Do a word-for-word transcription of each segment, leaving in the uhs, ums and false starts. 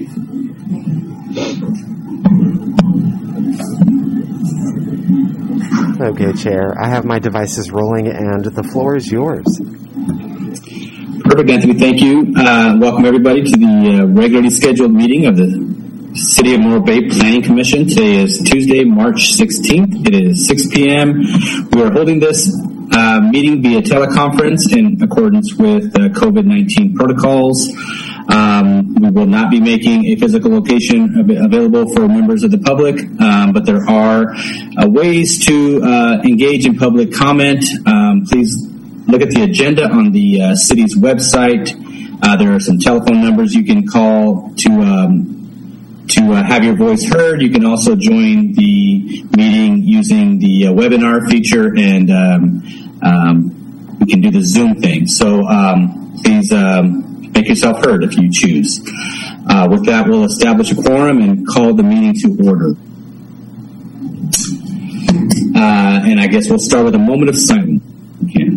Okay, Chair. I have my devices rolling, and the floor is yours. Perfect, Anthony. Thank you. Uh, welcome, everybody, to the uh, regularly scheduled meeting of the City of Morro Bay Planning Commission. Today is Tuesday, March sixteenth. It is six p.m. We are holding this uh, meeting via teleconference in accordance with uh, COVID nineteen protocols. Um, we will not be making a physical location av- available for members of the public, um, but there are uh, ways to uh, engage in public comment. Um, please look at the agenda on the uh, city's website. Uh, there are some telephone numbers you can call to um, to uh, have your voice heard. You can also join the meeting using the uh, webinar feature, and um, um, we can do the Zoom thing. So um, please um, make yourself heard if you choose. Uh, with that, we'll establish a quorum and call the meeting to order. Uh, and I guess we'll start with a moment of silence. Okay.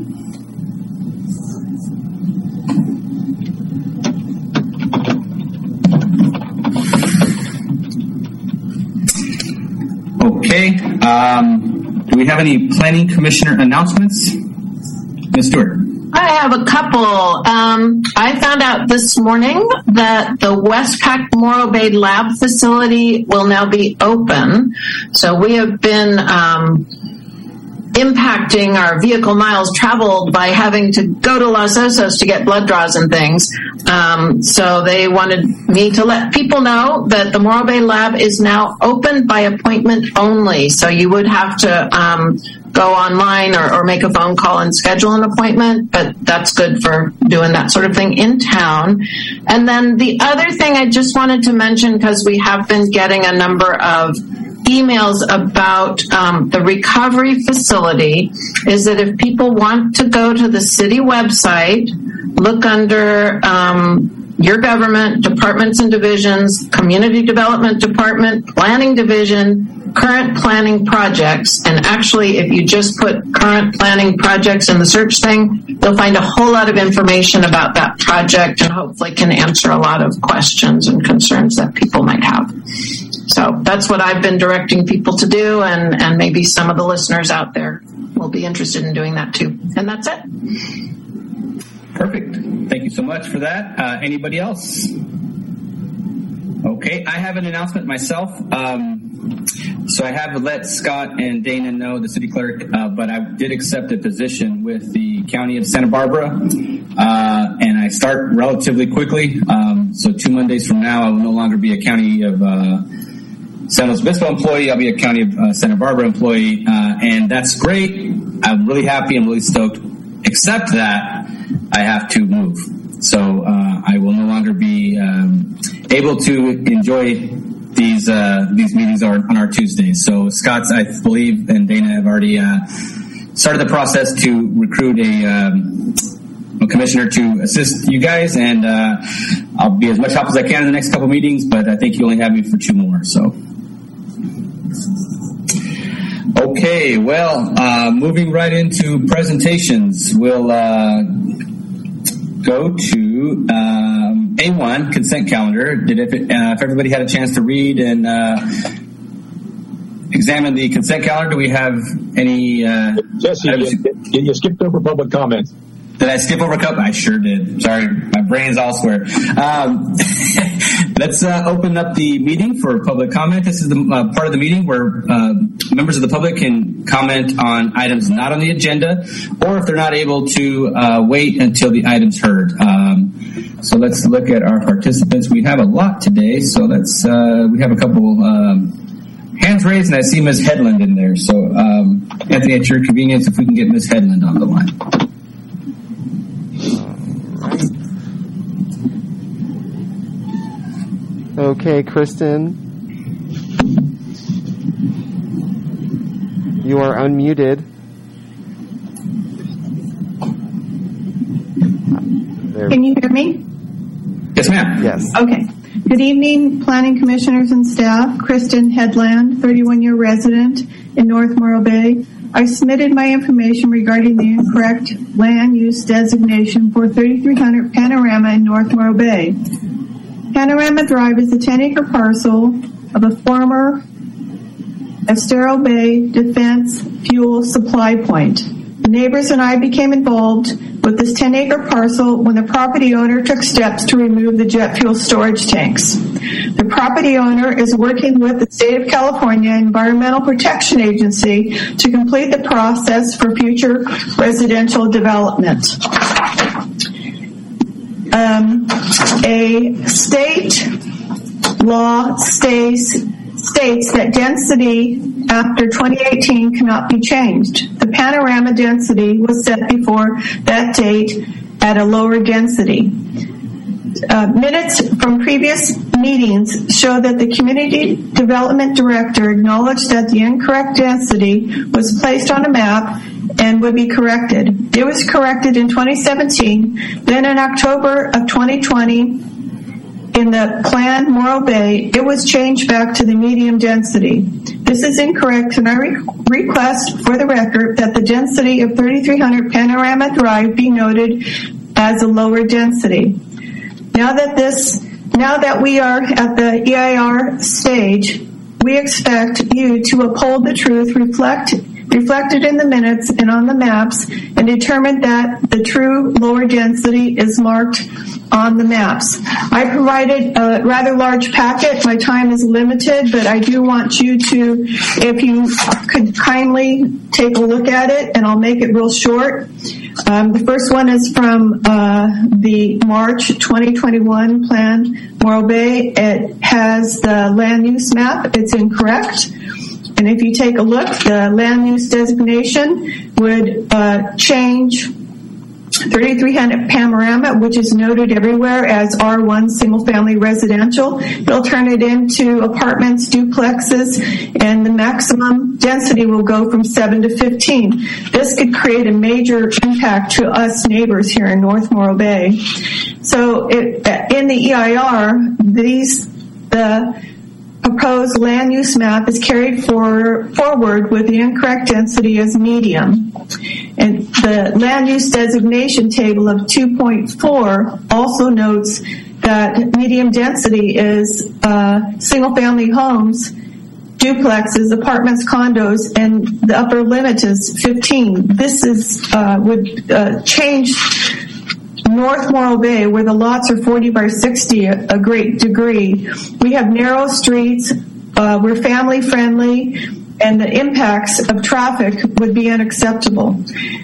Okay. Um, do we have any planning commissioner announcements? Miz Stewart. I have a couple. Um, I found out this morning that the Westpac Morro Bay Lab facility will now be open. So we have been um, impacting our vehicle miles traveled by having to go to Los Osos to get blood draws and things. Um, so they wanted me to let people know that the Morro Bay Lab is now open by appointment only. So you would have to um, go online or, or make a phone call and schedule an appointment, but that's good for doing that sort of thing in town. And then the other thing I just wanted to mention, because we have been getting a number of emails about um, the recovery facility, is that if people want to go to the city website, look under um, your government, departments and divisions, community development department, planning division, current planning projects, and actually if you just put current planning projects in the search thing, you'll find a whole lot of information about that project and hopefully can answer a lot of questions and concerns that people might have. So that's what I've been directing people to do, and, and maybe some of the listeners out there will be interested in doing that too. And that's it. Perfect. Thank you so much for that. Uh, anybody else? Okay, I have an announcement myself. Um, so I have let Scott and Dana know, the city clerk, uh, but I did accept a position with the county of Santa Barbara, uh, and I start relatively quickly. Um, so two Mondays from now, I will no longer be a county of uh, San Luis Obispo employee. I'll be a county of uh, Santa Barbara employee, uh, and that's great. I'm really happy. I'm really stoked. Except that I have to move. So uh, I will no longer be um, able to enjoy these uh, these meetings on our Tuesdays. So Scott's, I believe, and Dana have already uh, started the process to recruit a, um, a commissioner to assist you guys, and uh, I'll be as much help as I can in the next couple meetings, but I think you only have me for two more. So. Okay, well, uh, moving right into presentations, we'll uh, go to um, A one, consent calendar. Did if, it, uh, if everybody had a chance to read and uh, examine the consent calendar, do we have any? Uh, Jesse, you, you skipped over public comments. Did I skip over a couple? I sure did. Sorry, my brain's all square. Um, let's uh, open up the meeting for public comment. This is the uh, part of the meeting where uh, members of the public can comment on items not on the agenda, or if they're not able to uh, wait until the item's heard. Um, so let's look at our participants. We have a lot today, so let's. Uh, we have a couple um, hands raised, and I see Miz Headland in there. So um, Anthony, at your convenience, if we can get Miz Headland on the line. Okay, Kristen. You are unmuted. There. Can you hear me? Yes, ma'am. Yes. Okay. Good evening, planning commissioners and staff. Kristen Headland, thirty-one-year resident in North Morro Bay. I submitted my information regarding the incorrect land use designation for thirty-three hundred Panorama in North Morro Bay. Panorama Drive is a ten-acre parcel of a former Estero Bay Defense Fuel Supply Point. The neighbors and I became involved with this ten-acre parcel when the property owner took steps to remove the jet fuel storage tanks. The property owner is working with the State of California Environmental Protection Agency to complete the process for future residential development. Um, a state law states, states that density after twenty eighteen cannot be changed. The panorama density was set before that date at a lower density. Uh, minutes from previous meetings show that the Community Development Director acknowledged that the incorrect density was placed on a map and would be corrected. It was corrected in twenty seventeen. Then in October of twenty twenty, in the planned Morro Bay, it was changed back to the medium density. This is incorrect, and I re- request for the record that the density of thirty-three hundred Panorama Drive be noted as a lower density. Now that this, now that we are at the E I R stage, we expect you to uphold the truth, reflect reflected in the minutes and on the maps, and determine that the true lower density is marked on the maps. I provided a rather large packet. My time is limited, but I do want you to, if you could kindly take a look at it, and I'll make it real short. Um, the first one is from uh, the March twenty twenty-one plan, Morro Bay. It has the land use map. It's incorrect. And if you take a look, the land use designation would uh, change thirty-three hundred Panorama, which is noted everywhere as R one single-family residential. It'll turn it into apartments, duplexes, and the maximum density will go from seven to fifteen. This could create a major impact to us neighbors here in North Morro Bay. So it, in the E I R, these the proposed land use map is carried for, forward with the incorrect density as medium. And the land use designation table of two point four also notes that medium density is uh, single-family homes, duplexes, apartments, condos, and the upper limit is fifteen. This is uh, would uh, change North Morro Bay, where the lots are forty by sixty, a, a great degree. We have narrow streets, uh, we're family friendly, and the impacts of traffic would be unacceptable.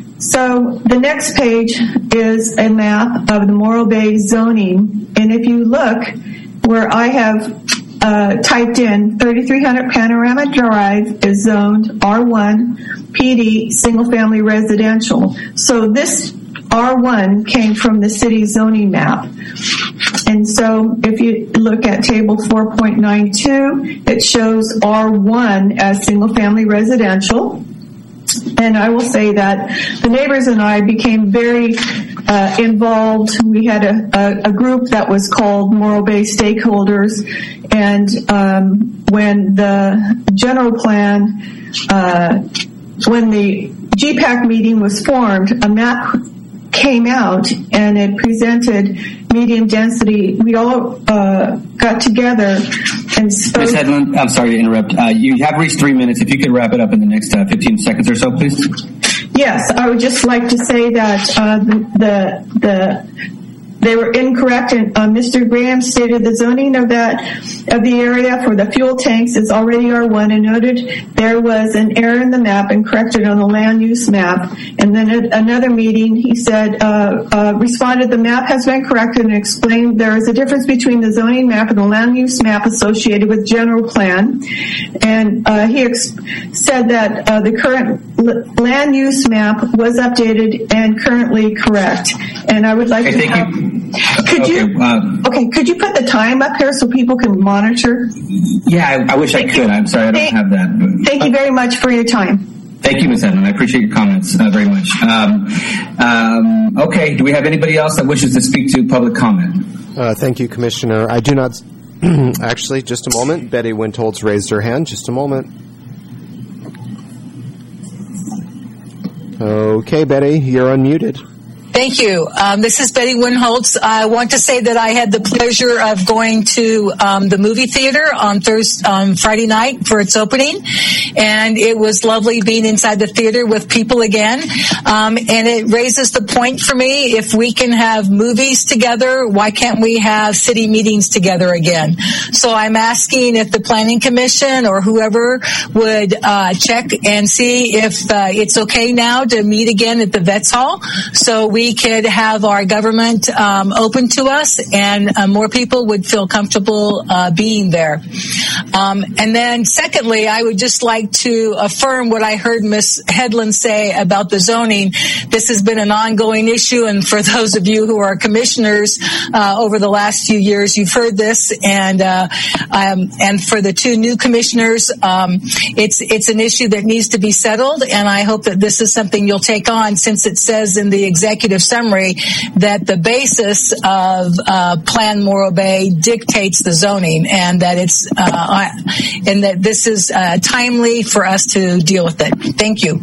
So the next page is a map of the Morro Bay zoning, and if you look where I have uh, typed in thirty-three hundred Panorama Drive is zoned R one P D single family residential. So this R one came from the city zoning map. And so if you look at table four point nine two, it shows R one as single family residential. And I will say that the neighbors and I became very uh, involved. We had a, a, a group that was called Morro Bay Stakeholders. And um, when the general plan, uh, when the G PAC meeting was formed, a map came out and it presented medium density. We all uh, got together and spoke. Miz Hedlund, I'm sorry to interrupt. Uh, you have reached three minutes. If you could wrap it up in the next uh, fifteen seconds or so, please. Yes, I would just like to say that uh, the, the the they were incorrect, and uh, Mister Graham stated the zoning of that of the area for the fuel tanks is already R one, and noted there was an error in the map and corrected on the land use map. And then at another meeting, he said, uh, uh, responded, the map has been corrected, and explained there is a difference between the zoning map and the land use map associated with general plan. And uh, he ex- said that uh, the current l- land use map was updated and currently correct. And I would like okay, to thank have, you. Could okay, you? Uh, okay. Could you put the time up here so people can monitor? Yeah, I, I wish thank I could. You. I'm sorry, I don't thank, have that. But, thank you very much for your time. Thank you, Miz Hedlund. I appreciate your comments uh, very much. Um, um, okay, do we have anybody else that wishes to speak to public comment? Uh, thank you, Commissioner. I do not. Actually, just a moment. Betty Wintholtz raised her hand. Just a moment. Okay, Betty, you're unmuted. Thank you. Um, this is Betty Winholtz. I want to say that I had the pleasure of going to um, the movie theater on Thursday, um, Friday night for its opening, and it was lovely being inside the theater with people again. Um, and it raises the point for me: if we can have movies together, why can't we have city meetings together again? So I'm asking if the Planning Commission or whoever would uh, check and see if uh, it's okay now to meet again at the Vets Hall, so we could have our government um, open to us, and uh, more people would feel comfortable uh, being there. Um, and then secondly, I would just like to affirm what I heard Miz Headland say about the zoning. This has been an ongoing issue, and for those of you who are commissioners uh, over the last few years, you've heard this, and uh, um, and for the two new commissioners, um, it's it's an issue that needs to be settled, and I hope that this is something you'll take on, since it says in the executive summary that the basis of uh, Plan Morro Bay dictates the zoning, and that it's uh, and that this is uh, timely for us to deal with it. Thank you.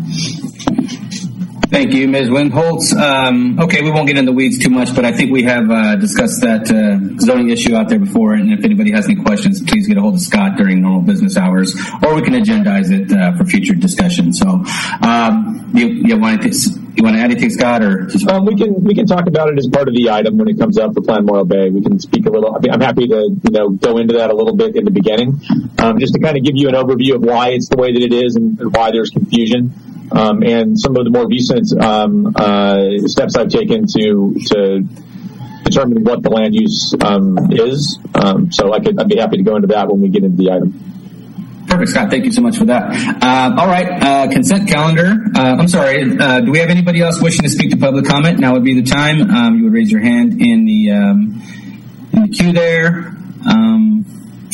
Thank you, Miz Winholtz. Um, okay, we won't get in the weeds too much, but I think we have uh, discussed that uh, zoning issue out there before, and if anybody has any questions, please get a hold of Scott during normal business hours, or we can agendize it uh, for future discussion. So, um, you, you, want to, you want to add anything, Scott? Or just... um, we can we can talk about it as part of the item when it comes up for Plan Morro Bay. We can speak a little. I mean, I'm happy to you know go into that a little bit in the beginning, um, just to kind of give you an overview of why it's the way that it is and, and why there's confusion. Um, and some of the more recent um, uh, steps I've taken to to determine what the land use um, is. Um, so I could, I'd be happy to go into that when we get into the item. Perfect, Scott. Thank you so much for that. Uh, all right, uh, consent calendar. Uh, I'm sorry. Uh, do we have anybody else wishing to speak to public comment? Now would be the time. Um, you would raise your hand in the um, in the queue there. Um,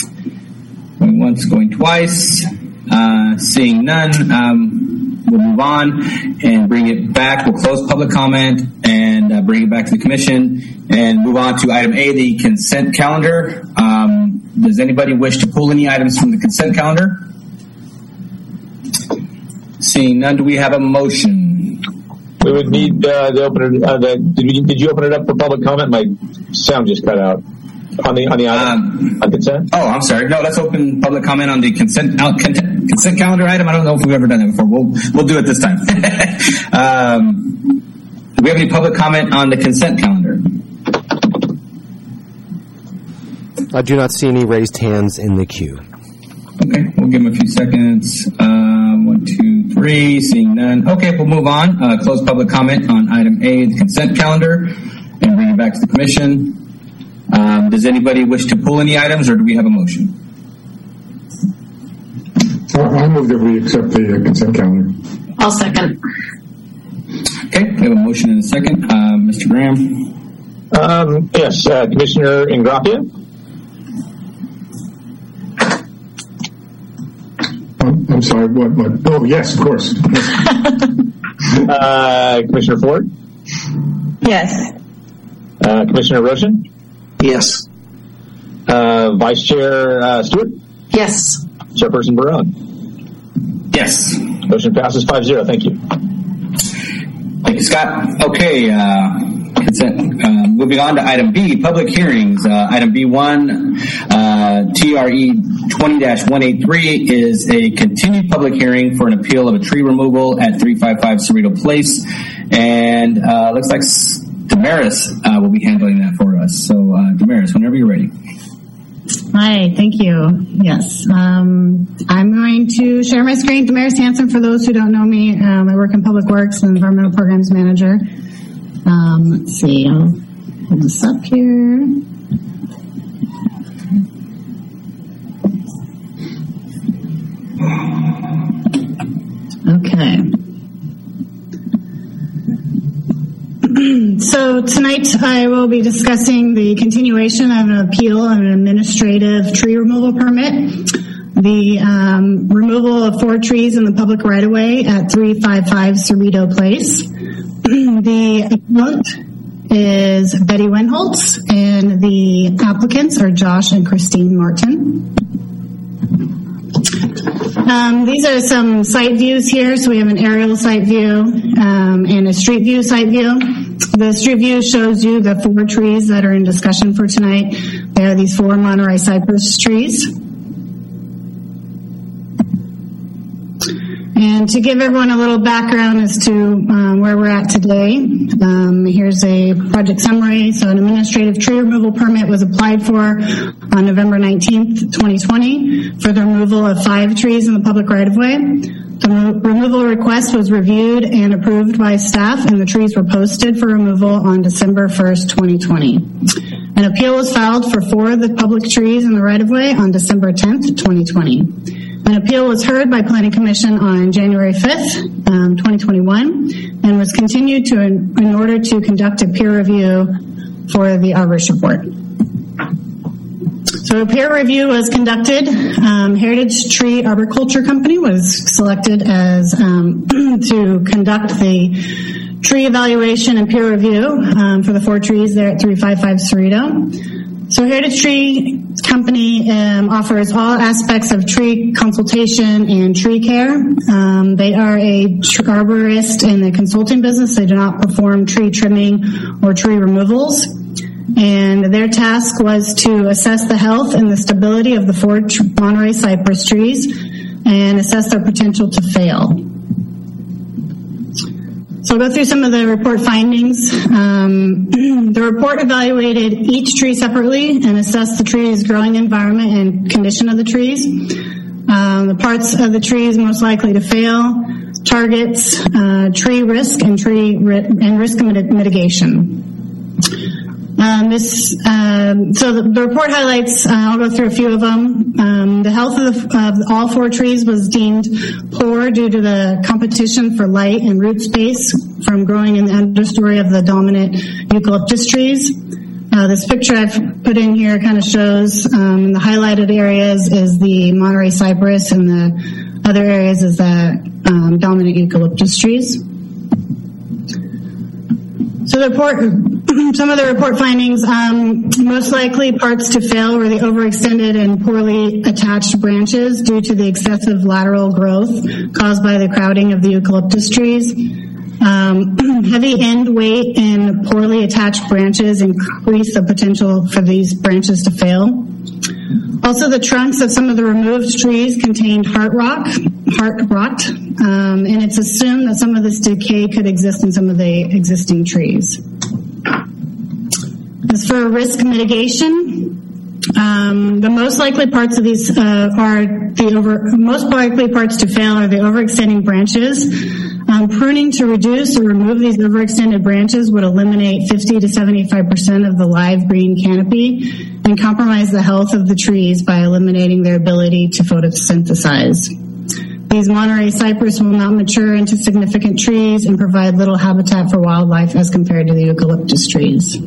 going once, going twice. Uh, seeing none. Um, We'll move on and bring it back. We'll close public comment and uh, bring it back to the commission and move on to item A, the consent calendar. Um, does anybody wish to pull any items from the consent calendar? Seeing none, do we have a motion? We would need uh, to open it. Uh, the, did, we, did you open it up for public comment? My sound just cut out. On the on the item, um, on consent? Oh, I'm sorry. No, let's open public comment on the consent out, consent, consent calendar item. I don't know if we've ever done that before. We'll we'll do it this time. um, do we have any public comment on the consent calendar? I do not see any raised hands in the queue. Okay, we'll give them a few seconds. Uh, one, two, three. Seeing none. Okay, we'll move on. Uh, close public comment on item A, the consent calendar, and bring it back to the commission. Um, does anybody wish to pull any items, or do we have a motion? I move that we accept the uh, consent calendar. I'll second. Okay, we have a motion and a second. Uh, Mister Graham? Um, yes, uh, Commissioner Ingraffia? Um, I'm sorry, what, what? Oh, yes, of course. uh, Commissioner Ford? Yes. Uh, Commissioner Roshan? Yes. Uh, Vice Chair uh, Stewart? Yes. Chairperson Barone? Yes. Motion passes five zero. Thank you. Thank you, Scott. Okay, uh, consent. Uh, moving on to item B, public hearings. Uh, item B one, uh, T R E twenty dash one eighty-three is a continued public hearing for an appeal of a tree removal at three fifty-five Cerrito Place. And uh, looks like Damaris uh, will be handling that for us. So, uh, Damaris, whenever you're ready. Hi, thank you. Yes, um, I'm going to share my screen. Damaris Hanson, for those who don't know me, um, I work in Public Works and Environmental Programs Manager. Um, let's see, I'll hold this up here. Okay. So tonight I will be discussing the continuation of an appeal of an administrative tree removal permit, the um, removal of four trees in the public right-of-way at three fifty-five Cerrito Place. The appellant is Betty Winholtz, and the applicants are Josh and Christine Martin. Um, these are some site views here. So we have an aerial site view um, and a street view site view. this review shows you the four trees that are in discussion for tonight. They are these four Monterey cypress trees. And to give everyone a little background as to um, where we're at today, um, here's a project summary. So an administrative tree removal permit was applied for on November nineteenth, twenty twenty for the removal of five trees in the public right-of-way. The re- removal request was reviewed and approved by staff, and the trees were posted for removal on December first, twenty twenty. An appeal was filed for four of the public trees in the right-of-way on December tenth, twenty twenty. An appeal was heard by Planning Commission on January fifth, um, twenty twenty-one, and was continued to in, in order to conduct a peer review for the Arborist report. So a peer review was conducted. Um, Heritage Tree Arboriculture Company was selected as um, to conduct the tree evaluation and peer review um, for the four trees there at three fifty-five Cerrito. So Heritage Tree Company um, offers all aspects of tree consultation and tree care. Um, they are a arborist in the consulting business. They do not perform tree trimming or tree removals. And their task was to assess the health and the stability of the four Monterey cypress trees and assess their potential to fail. So I'll go through some of the report findings. Um, the report evaluated each tree separately and assessed the tree's growing environment and condition of the trees, um, the parts of the trees most likely to fail, targets, uh, tree risk, and tree ri- and risk mit- mitigation. Um, this, um, so the, the report highlights, uh, I'll go through a few of them. Um, the health of, the, of all four trees was deemed poor due to the competition for light and root space from growing in the understory of the dominant eucalyptus trees. Uh, this picture I've put in here kind of shows um, the highlighted areas is the Monterey cypress, and the other areas is the um, dominant eucalyptus trees. So the report, some of the report findings, um, most likely parts to fail were the overextended and poorly attached branches due to the excessive lateral growth caused by the crowding of the eucalyptus trees. Um, heavy end weight and poorly attached branches increase the potential for these branches to fail. Also, the trunks of some of the removed trees contained heart rock, heart rot, um, and it's assumed that some of this decay could exist in some of the existing trees. As for risk mitigation, um, the most likely parts of these uh, are the over most likely parts to fail are the overextending branches. Um, pruning to reduce or remove these overextended branches would eliminate fifty to seventy-five percent of the live green canopy and compromise the health of the trees by eliminating their ability to photosynthesize. These Monterey cypress will not mature into significant trees and provide little habitat for wildlife as compared to the eucalyptus trees.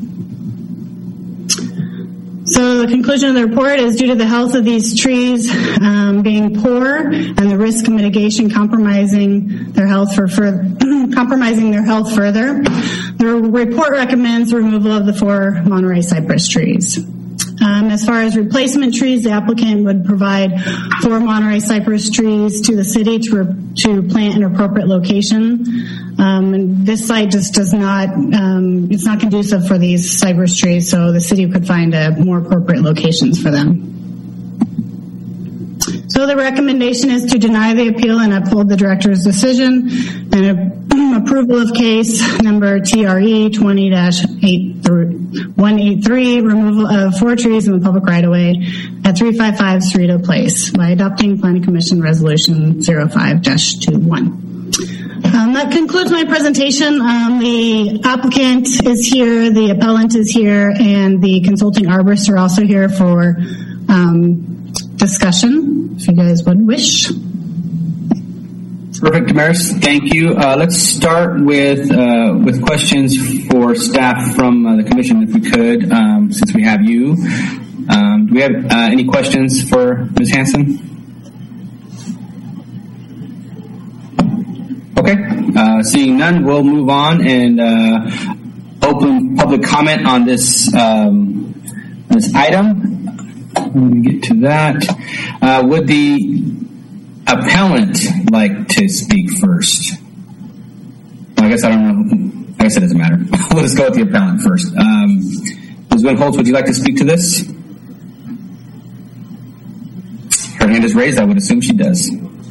So the conclusion of the report is due to the health of these trees um, being poor and the risk mitigation compromising their health for further, compromising their health further, the report recommends removal of the four Monterey cypress trees. Um, as far as replacement trees, the applicant would provide four Monterey cypress trees to the city to re- to plant in an appropriate location. Um, and this site just does not, um, it's not conducive for these cypress trees, so the city could find a more appropriate locations for them. So the recommendation is to deny the appeal and uphold the director's decision, and a, approval of case number T R E twenty dash one eighty-three, removal of four trees in the public right-of-way at three fifty-five Cerrito Place by adopting Planning Commission Resolution zero five dash twenty-one. Um, that concludes my presentation. Um, the applicant is here, the appellant is here, and the consulting arborists are also here for um, discussion, if you guys would wish. Perfect, Damaris. Thank you. Uh, let's start with uh, with questions for staff from uh, the commission, if we could, um, since we have you. Um, do we have uh, any questions for Miz Hanson? Okay. Uh, seeing none, we'll move on and uh, open public comment on this um, this item. Let me get to that. Uh, would the appellant like to speak first? Well, I guess I don't know. I guess it doesn't matter. Let us go with the appellant first. Um, Miz Wynn-Holtz, would you like to speak to this? Her hand is raised. I would assume she does.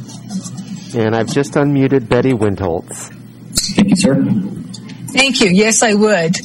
And I've just unmuted Betty Windholtz. Thank you, sir. Thank you. Yes, I would.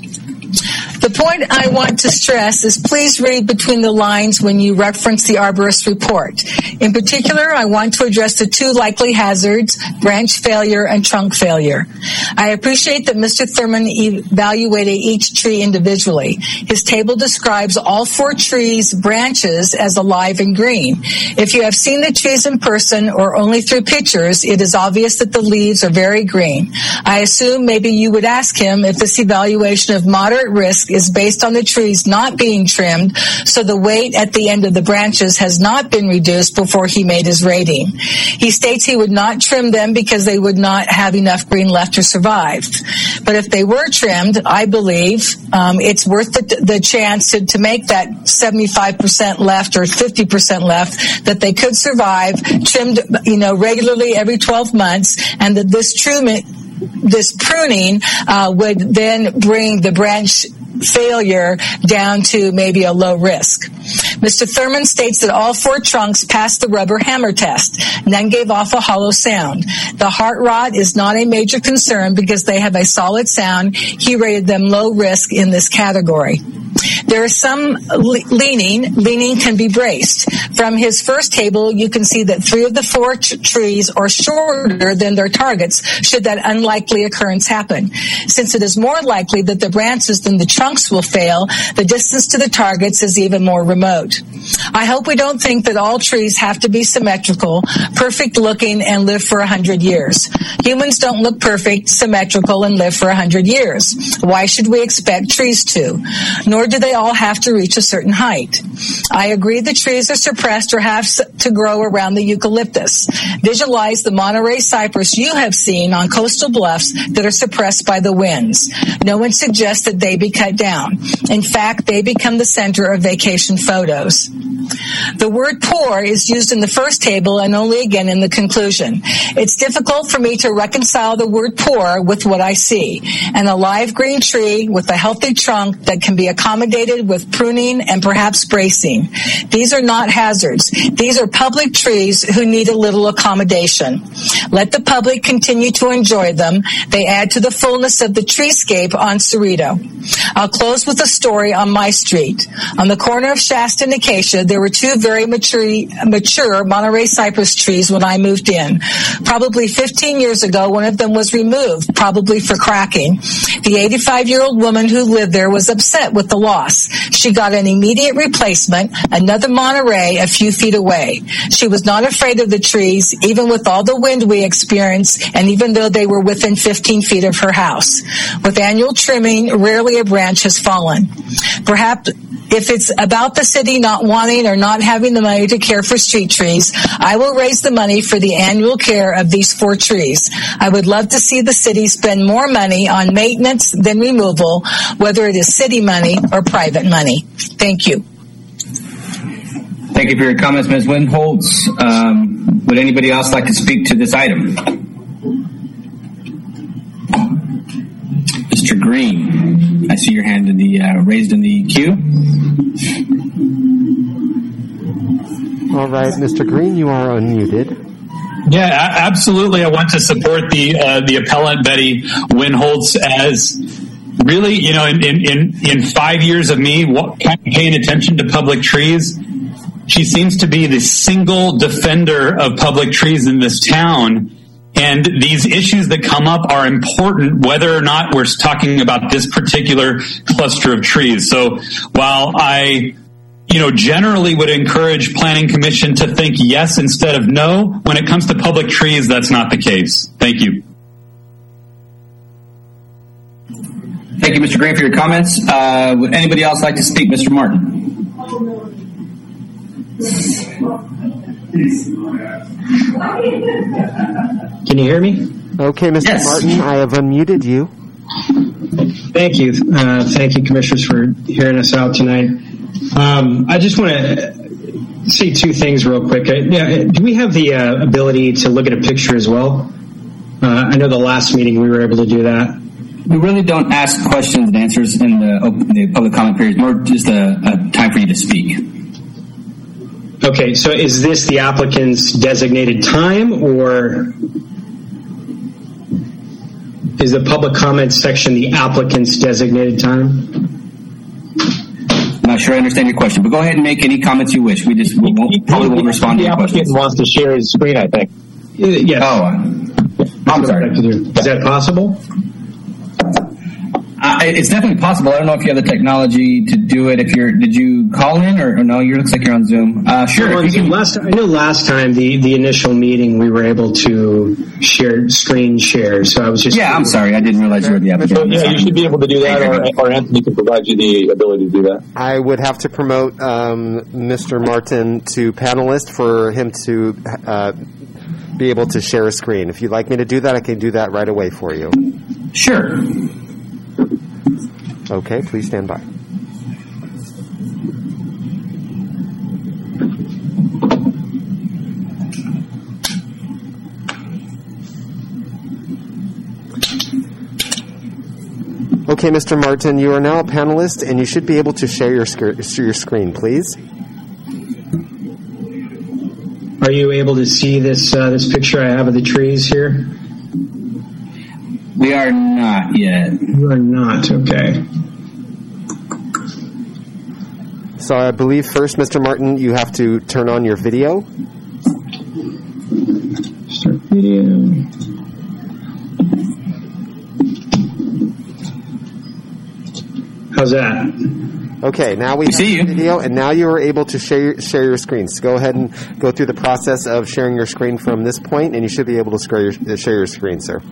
The point I want to stress is please read between the lines when you reference the arborist report. In particular, I want to address the two likely hazards, branch failure and trunk failure. I appreciate that Mister Thurman evaluated each tree individually. His table describes all four trees' branches as alive and green. If you have seen the trees in person or only through pictures, it is obvious that the leaves are very green. I assume maybe you would ask him if this evaluation of moderate risk is based on the trees not being trimmed, so the weight at the end of the branches has not been reduced before he made his rating. He states he would not trim them because they would not have enough green left to survive. But if they were trimmed, I believe um, it's worth the, the chance to, to make that seventy-five percent left or fifty percent left, that they could survive, trimmed, you know, regularly every twelve months, and that this trim, this pruning uh, would then bring the branch failure down to maybe a low risk. Mister Thurman states that all four trunks passed the rubber hammer test. None gave off a hollow sound. The heart rot is not a major concern because they have a solid sound. He rated them low risk in this category. There is some le- leaning. Leaning can be braced. From his first table, you can see that three of the four t- trees are shorter than their targets should that unlikely occurrence happen. Since it is more likely that the branches than the trunks will fail, the distance to the targets is even more remote. I hope we don't think that all trees have to be symmetrical, perfect looking, and live for a hundred years. Humans don't look perfect, symmetrical, and live for a hundred years. Why should we expect trees to? Nor do they all have to reach a certain height. I agree the trees are suppressed or have to grow around the eucalyptus. Visualize the Monterey cypress you have seen on coastal bluffs that are suppressed by the winds. No one suggests that they be cut down. In fact, they become the center of vacation photos. The word poor is used in the first table and only again in the conclusion. It's difficult for me to reconcile the word poor with what I see. An alive green tree with a healthy trunk that can be accommodated with pruning and perhaps bracing. These are not hazards. These are public trees who need a little accommodation. Let the public continue to enjoy them. They add to the fullness of the treescape on Cerrito. I'll close with a story on my street. On the corner of Shasta and Acacia, there were two very mature, mature Monterey cypress trees when I moved in. Probably fifteen years ago, one of them was removed, probably for cracking. The eighty-five-year-old woman who lived there was upset with the loss. She got an immediate replacement, another Monterey a few feet away. She was not afraid of the trees, even with all the wind we experienced, and even though they were within fifteen feet of her house. With annual trimming, rarely a branch has fallen. Perhaps if it's about the city not wanting or not having the money to care for street trees, I will raise the money for the annual care of these four trees. I would love to see the city spend more money on maintenance than removal, whether it is city money or private money. Thank you. Thank you for your comments, Miz Wynn-Holtz. Um, would anybody else like to speak to this item? Mister Green, I see your hand in the uh, raised in the queue. All right, Mister Green, you are unmuted. Yeah, absolutely. I want to support the uh, the appellant Betty Wynn-Holtz as really, you know, in in in, in five years of me paying attention to public trees, she seems to be the single defender of public trees in this town. And these issues that come up are important whether or not we're talking about this particular cluster of trees. So while I, you know, generally would encourage Planning Commission to think yes instead of no, when it comes to public trees, that's not the case. Thank you. Thank you, Mister Green, for your comments. Uh, would anybody else like to speak? Mister Martin. Can you hear me? Okay, Mister Yes. Martin, I have unmuted you. Thank you. Uh, thank you, Commissioners, for hearing us out tonight. Um, I just want to say two things real quick. Uh, yeah, do we have the uh, ability to look at a picture as well? Uh, I know the last meeting we were able to do that. we really don't ask questions and answers in the, open, the public comment period. It's more just a, a time for you to speak. Okay, so is this the applicant's designated time, or is the public comment section the applicant's designated time? I'm not sure I understand your question, but go ahead and make any comments you wish. We just we won't, probably won't respond to your questions. The applicant wants to share his screen, I think. Yes. Oh, uh, I'm sorry. Is that possible? Uh, it's definitely possible. I don't know if you have the technology to do it. If you're, did you call in or, or no? You looks like you're on Zoom. Uh, sure. On Zoom. Last, I know last time the, the initial meeting we were able to share screen share. So I was just yeah. I'm sorry. I didn't realize you were the applicant. Yeah, you should be able to do that, or, or Anthony can provide you the ability to do that. I would have to promote um, Mister Martin to panelist for him to uh, be able to share a screen. If you'd like me to do that, I can do that right away for you. Sure. Okay, please stand by. Okay, Mister Martin, you are now a panelist, and you should be able to share your, sc- your screen, please. Are you able to see this uh, this picture I have of the trees here? We are not yet. You are not, okay. So I believe first, Mister Martin, you have to turn on your video. Start video. How's that? Okay, now we, we see you. Video, and now you are able to share your, share your screen. So go ahead and go through the process of sharing your screen from this point, and you should be able to share your, share your screen, sir.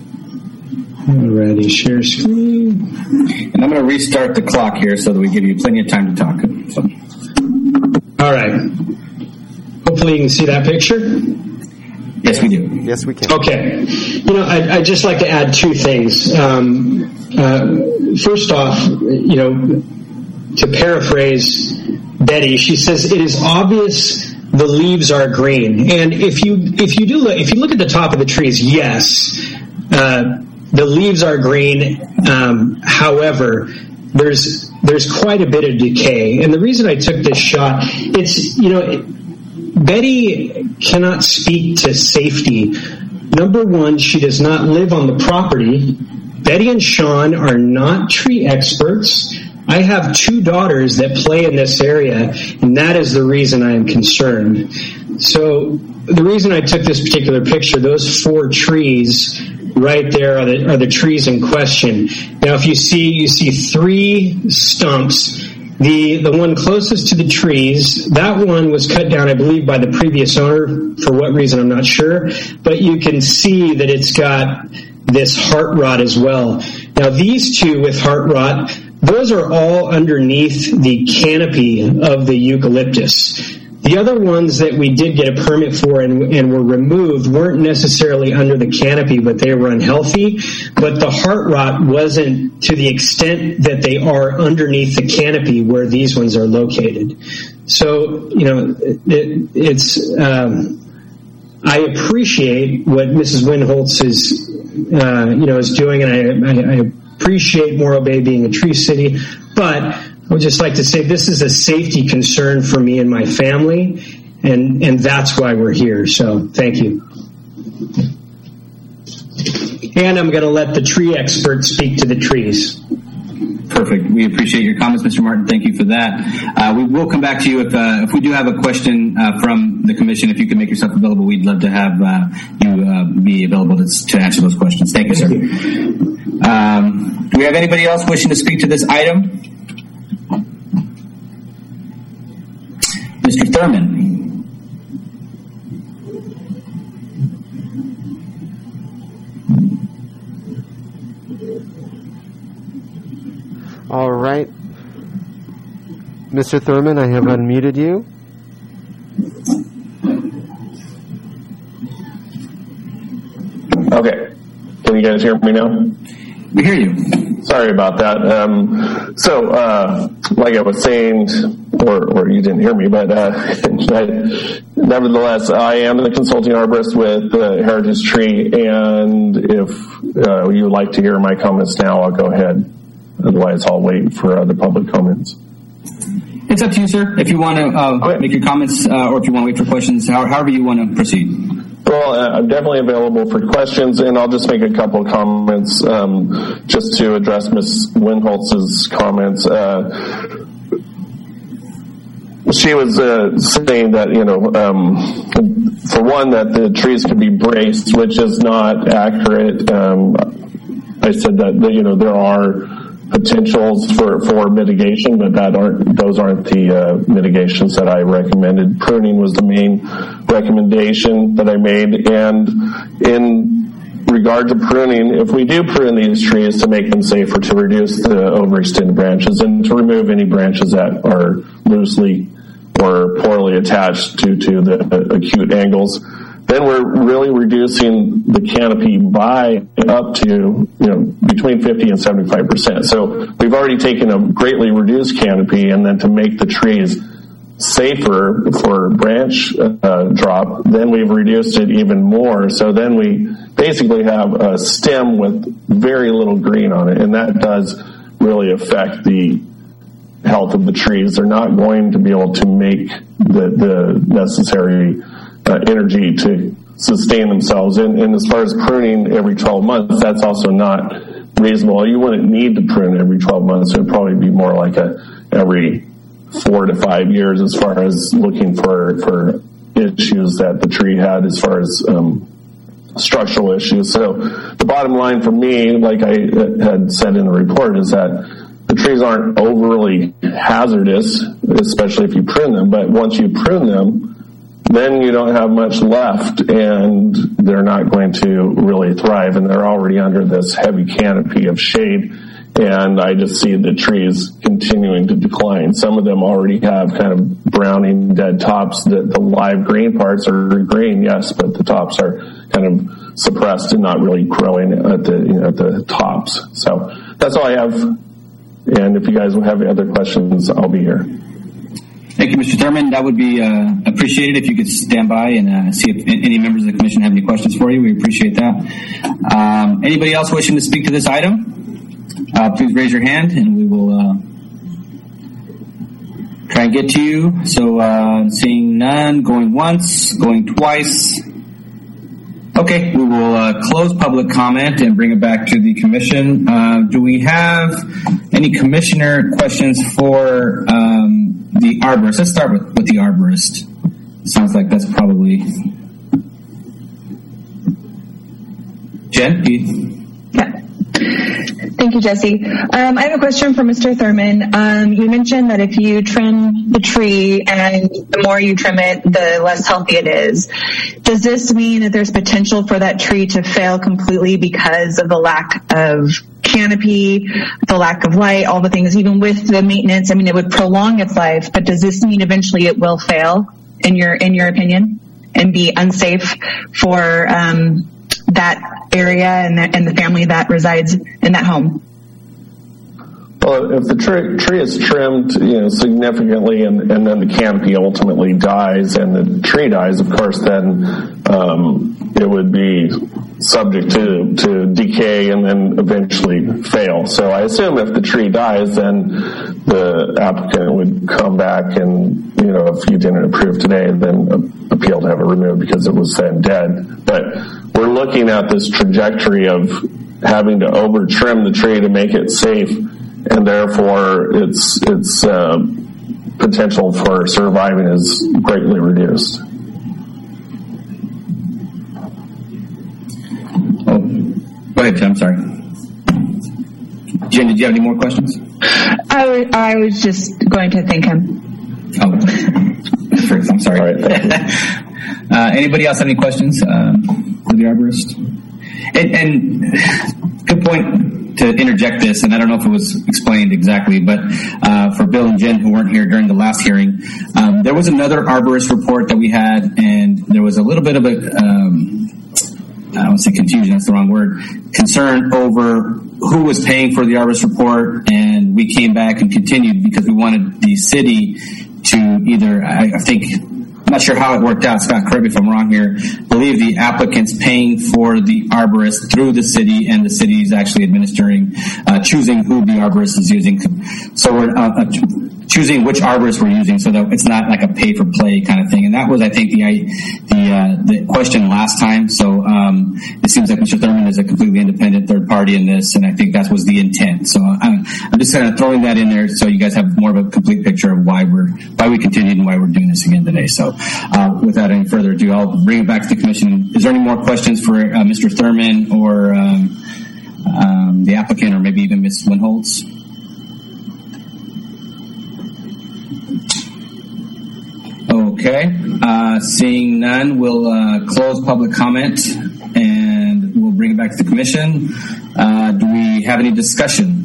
Alrighty, share screen. And I'm going to restart the clock here so that we give you plenty of time to talk. So. All right. Hopefully you can see that picture. Yes, we do. Yes, we can. Okay. You know, I, I'd just like to add two things. Um, uh, first off, you know, to paraphrase Betty, she says it is obvious the leaves are green, and if you if you do look, if you look at the top of the trees, yes. Uh, The leaves are green. Um, however, there's there's quite a bit of decay, and the reason I took this shot, it's you know, it, Betty cannot speak to safety. Number one, she does not live on the property. Betty and Sean are not tree experts. I have two daughters that play in this area, and that is the reason I am concerned. So the reason I took this particular picture, those four trees right there are the, are the trees in question. Now, if you see, you see three stumps. The the one closest to the trees, that one was cut down, I believe, by the previous owner. For what reason, I'm not sure. But you can see that it's got this heart rot as well. Now, these two with heart rot, those are all underneath the canopy of the eucalyptus. The other ones that we did get a permit for and, and were removed weren't necessarily under the canopy, but they were unhealthy. But the heart rot wasn't to the extent that they are underneath the canopy where these ones are located. So, you know, it, it's, um, I appreciate what Missus Winholtz is, uh, you know, is doing, and I, I, I appreciate Morro Bay being a tree city, but I would just like to say this is a safety concern for me and my family, and, and that's why we're here. So thank you. And I'm going to let the tree expert speak to the trees. Perfect. We appreciate your comments, Mister Martin. Thank you for that. Uh, we will come back to you if uh, if we do have a question uh, from the commission. If you can make yourself available, we'd love to have uh, you uh, be available to, to answer those questions. Thank you, sir. Um, do we have anybody else wishing to speak to this item? Mister Thurman. All right. Mister Thurman, I have unmuted you. Okay. Can you guys hear me now? We hear you. Sorry about that. Um, so, uh, like I was saying, or, or you didn't hear me, but uh, I, nevertheless, I am the consulting arborist with uh, Heritage Tree, and if uh, you would like to hear my comments now, I'll go ahead. Otherwise, I'll wait for other public comments. It's up to you, sir. If you want to uh, okay. make your comments, uh, or if you want to wait for questions, however you want to proceed. Well, uh, I'm definitely available for questions, and I'll just make a couple of comments um, just to address Miz Winholtz's comments. Uh, she was uh, saying that, you know, um, for one, that the trees can be braced, which is not accurate. Um, I said that, you know, there are potentials for, for mitigation, but that aren't those aren't the uh, mitigations that I recommended. Pruning was the main recommendation that I made, and in regard to pruning, if we do prune these trees to make them safer, to reduce the overextended branches and to remove any branches that are loosely or poorly attached due to the acute angles, then we're really reducing the canopy by up to, you know, between fifty and seventy-five percent. So we've already taken a greatly reduced canopy, and then to make the trees safer for branch uh, drop, then we've reduced it even more. So then we basically have a stem with very little green on it, and that does really affect the health of the trees. They're not going to be able to make the, the necessary Uh, energy to sustain themselves. And, and as far as pruning every twelve months, that's also not reasonable. You wouldn't need to prune every twelve months. It would probably be more like a every four to five years as far as looking for, for issues that the tree had as far as um, structural issues. So the bottom line for me, like I had said in the report, is that the trees aren't overly hazardous, especially if you prune them. But once you prune them, then you don't have much left, and they're not going to really thrive, and they're already under this heavy canopy of shade, and I just see the trees continuing to decline. Some of them already have kind of browning dead tops. The, the live green parts are green, yes, but the tops are kind of suppressed and not really growing at the, you know, at the tops. So that's all I have, and if you guys have other questions, I'll be here. Thank you, Mister Thurman. That would be uh, appreciated if you could stand by and uh, see if any members of the commission have any questions for you. We appreciate that. Um, anybody else wishing to speak to this item, uh, please raise your hand and we will uh, try and get to you. So uh, seeing none, going once, going twice. Okay, we will uh, close public comment and bring it back to the commission. Uh, do we have any commissioner questions for um, the arborist? Let's start with, with the arborist. Sounds like that's probably Jen. You... Yeah. Thank you, Jesse. Um, I have a question for Mister Thurman. Um, you mentioned that if you trim the tree and the more you trim it, the less healthy it is. Does this mean that there's potential for that tree to fail completely because of the lack of canopy, the lack of light, all the things, even with the maintenance? I mean, it would prolong its life, but does this mean eventually it will fail, in your in your opinion, and be unsafe for um, that area and the, and the family that resides in that home? Well, if the tree, tree is trimmed, you know, significantly, and, and then the canopy ultimately dies, and the tree dies, of course, then um, it would be subject to, to decay and then eventually fail. So I assume if the tree dies, then the applicant would come back and, you know, if you didn't approve today, then appeal to have it removed because it was then dead. But we're looking at this trajectory of having to over trim the tree to make it safe, and therefore its its uh, potential for surviving is greatly reduced. Oh, go ahead, Tim. I'm sorry. Jen, did you have any more questions? I, w- I was just going to thank him. Oh, I'm sorry. All right, uh, anybody else have any questions um, for the arborist? And, and good point to interject this, and I don't know if it was explained exactly, but uh, for Bill and Jen who weren't here during the last hearing, um, there was another arborist report that we had, and there was a little bit of a um, I don't say confusion, that's the wrong word, concern over who was paying for the arborist report, and we came back and continued because we wanted the city to either, I, I think, I'm not sure how it worked out, Scott, correct me if I'm wrong here, I believe the applicant's paying for the arborist through the city, and the city is actually administering, uh, choosing who the arborist is using. So we're uh, uh, choosing which arborist we're using so that it's not like a pay-for-play kind of thing. And that was, I think, the the, uh, the question last time. So um, it seems like Mister Thurman is a completely independent third party in this, and I think that was the intent. So I'm, I'm just kind of throwing that in there so you guys have more of a complete picture of why we're why we continued and why we're doing this again today. So uh, without any further ado, I'll bring it back to the commission. Is there any more questions for uh, Mister Thurman or um, um, the applicant, or maybe even Miz Winholtz? Okay, uh, seeing none, we'll uh, close public comment and we'll bring it back to the commission. Uh, do we have any discussion?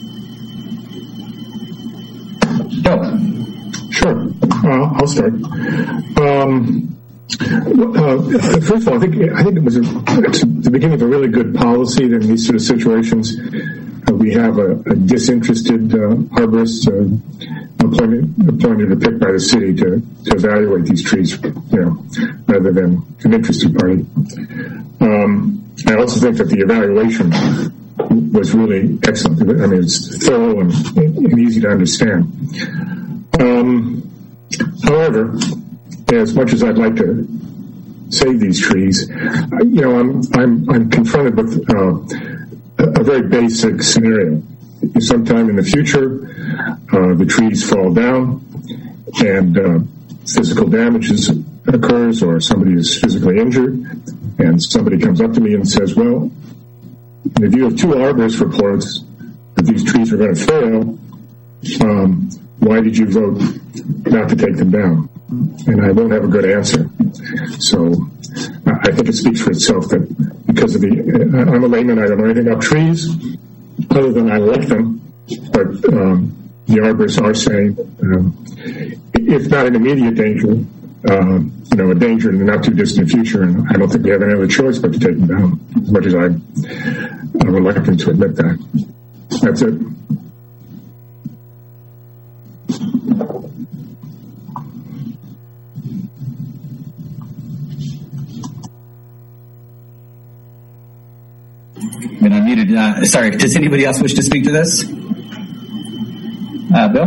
Joe. Sure, uh, I'll start. Um, uh, first of all, I think I think it was a, it's the beginning of a really good policy that in these sort of situations uh, we have a, a disinterested uh, arborist uh, appointed, appointed or picked by the city to, to evaluate these trees, you know, rather than an interested party. Um, I also think that the evaluation was really excellent. I mean, it's thorough and, and easy to understand. Um, however, as much as I'd like to save these trees, you know, I'm I'm I'm confronted with uh, a, a very basic scenario. Sometime in the future, uh, the trees fall down, and uh, physical damage occurs, or somebody is physically injured, and somebody comes up to me and says, "Well, in view of two arborist reports that these trees are going to fail, um, why did you vote not to take them down?" And I won't have a good answer. So I think it speaks for itself that because of the, I'm a layman, I don't know anything about trees, other than I like them, but um, the arborists are saying, um, if not an immediate danger, uh, you know, a danger in the not too distant future, and I don't think we have any other choice but to take them down, as much as I, I'm reluctant to admit that. That's it. Been unmuted. Uh, sorry, does anybody else wish to speak to this? Uh, Bill?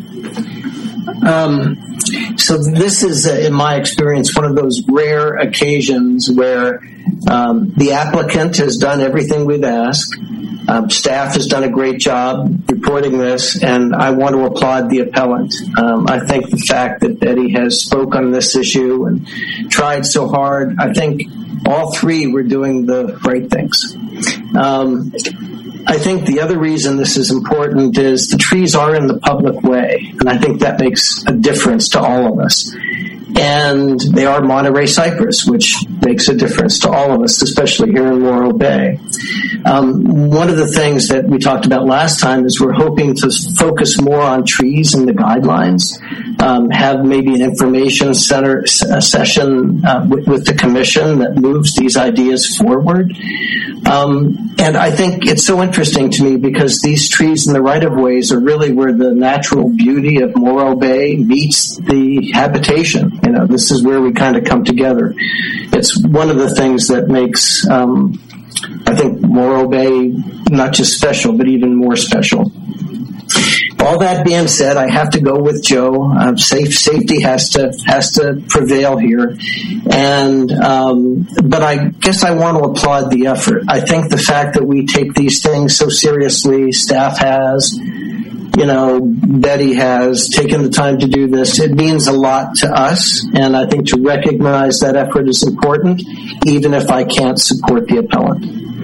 Um, so this is, uh, in my experience, one of those rare occasions where um, the applicant has done everything we've asked. Um, staff has done a great job reporting this, and I want to applaud the appellant. Um, I think the fact that Betty has spoke on this issue and tried so hard, I think all three were doing the right things. Um, I think the other reason this is important is the trees are in the public way, and I think that makes a difference to all of us. And they are Monterey cypress, which makes a difference to all of us, especially here in Morro Bay. Um, one of the things that we talked about last time is we're hoping to focus more on trees in the guidelines, um, have maybe an information center a session uh, with, with the commission that moves these ideas forward. Um, and I think it's so interesting to me because these trees in the right-of-ways are really where the natural beauty of Morro Bay meets the habitation. You know, this is where we kind of come together. It's one of the things that makes, um, I think, Morro Bay not just special, but even more special. All that being said, I have to go with Joe. Um, safe safety has to has to prevail here, and um, but I guess I want to applaud the effort. I think the fact that we take these things so seriously, staff has, you know, Betty has taken the time to do this. It means a lot to us, and I think to recognize that effort is important, even if I can't support the appellant.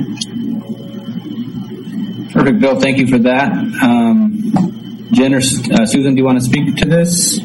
Perfect, Bill. Thank you for that. Um, Jen or uh, Susan, do you want to speak to this?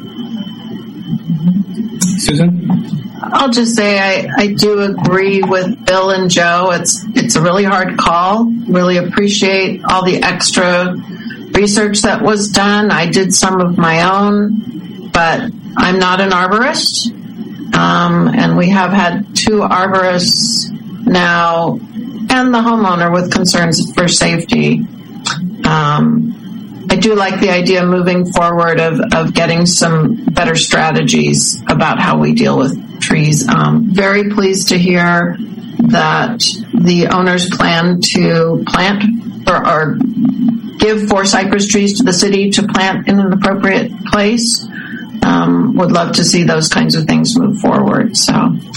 Susan? I'll just say I, I do agree with Bill and Joe. It's it's a really hard call. Really appreciate all the extra research that was done. I did some of my own, but I'm not an arborist. Um, and we have had two arborists now and the homeowner with concerns for safety. Um, I do like the idea moving forward of, of getting some better strategies about how we deal with trees. Um, very pleased to hear that the owners plan to plant or, or give four cypress trees to the city to plant in an appropriate place. Um, would love to see those kinds of things move forward. So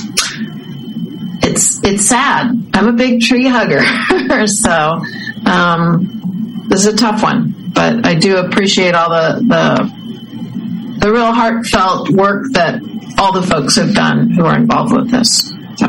it's it's sad. I'm a big tree hugger, so um, this is a tough one. But I do appreciate all the, the the real heartfelt work that all the folks have done who are involved with this. So.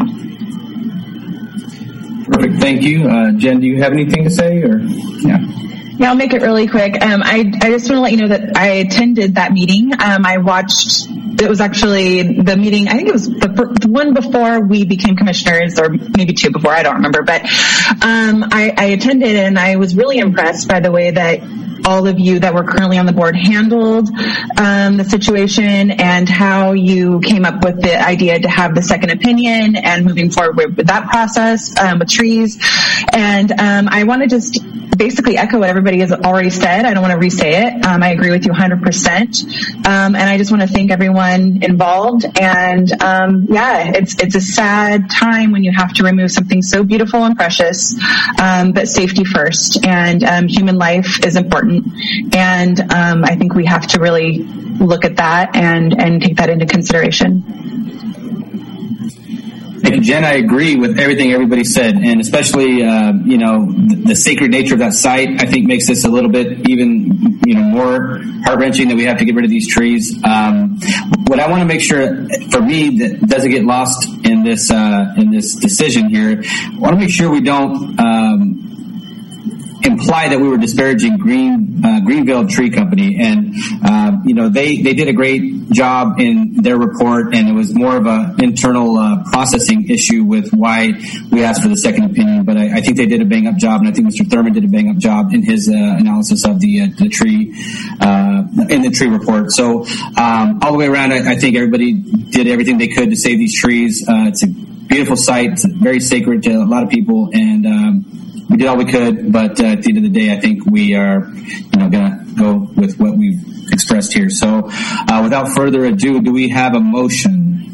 Perfect. Thank you. Uh, Jen, do you have anything to say? Or yeah. Yeah, I'll make it really quick. Um, I, I just want to let you know that I attended that meeting. Um, I watched, it was actually the meeting, I think it was the, the one before we became commissioners, or maybe two before, I don't remember. But um, I, I attended, and I was really impressed by the way that all of you that were currently on the board handled um, the situation, and how you came up with the idea to have the second opinion and moving forward with, with that process um, with trees. And um, I want to just basically echo what everybody has already said. I don't want to re-say it. Um, I agree with you one hundred percent. Um, and I just want to thank everyone involved. And um, yeah, it's it's a sad time when you have to remove something so beautiful and precious, um, but safety first. And um, human life is important. And um, I think we have to really look at that and, and take that into consideration. Thank you, Jen. I agree with everything everybody said, and especially, uh, you know, the, the sacred nature of that site, I think makes this a little bit even, you know, more heart-wrenching that we have to get rid of these trees. Um, what I want to make sure, for me, that doesn't get lost in this, uh, in this decision here, I want to make sure we don't, um, imply that we were disparaging Green uh, Greenville Tree Company, and uh, you know they they did a great job in their report, and it was more of a internal uh, processing issue with why we asked for the second opinion. But I, I think they did a bang up job, and I think Mister Thurman did a bang up job in his uh, analysis of the uh, the tree uh, in the tree report. So um, all the way around, I, I think everybody did everything they could to save these trees. Uh, it's a beautiful site, it's very sacred to a lot of people, and um, we did all we could, but uh, at the end of the day, I think we are, you know, going to go with what we've expressed here. So, uh, without further ado, do we have a motion?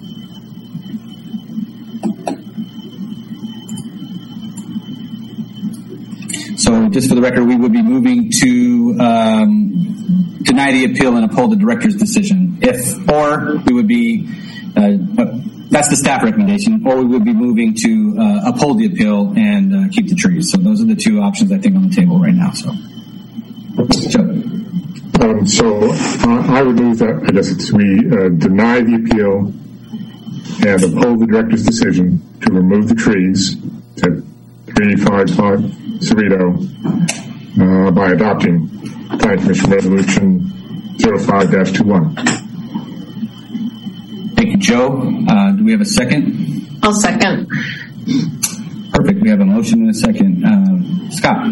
So, just for the record, we would be moving to um, deny the appeal and uphold the director's decision. If, or we would be. Uh, That's the staff recommendation, or we would be moving to uh, uphold the appeal and uh, keep the trees. So those are the two options I think on the table right now. So, um, so uh, I would move that I guess it's we uh, deny the appeal and uphold the director's decision to remove the trees at three fifty-five Cerrito uh, by adopting Planning Commission Resolution zero five dash twenty-one. Thank you, Joe. Uh, do we have a second? I'll second. Perfect. We have a motion and a second. Uh, Scott.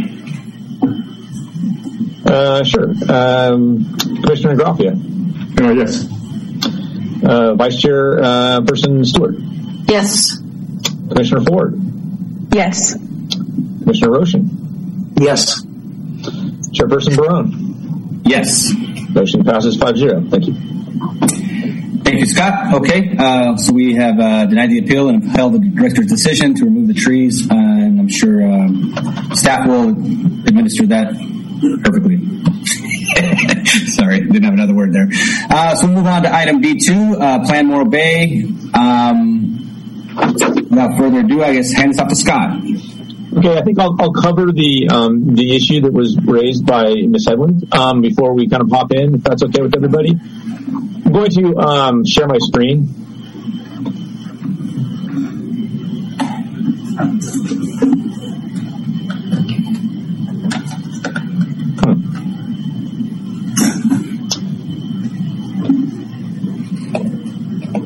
Uh, sure. Um, Commissioner Graffia. Uh, yes. Uh, Vice Chair uh, Person Stewart. Yes. Commissioner Ford. Yes. Commissioner Roshan. Yes. Chairperson Barone. Yes. Motion passes five zero. Thank you. Thank you, Scott. Okay, uh, so we have uh, denied the appeal and upheld the director's decision to remove the trees, uh, and I'm sure um, staff will administer that perfectly. Sorry, didn't have another word there. Uh, so we'll move on to item B two, uh, Plan Morro Bay. Um, without further ado, I guess hand this off to Scott. Okay, I think I'll, I'll cover the um, the issue that was raised by Miz Hedlund um, before we kind of hop in, if that's okay with everybody. I'm going to um, share my screen.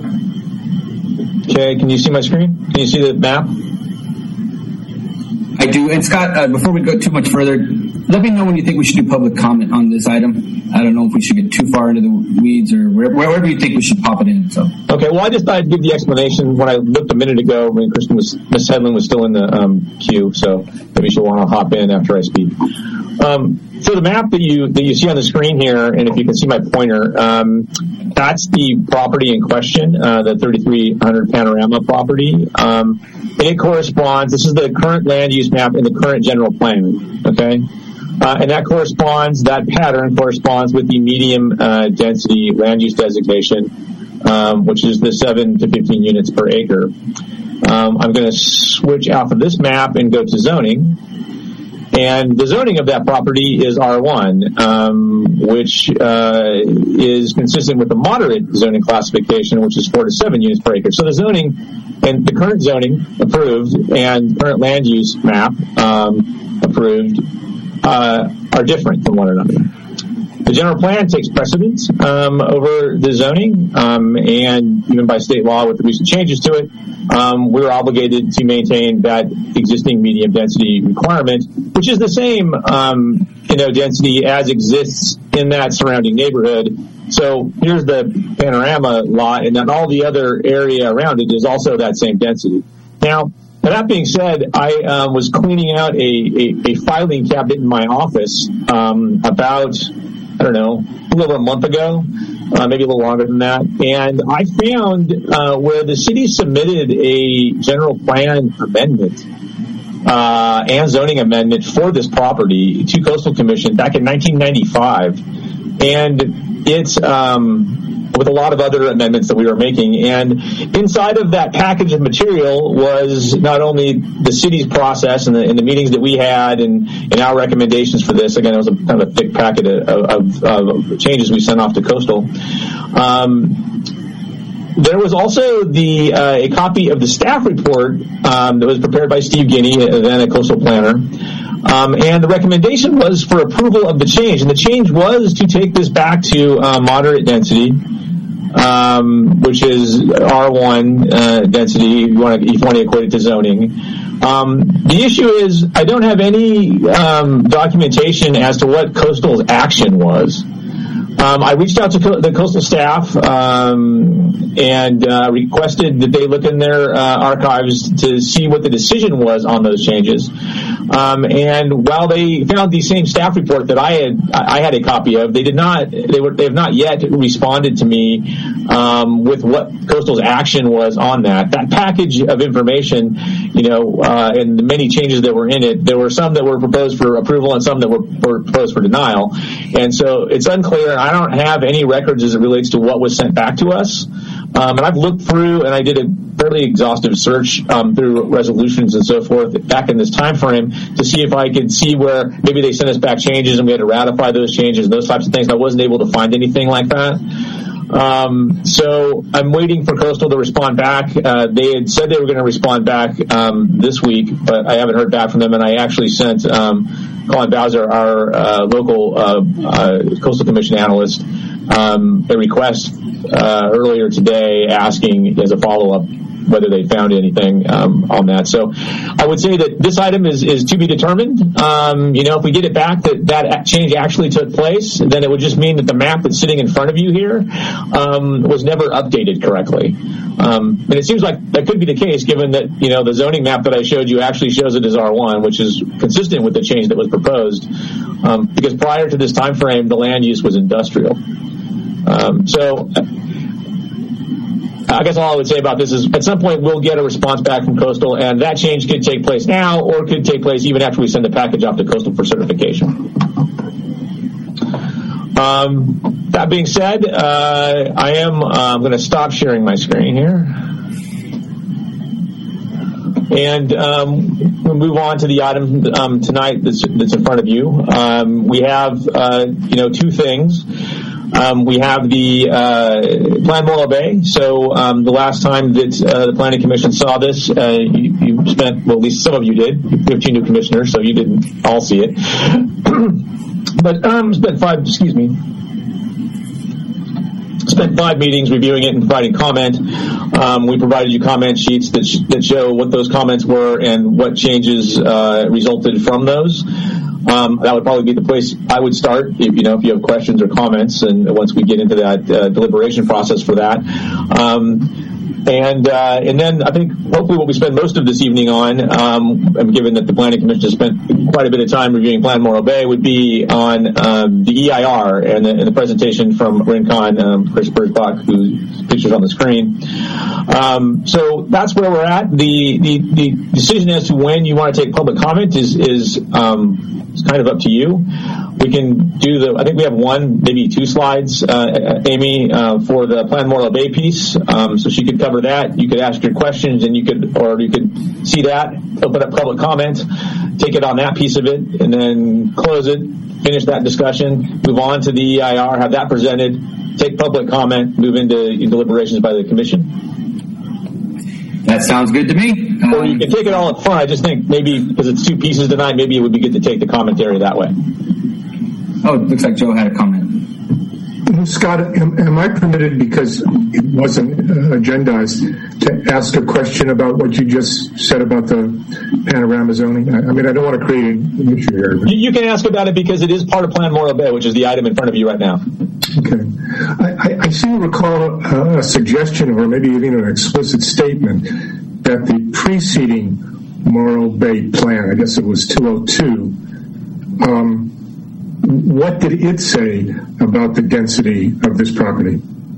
Okay, can you see my screen? Can you see the map? I do. And Scott, uh, before we go too much further, let me know when you think we should do public comment on this item. I don't know if we should get too far into the weeds or where, wherever you think we should pop it in. So. Okay, well, I just thought I'd give the explanation when I looked a minute ago when Kristen was, Miss Hedlund was still in the um, queue, so maybe she'll want to hop in after I speak. Um, so the map that you that you see on the screen here, and if you can see my pointer, um, that's the property in question, uh, the thirty-three hundred Panorama property. Um, and it corresponds, this is the current land use map in the current general plan, okay? Uh, and that corresponds, that pattern corresponds with the medium uh, density land use designation, um, which is the seven to fifteen units per acre. Um, I'm going to switch off of this map and go to zoning. And the zoning of that property is R one, um, which uh, is consistent with the moderate zoning classification, which is four to seven units per acre. So the zoning and the current zoning approved and current land use map um, approved uh, are different from one another. The general plan takes precedence um, over the zoning, um, and even by state law with the recent changes to it, um, we're obligated to maintain that existing medium density requirement, which is the same, um, you know, density as exists in that surrounding neighborhood. So here's the Panorama lot, and then all the other area around it is also that same density. Now, that being said, I um, was cleaning out a, a, a filing cabinet in my office um, about, I don't know, a little over a month ago, uh, maybe a little longer than that, and I found uh, where the city submitted a general plan amendment uh, and zoning amendment for this property to Coastal Commission back in nineteen ninety-five, and it's um, with a lot of other amendments that we were making. And inside of that package of material was not only the city's process and the, and the meetings that we had and, and our recommendations for this. Again, it was a kind of a thick packet of, of, of changes we sent off to Coastal. Um, There was also the uh, a copy of the staff report um, that was prepared by Steve Guinea, then a coastal planner, um, and the recommendation was for approval of the change. And the change was to take this back to uh, moderate density, um, which is R one uh, density. If you want to, if you want to equate it to zoning. Um, the issue is I don't have any um, documentation as to what Coastal's action was. Um, I reached out to co- the coastal staff um, and uh, requested that they look in their uh, archives to see what the decision was on those changes. Um, and while they found the same staff report that I had, I had a copy of, they did not. They were. They have not yet responded to me um, with what Coastal's action was on that. That package of information, you know, uh, and the many changes that were in it. There were some that were proposed for approval and some that were, were proposed for denial. And so it's unclear. I don't have any records as it relates to what was sent back to us. Um, and I've looked through, and I did a fairly exhaustive search um, through resolutions and so forth back in this time frame to see if I could see where maybe they sent us back changes and we had to ratify those changes and those types of things. I wasn't able to find anything like that. Um, so I'm waiting for Coastal to respond back. Uh, they had said they were going to respond back um, this week, but I haven't heard back from them. And I actually sent um, Colin Bowser, our uh, local uh, uh, Coastal Commission analyst, um, a request uh, earlier today asking as a follow-up whether they found anything um, on that. So I would say that this item is, is to be determined. Um, you know, if we get it back that that change actually took place, then it would just mean that the map that's sitting in front of you here um, was never updated correctly. Um, and it seems like that could be the case given that, you know, the zoning map that I showed you actually shows it as R one, which is consistent with the change that was proposed. Um, because prior to this time frame, the land use was industrial. Um, so I guess all I would say about this is at some point we'll get a response back from Coastal, and that change could take place now or could take place even after we send the package off to Coastal for certification. Um, that being said, uh, I am uh, going to stop sharing my screen here. And um, we'll move on to the item um, tonight that's, that's in front of you. Um, we have, uh, you know, two things. Um, we have the uh, Plan Morro Bay. So um, the last time that uh, the Planning Commission saw this, uh, you, you spent, well, at least some of you did. You have fifteen new commissioners, so you didn't all see it. But um, spent five, excuse me, spent five meetings reviewing it and providing comment. Um, we provided you comment sheets that, sh- that show what those comments were and what changes uh, resulted from those. Um, that would probably be the place I would start, if you know, if you have questions or comments, and once we get into that uh, deliberation process for that. Um, And uh, and then I think hopefully what we spend most of this evening on, um, given that the Planning Commission has spent quite a bit of time reviewing Plan Morro Bay, would be on um, the E I R and the, and the presentation from Rincon, um, Chris Bergbach, whose picture's on the screen. Um, so that's where we're at. The, the the decision as to when you want to take public comment is is um, is kind of up to you. We can do the, I think we have one, maybe two slides, uh, Amy, uh, for the Plan Morro Bay piece. Um, so she could cover that. You could ask your questions and you could, or you could see that, open up public comment, take it on that piece of it, and then close it, finish that discussion, move on to the E I R, have that presented, take public comment, move into deliberations by the commission. That sounds good to me. Um, or you can take it all up front. I just think maybe, because it's two pieces tonight, maybe it would be good to take the commentary that way. Oh, it looks like Joe had a comment. Scott, am, am I permitted, because it wasn't uh, agendized, to ask a question about what you just said about the panorama zoning? I, I mean, I don't want to create an issue here. You, you can ask about it because it is part of Plan Morro Bay, which is the item in front of you right now. Okay. I, I, I seem to recall a, a suggestion, or maybe even an explicit statement, that the preceding Morro Bay plan, I guess it was two oh two, um, what did it say about the density of this property?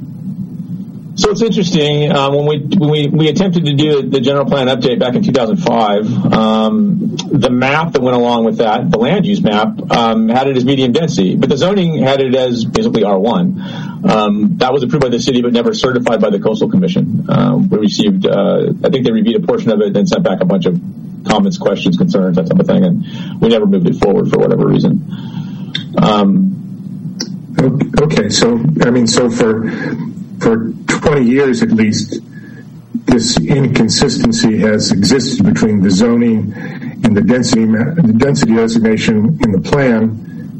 So it's interesting. Uh, when we when we, we attempted to do the general plan update back in two thousand five, um, the map that went along with that, the land use map, um, had it as medium density, but the zoning had it as basically R one. Um, that was approved by the city, but never certified by the Coastal Commission. Um, we received, uh, I think they reviewed a portion of it, and then sent back a bunch of comments, questions, concerns, that type of thing, and we never moved it forward for whatever reason. Um, okay, so I mean, so for for twenty years at least, this inconsistency has existed between the zoning and the density the density designation in the plan.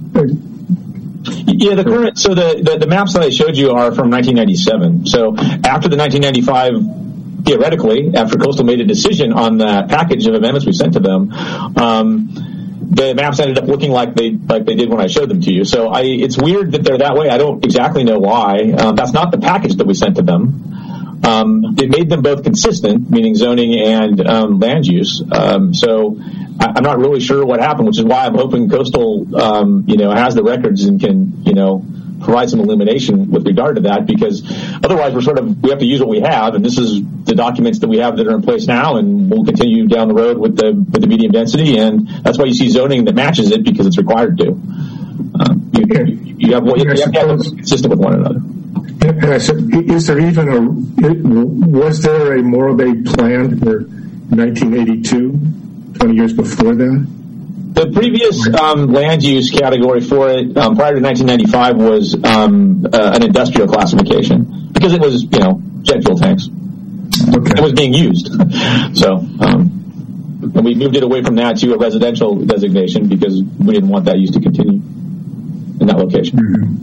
Yeah, the current so the, the the maps that I showed you are from nineteen ninety-seven. So after the nineteen ninety-five, theoretically, after Coastal made a decision on the package of amendments we sent to them, um, the maps ended up looking like they like they did when I showed them to you. So I, it's weird that they're that way. I don't exactly know why. Um, that's not the package that we sent to them. Um, it made them both consistent, meaning zoning and um, land use. Um, so I, I'm not really sure what happened, which is why I'm hoping Coastal, um, you know, has the records and can, you know, provide some illumination with regard to that, because otherwise we're sort of, we have to use what we have, and this is the documents that we have that are in place now, and we'll continue down the road with the with the medium density, and that's why you see zoning that matches it, because it's required to. Um, you, you, you have, you have to have it consistent with one another. And I said, is there even a, was there a Morro Bay plan for nineteen eighty-two, twenty years before that? The previous um, land use category for it um, prior to nineteen ninety-five was um, uh, an industrial classification, because it was, you know, jet fuel tanks. Okay. It was being used. So, um, and we moved it away from that to a residential designation because we didn't want that use to continue in that location. Mm-hmm.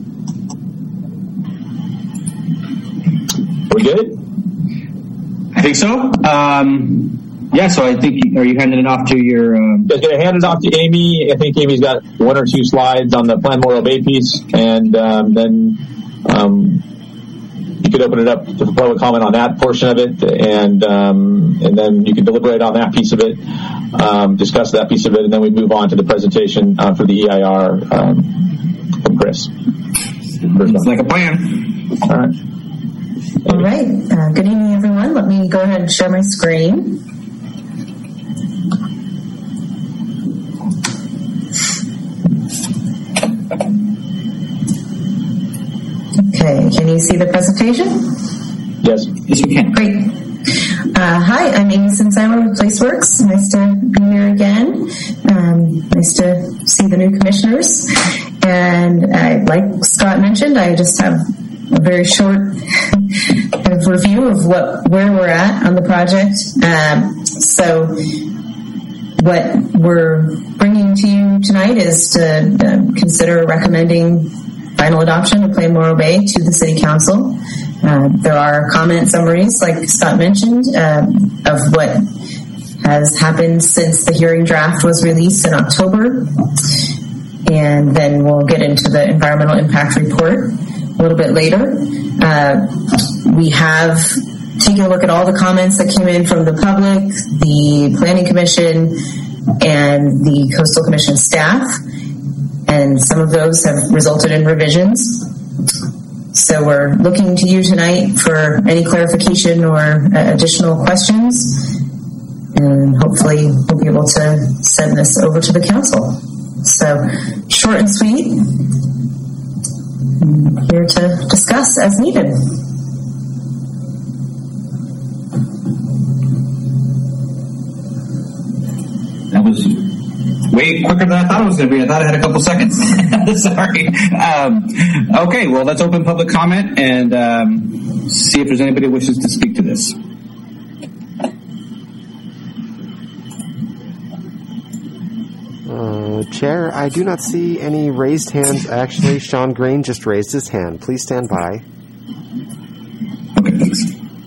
Are we good? I think so. Um, Yeah, so I think, are you handing it off to your... Um... I was going to hand it off to Amy. I think Amy's got one or two slides on the Plan Morro Bay piece, and um, then um, you could open it up to public comment on that portion of it, and um, and then you can deliberate on that piece of it, um, discuss that piece of it, and then we move on to the presentation uh, for the E I R um, from Chris. It's like a plan. All right. All right. Uh, good evening, everyone. Let me go ahead and share my screen. Okay, can you see the presentation? Yes. Yes, we can. Great. Uh, hi, I'm Amy Sinsimer with PlaceWorks. Nice to be here again. Um, nice to see the new commissioners. And uh, like Scott mentioned, I just have a very short kind of review of what where we're at on the project. Um, so what we're bringing to you tonight is to uh, consider recommending final adoption of Plan Morro Bay to the City Council. Uh, there are comment summaries, like Scott mentioned, uh, of what has happened since the hearing draft was released in October. And then we'll get into the environmental impact report a little bit later. Uh, we have taken a look at all the comments that came in from the public, the Planning Commission, and the Coastal Commission staff. And some of those have resulted in revisions. So we're looking to you tonight for any clarification or uh, additional questions. And hopefully we'll be able to send this over to the council. So short and sweet. I'm here to discuss as needed. That was way quicker than I thought it was going to be. I thought I had a couple seconds. Sorry. Um, okay, well, let's open public comment and um, see if there's anybody who wishes to speak to this. Uh, Chair, I do not see any raised hands. Actually, Sean Green just raised his hand. Please stand by. Okay, thanks.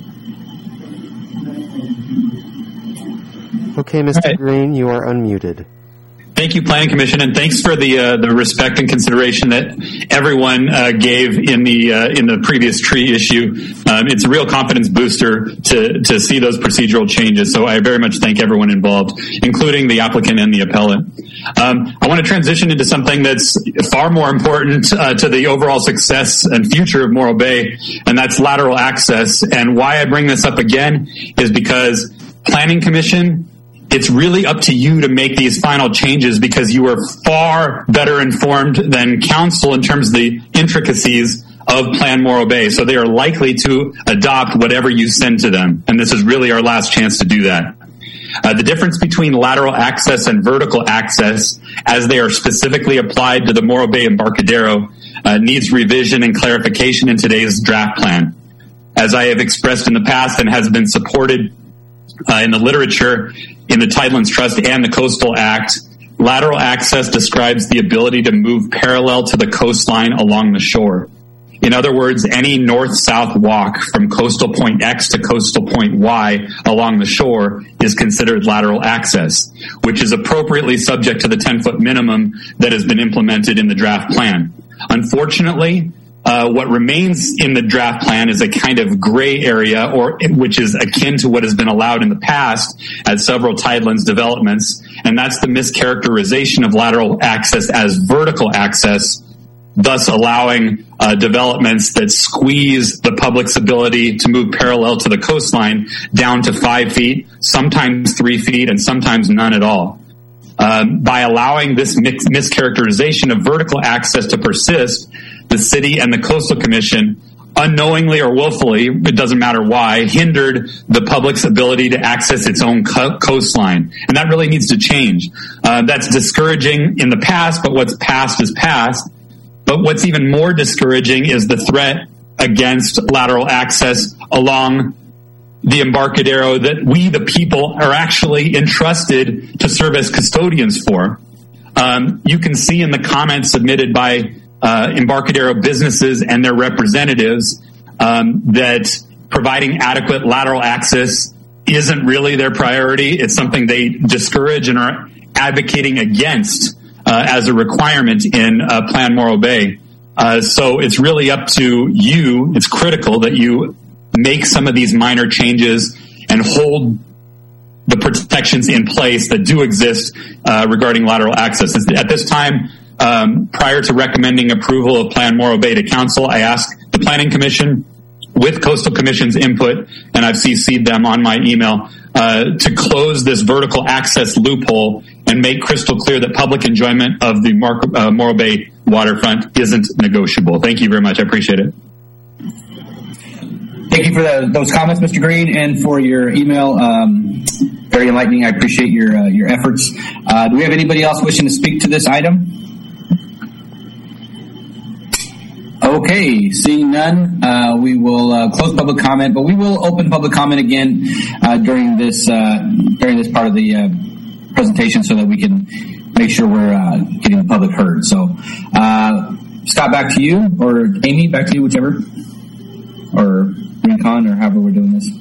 Okay, Mister Right. Green, you are unmuted. Thank you, Planning Commission, and thanks for the uh, the respect and consideration that everyone uh, gave in the uh, in the previous tree issue. Um, it's a real confidence booster to to see those procedural changes. So I very much thank everyone involved, including the applicant and the appellant. Um, I want to transition into something that's far more important uh, to the overall success and future of Morro Bay, and that's lateral access. And why I bring this up again is because Planning Commission, it's really up to you to make these final changes because you are far better informed than council in terms of the intricacies of Plan Morro Bay. So they are likely to adopt whatever you send to them. And this is really our last chance to do that. Uh, the difference between lateral access and vertical access, as they are specifically applied to the Morro Bay Embarcadero, uh, needs revision and clarification in today's draft plan. As I have expressed in the past and has been supported uh, in the literature, in the Tidelands Trust and the Coastal Act, lateral access describes the ability to move parallel to the coastline along the shore. In other words, any north-south walk from coastal point X to coastal point Y along the shore is considered lateral access, which is appropriately subject to the ten-foot minimum that has been implemented in the draft plan. Unfortunately, Uh, what remains in the draft plan is a kind of gray area, or which is akin to what has been allowed in the past at several Tidelands developments, and that's the mischaracterization of lateral access as vertical access, thus allowing uh, developments that squeeze the public's ability to move parallel to the coastline down to five feet, sometimes three feet, and sometimes none at all. Um, by allowing this mix- mischaracterization of vertical access to persist, the city and the Coastal Commission, unknowingly or willfully, it doesn't matter why, hindered the public's ability to access its own co- coastline. And that really needs to change. Uh, that's discouraging in the past, but what's past is past. But what's even more discouraging is the threat against lateral access along the Embarcadero that we, the people, are actually entrusted to serve as custodians for. Um, you can see in the comments submitted by uh, Embarcadero businesses and their representatives um, that providing adequate lateral access isn't really their priority. It's something they discourage and are advocating against uh, as a requirement in uh, Plan Morro Bay. Uh, so it's really up to you. It's critical that you make some of these minor changes and hold the protections in place that do exist uh, regarding lateral access. At this time, um, prior to recommending approval of Plan Morro Bay to council, I asked the Planning Commission, with Coastal Commission's input, and I've C C'd them on my email, uh, to close this vertical access loophole and make crystal clear that public enjoyment of the Mar- uh, Morro Bay waterfront isn't negotiable. Thank you very much. I appreciate it. Thank you for the, those comments, Mister Green, and for your email. Um, very enlightening. I appreciate your uh, your efforts. Uh, do we have anybody else wishing to speak to this item? Okay, seeing none, uh, we will uh, close public comment, but we will open public comment again uh, during this uh, during this part of the uh, presentation, so that we can make sure we're uh, getting the public heard. So, uh, Scott, back to you, or Amy, back to you, whichever. or recon, or however we're doing this.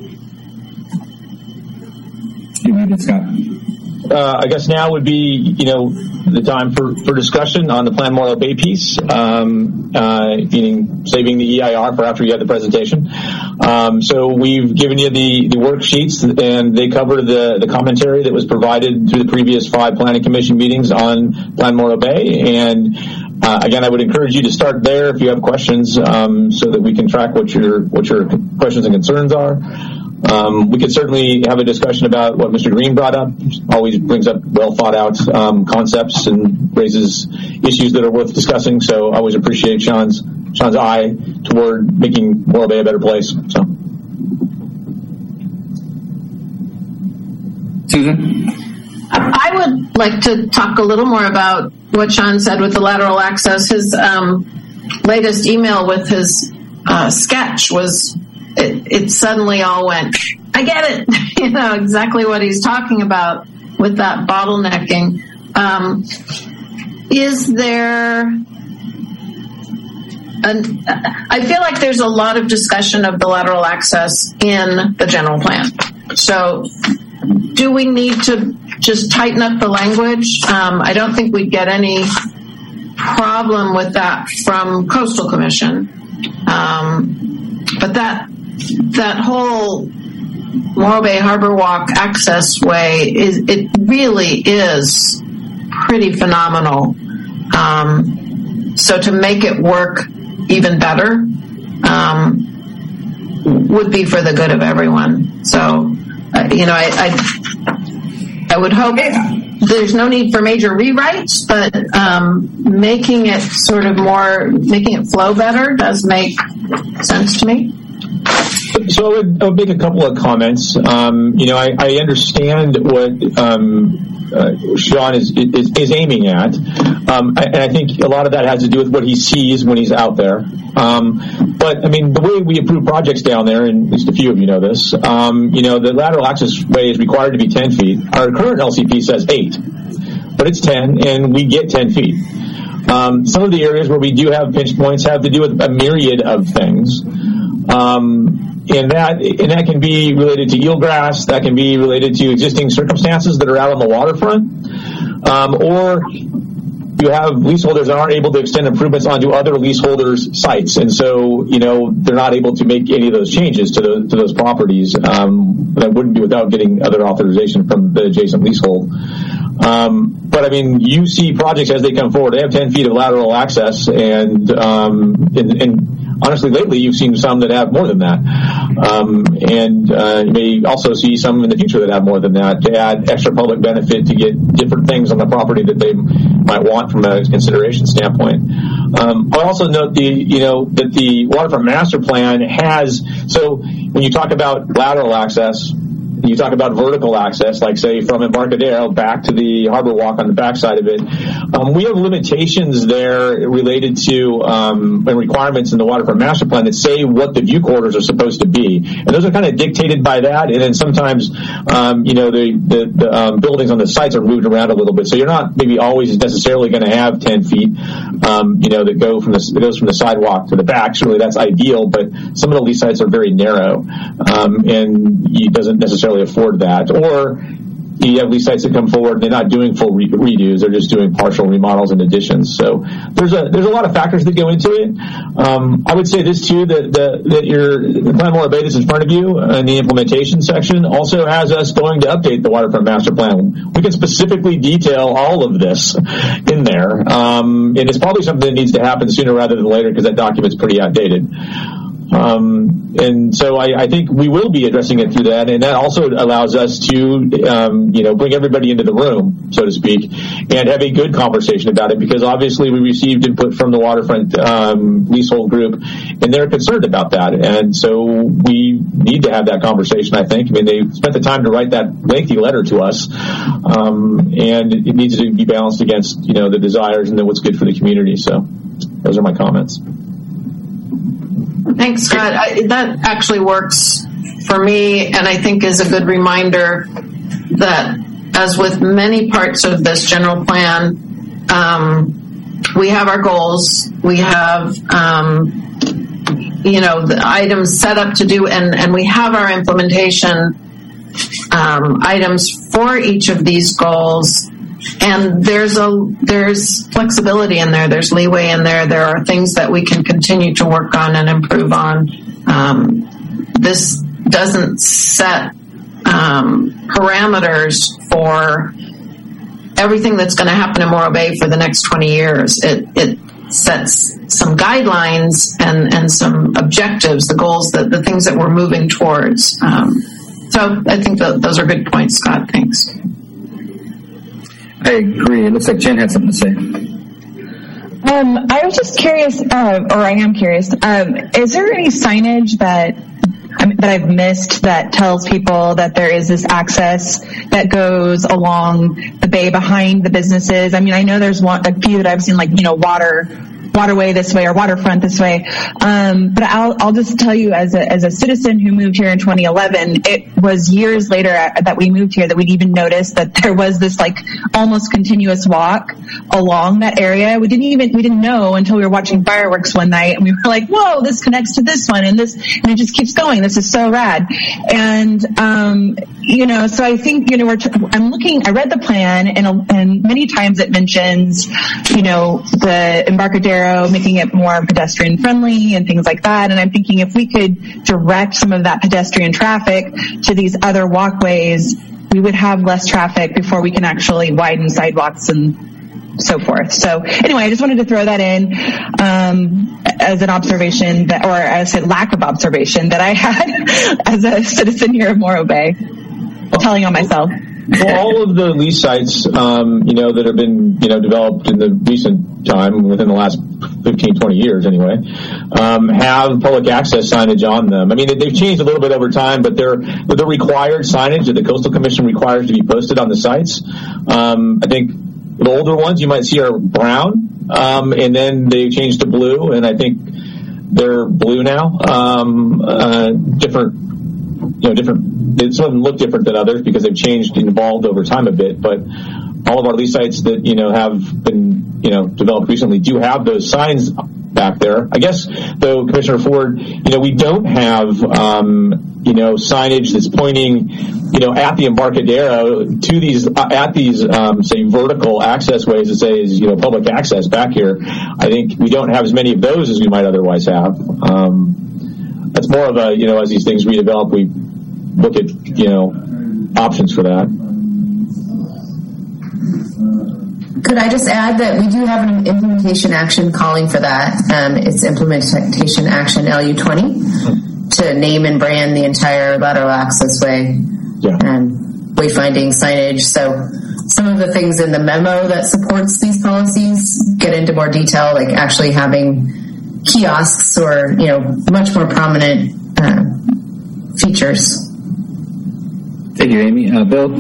You muted, Scott. Uh, I guess now would be, you know, the time for, for discussion on the Plan Morro Bay piece, um, uh, meaning saving the E I R for after you have the presentation. Um, so we've given you the, the worksheets, and they cover the, the commentary that was provided through the previous five Planning Commission meetings on Plan Morro Bay. And uh, again, I would encourage you to start there if you have questions, um, so that we can track what your what your questions and concerns are. Um, we could certainly have a discussion about what Mister Green brought up. Always brings up well thought out um, concepts and raises issues that are worth discussing. So I always appreciate Sean's Sean's eye toward making Morro Bay a better place. So, Susan, I would like to talk a little more about what Sean said with the lateral access. His um, latest email with his uh, sketch was. It, it suddenly all went, I get it, you know, exactly what he's talking about with that bottlenecking. Um, is there, an, I feel like there's a lot of discussion of the lateral access in the general plan. So do we need to just tighten up the language? Um, I don't think we'd get any problem with that from Coastal Commission. Um, but that, that whole Morro Bay Harbor Walk access way is, it really is pretty phenomenal. Um, so to make it work even better, um, would be for the good of everyone. So, uh, you know, I, I, I would hope there's no need for major rewrites, but, um, making it sort of more, making it flow better does make sense to me. So I would, I would make a couple of comments. Um, you know, I, I understand what um, uh, Sean is, is is aiming at, um, and I think a lot of that has to do with what he sees when he's out there. Um, but I mean, the way we approve projects down there, and at least a few of you know this, um, you know, the lateral access way is required to be ten feet. Our current L C P says eight, but it's ten, and we get ten feet. Um, some of the areas where we do have pinch points have to do with a myriad of things. Um, and that, and that can be related to eelgrass, that can be related to existing circumstances that are out on the waterfront, um, or you have leaseholders that aren't able to extend improvements onto other leaseholders' sites, and so, you know, they're not able to make any of those changes to, the, to those properties. Um, that wouldn't be without getting other authorization from the adjacent leasehold. Um, but I mean, you see projects as they come forward, they have ten feet of lateral access, and, um, and, and honestly, lately you've seen some that have more than that. Um, and uh, you may also see some in the future that have more than that to add extra public benefit to get different things on the property that they might want from a consideration standpoint. Um, I'll also note the, you know, that the Waterfront Master Plan has, so when you talk about lateral access, you talk about vertical access, like say from Embarcadero back to the Harbor Walk on the backside of it. Um, we have limitations there related to um, and requirements in the Waterfront Master Plan that say what the view corridors are supposed to be, and those are kind of dictated by that. And then sometimes, um, you know, the the, the um, buildings on the sites are moved around a little bit, so you're not maybe always necessarily going to have ten feet, um, you know, that go from the that goes from the sidewalk to the back. Certainly that's ideal, but some of the lease sites are very narrow, um, and it doesn't necessarily afford that. Or you have lease sites that come forward and they're not doing full re- redos; they're just doing partial remodels and additions. So there's a there's a lot of factors that go into it. Um, I would say this too, that the, that your the Plan Morro Bay that's in front of you in the implementation section also has us going to update the Waterfront Master Plan. We can specifically detail all of this in there, um, and it's probably something that needs to happen sooner rather than later because that document's pretty outdated. Um, and so I, I think we will be addressing it through that, and that also allows us to, um, you know, bring everybody into the room, so to speak, and have a good conversation about it, because obviously we received input from the Waterfront um, leasehold group, and they're concerned about that, and so we need to have that conversation, I think. I mean, they spent the time to write that lengthy letter to us, um, and it needs to be balanced against, you know, the desires and then what's good for the community. So those are my comments. Thanks, Scott. I, that actually works for me, and I think is a good reminder that, as with many parts of this general plan, um, we have our goals, we have um, you know, the items set up to do, and, and we have our implementation um, items for each of these goals. And there's a there's flexibility in there. There's leeway in there. There are things that we can continue to work on and improve on. Um, this doesn't set um, parameters for everything that's going to happen in Morro Bay for the next twenty years. It it sets some guidelines and, and some objectives, the goals, that the things that we're moving towards. Um, so I think that those are good points, Scott. Thanks. I agree. It looks like Jen had something to say. Um, I was just curious, uh, or I am curious. Um, is there any signage that um, that I've missed that tells people that there is this access that goes along the bay behind the businesses? I mean, I know there's one, a few that I've seen, like, you know, water. waterway this way or waterfront this way. Um, but I'll, I'll just tell you, as a, as a citizen who moved here in twenty eleven, it was years later at, that we moved here that we'd even noticed that there was this like almost continuous walk along that area. We didn't even, we didn't know until we were watching fireworks one night, and we were like, whoa, this connects to this one and this, and it just keeps going. This is so rad. And, um, you know, so I think, you know, we're t- I'm looking, I read the plan, and, and many times it mentions, you know, the Embarcadero, making it more pedestrian friendly and things like that. And I'm thinking if we could direct some of that pedestrian traffic to these other walkways, we would have less traffic before we can actually widen sidewalks and so forth. So anyway, I just wanted to throw that in um, as an observation that, or as a lack of observation that I had as a citizen here of Morro Bay. Telling on myself. Well, all of the lease sites, um, you know, that have been, you know, developed in the recent time, within the last fifteen, twenty years anyway, um, have public access signage on them. I mean, they've changed a little bit over time, but they're, the required signage that the Coastal Commission requires to be posted on the sites. Um, I think the older ones you might see are brown, um, and then they changed to blue, and I think they're blue now. Um, uh, different, you know, different, some of them look different than others because they've changed and evolved over time a bit, but all of our lease sites that, you know, have been, you know, developed recently do have those signs back there. I guess, though, Commissioner Ford, you know, we don't have, um, you know, signage that's pointing, you know, at the Embarcadero to these, uh, at these, um, say, vertical access ways that say is, you know, public access back here. I think we don't have as many of those as we might otherwise have. Um, that's more of a, you know, as these things redevelop, we look at, you know, options for that. Could I just add that we do have an implementation action calling for that. Um, it's implementation action L U twenty to name and brand the entire lateral access way, yeah. and wayfinding signage. So some of the things in the memo that supports these policies get into more detail, like actually having kiosks or, you know, much more prominent uh, features. Thank you, Amy. Uh, Bill?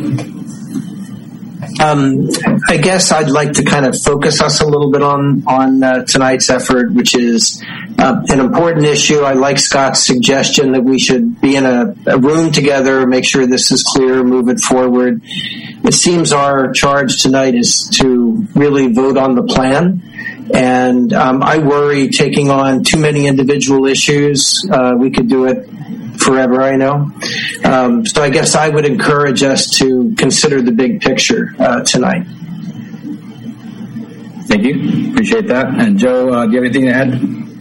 Um, I guess I'd like to kind of focus us a little bit on on uh, tonight's effort, which is uh, an important issue. I like Scott's suggestion that we should be in a, a room together, make sure this is clear, move it forward. It seems our charge tonight is to really vote on the plan. And um, I worry taking on too many individual issues. Uh, we could do it forever, I know. Um, so I guess I would encourage us to consider the big picture uh, tonight. Thank you. Appreciate that. And Joe, uh, do you have anything to add?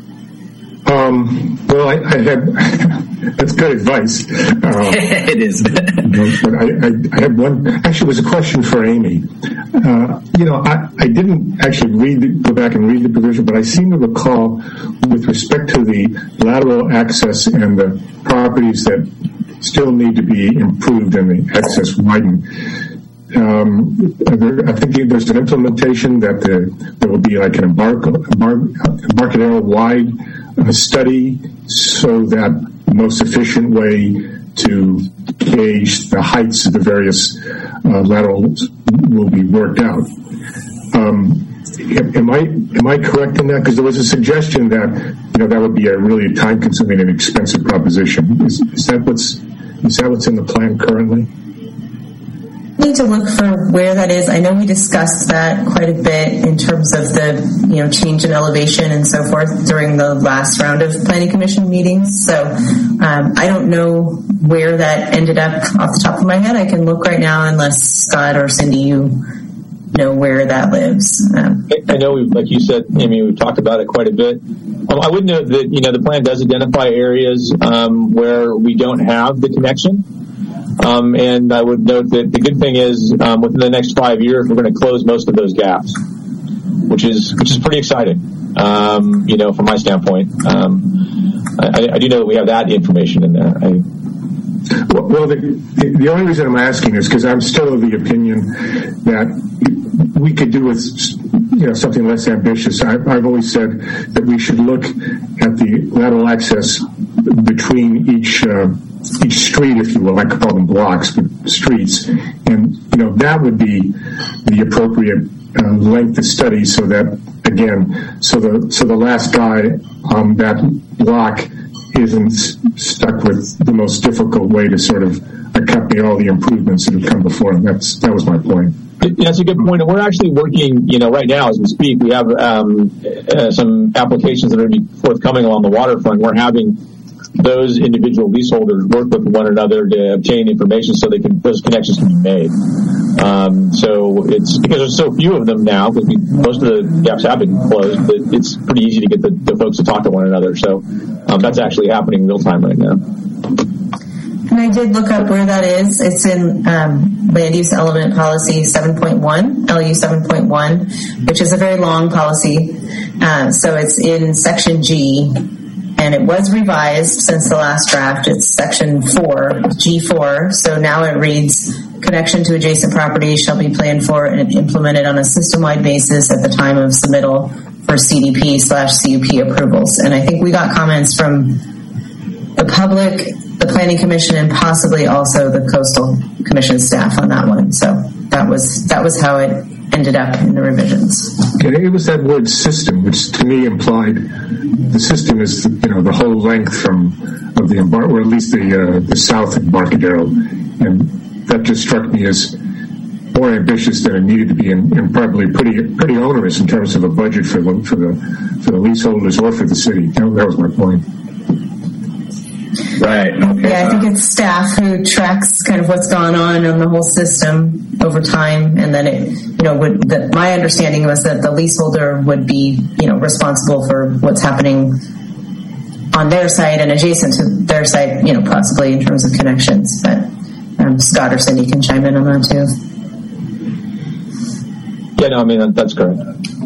Um, well, I, I had, that's good advice. Uh, it is. But I, I, I have one, actually it was a question for Amy. Uh, you know, I, I didn't actually read, the, go back and read the provision, but I seem to recall with respect to the lateral access and the properties that still need to be improved and the access widened. Um, there, I think there's an implementation that the, there will be like an Embarcadero wide uh, study so that the most efficient way to gauge the heights of the various uh, laterals will be worked out. Um, am I am I correct in that? Because there was a suggestion that, you know, that would be a really time-consuming and expensive proposition. Is, is that what's is that what's in the plan currently? need to look for where that is. I know we discussed that quite a bit in terms of the, you know, change in elevation and so forth during the last round of Planning Commission meetings. So um, I don't know where that ended up off the top of my head. I can look right now unless Scott or Cindy, you know where that lives. Um, I know, we've, like you said, Amy, we've talked about it quite a bit. Um, I would note that, you know, the plan does identify areas um, where we don't have the connection. Um, and I would note that the good thing is, um, within the next five years, we're going to close most of those gaps, which is which is pretty exciting. Um, you know, from my standpoint, um, I, I do know that we have that information in there. I, well, well the, the only reason I'm asking is because I'm still of the opinion that we could do with, you know, something less ambitious. I, I've always said that we should look at the lateral access between each. Uh, each street, if you will, I call them blocks, but streets, and you know that would be the appropriate uh, length of study, so that again, so the so the last guy on that block isn't stuck with the most difficult way to sort of accompany all the improvements that have come before him. That's that was my point. That's a good point. And we're actually working, you know, right now as we speak. We have um, uh, some applications that are going to be forthcoming along the waterfront. We're having those individual leaseholders work with one another to obtain information so they can those connections can be made. Um, so it's because there's so few of them now, because we, most of the gaps have been closed, but it's pretty easy to get the, the folks to talk to one another. So um, that's actually happening real time right now. And I did look up where that is. It's in um, Land Use Element Policy seven point one, L U seven point one, which is a very long policy. Uh, so it's in Section G. And it was revised since the last draft. It's section four, G four. So now it reads, connection to adjacent properties shall be planned for and implemented on a system-wide basis at the time of submittal for C D P slash C U P approvals. And I think we got comments from the public, the Planning Commission, and possibly also the Coastal Commission staff on that one. So that was that was how it ended up in the revisions. Okay, it was that word system, which to me implied the system is, you know, the whole length from of the Embar- or at least the uh, the south of Embarcadero, and that just struck me as more ambitious than it needed to be, and, and probably pretty pretty onerous in terms of a budget for the for the for the leaseholders or for the city. That, that was my point. Right. Okay. Yeah, I think it's staff who tracks kind of what's gone on in the whole system over time, and then it, you know, would. The, my understanding was that the leaseholder would be, you know, responsible for what's happening on their site and adjacent to their site, you know, possibly in terms of connections. But um, Scott or Cindy can chime in on that too. Yeah, no, I mean that's correct.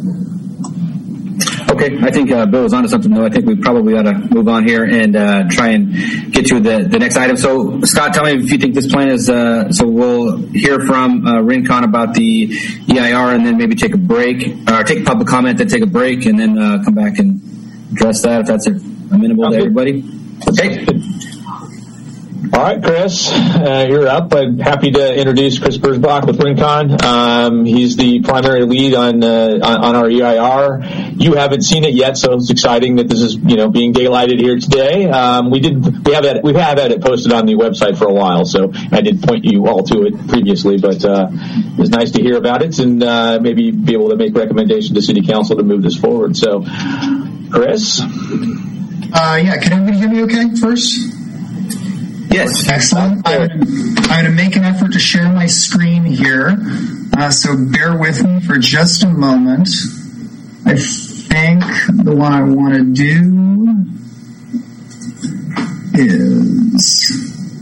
Okay, I think uh, Bill is onto something, though. I think we probably ought to move on here and uh, try and get to the, the next item. So, Scott, tell me if you think this plan is, uh, so we'll hear from uh, Rincon about the E I R and then maybe take a break, or take public comment, then take a break, and then uh, come back and address that if that's amenable to everybody. Okay. All right, Chris, uh, you're up. I'm happy to introduce Chris Bursbach with Rincon. Um, he's the primary lead on, uh, on on our E I R. You haven't seen it yet, so it's exciting that this is, you know, being daylighted here today. Um, we did we have that we have had it posted on the website for a while, so I did point you all to it previously. But uh, it was nice to hear about it and uh, maybe be able to make recommendation to City Council to move this forward. So, Chris, uh, yeah, can everybody hear me? Okay, first. Yes. Excellent. I'm, I'm going to make an effort to share my screen here, uh, so bear with me for just a moment. I think the one I want to do is,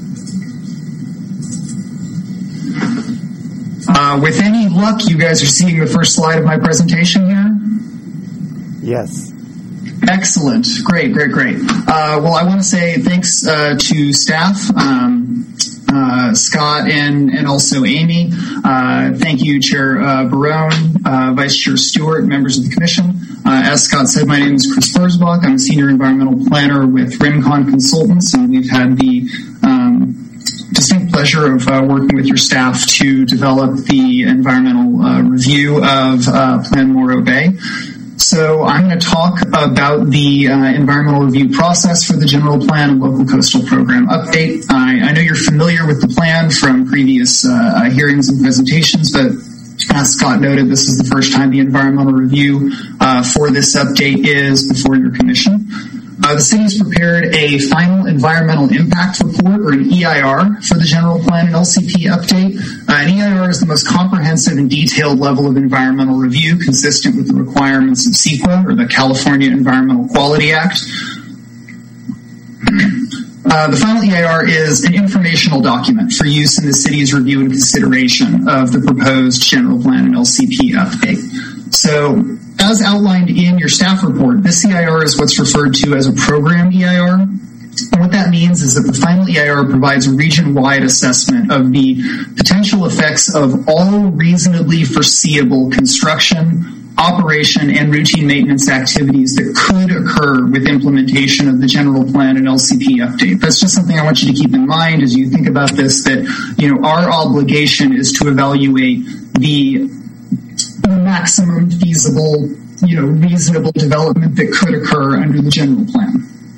uh, with any luck, you guys are seeing the first slide of my presentation here? Yes. Excellent. Great, great, great. Uh, well, I want to say thanks uh, to staff, um, uh, Scott and, and also Amy. Uh, thank you, Chair uh, Barone, uh, Vice Chair Stewart, members of the Commission. Uh, as Scott said, my name is Chris Bursbach. I'm a Senior Environmental Planner with Rincon Consultants, and we've had the um, distinct pleasure of uh, working with your staff to develop the environmental uh, review of uh, Plan Morro Bay. So I'm going to talk about the uh, environmental review process for the general plan and local coastal program update. I, I know you're familiar with the plan from previous uh, hearings and presentations, but as Scott noted, this is the first time the environmental review uh, for this update is before your commission. Uh, the city has prepared a final environmental impact report, or an E I R, for the general plan and L C P update. Uh, an E I R is the most comprehensive and detailed level of environmental review consistent with the requirements of CEQA, or the California Environmental Quality Act. Uh, the final E I R is an informational document for use in the city's review and consideration of the proposed general plan and L C P update. So, as outlined in your staff report, this E I R is what's referred to as a program E I R. And what that means is that the final E I R provides a region-wide assessment of the potential effects of all reasonably foreseeable construction, operation, and routine maintenance activities that could occur with implementation of the general plan and L C P update. That's just something I want you to keep in mind as you think about this, that, you know, our obligation is to evaluate the maximum feasible, you know, reasonable development that could occur under the general plan.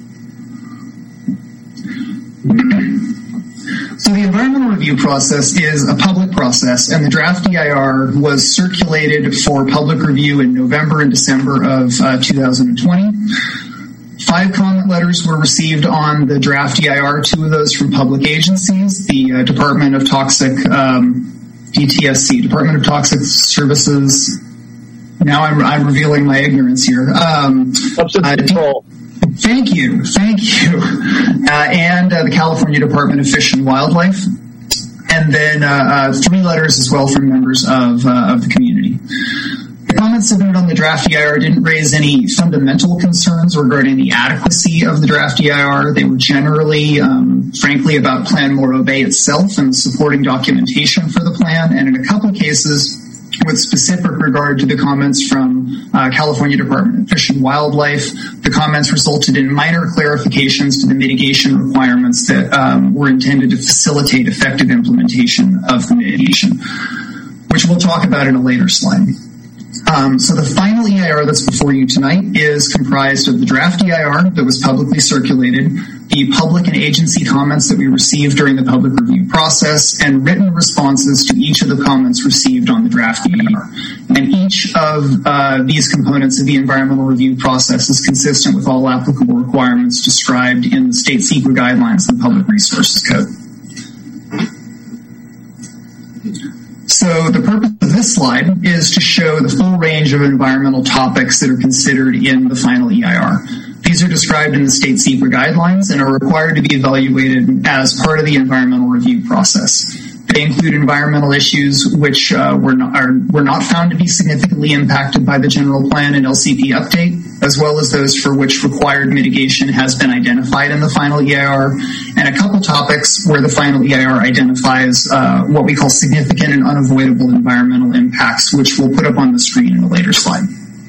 So the environmental review process is a public process, and the draft E I R was circulated for public review in November and December of uh, two thousand twenty. Five comment letters were received on the draft E I R, two of those from public agencies, the uh, Department of Toxic, um, D T S C, Department of Toxic Services. Now I'm, I'm revealing my ignorance here. Um, uh, D- Thank you, thank you. Uh, and uh, the California Department of Fish and Wildlife. And then uh, uh, three letters as well from members of, uh, of the community. The comments submitted on the draft E I R didn't raise any fundamental concerns regarding the adequacy of the draft E I R. They were generally, um, frankly, about Plan Morro Bay itself and the supporting documentation for the plan, and in a couple cases, with specific regard to the comments from uh, California Department of Fish and Wildlife, the comments resulted in minor clarifications to the mitigation requirements that um, were intended to facilitate effective implementation of the mitigation, which we'll talk about in a later slide. Um, so the final E I R that's before you tonight is comprised of the draft E I R that was publicly circulated, the public and agency comments that we received during the public review process, and written responses to each of the comments received on the draft E I R. And each of uh, these components of the environmental review process is consistent with all applicable requirements described in the state CEQA guidelines and Public Resources Code. So the purpose of this slide is to show the full range of environmental topics that are considered in the final E I R. These are described in the state CEQA guidelines and are required to be evaluated as part of the environmental review process. They include environmental issues which uh, were, not, are, were not found to be significantly impacted by the general plan and L C P update, as well as those for which required mitigation has been identified in the final E I R, and a couple topics where the final E I R identifies uh, what we call significant and unavoidable environmental impacts, which we'll put up on the screen in a later slide.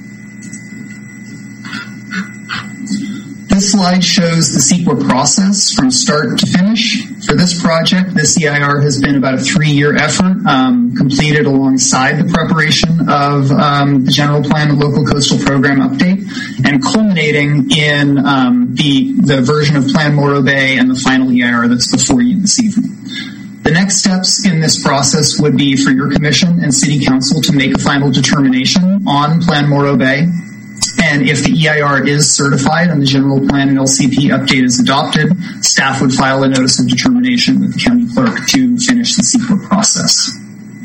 This slide shows the CEQA process from start to finish. For this project, this E I R has been about a three-year effort, um, completed alongside the preparation of um, the general plan and local coastal program update, and culminating in um, the, the version of Plan Morro Bay and the final E I R that's before you this evening. The next steps in this process would be for your commission and city council to make a final determination on Plan Morro Bay. And if the E I R is certified and the general plan and L C P update is adopted, staff would file a notice of determination with the county clerk to finish the CEQA process.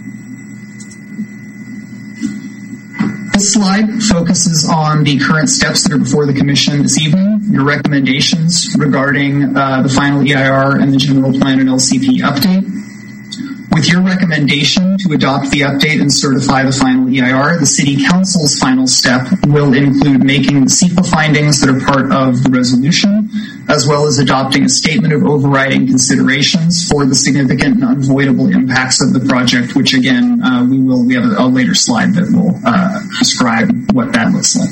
This slide focuses on the current steps that are before the commission this evening, your recommendations regarding uh, the final E I R and the general plan and L C P update. With your recommendation to adopt the update and certify the final E I R, the City Council's final step will include making the CEQA findings that are part of the resolution, as well as adopting a statement of overriding considerations for the significant and unavoidable impacts of the project, which again, uh, we will, we have a, a later slide that will uh, describe what that looks like.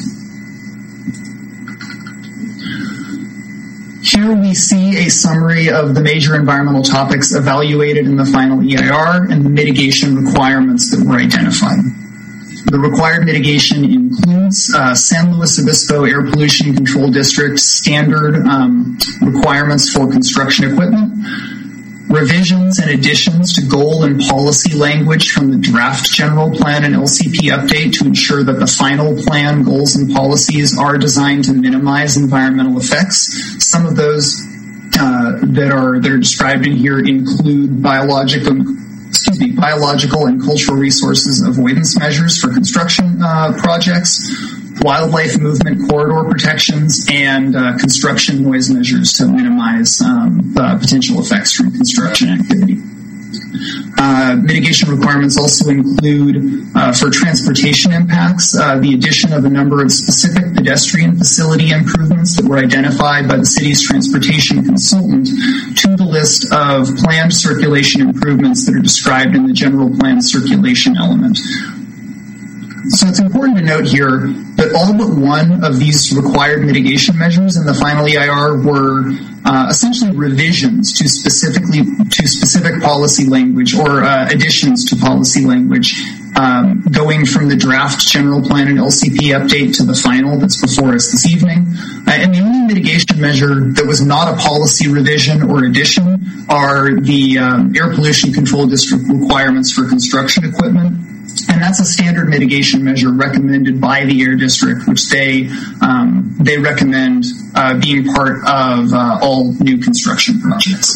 Here we see a summary of the major environmental topics evaluated in the final E I R and the mitigation requirements that were identified. The required mitigation includes uh, San Luis Obispo Air Pollution Control District standard um, requirements for construction equipment, revisions and additions to goal and policy language from the draft general plan and L C P update to ensure that the final plan goals and policies are designed to minimize environmental effects. Some of those uh, that are that are described in here include biological excuse me biological and cultural resources avoidance measures for construction uh, projects, wildlife movement corridor protections, and uh, construction noise measures to minimize um, the potential effects from construction activity. Uh, mitigation requirements also include, uh, for transportation impacts, uh, the addition of a number of specific pedestrian facility improvements that were identified by the city's transportation consultant to the list of planned circulation improvements that are described in the general plan circulation element. So it's important to note here that all but one of these required mitigation measures in the final E I R were uh, essentially revisions to specifically to specific policy language or uh, additions to policy language, um, going from the draft general plan and L C P update to the final that's before us this evening. Uh, and the only mitigation measure that was not a policy revision or addition are the um, air pollution control district requirements for construction equipment. And that's a standard mitigation measure recommended by the Air District, which they um, they recommend uh, being part of uh, all new construction projects.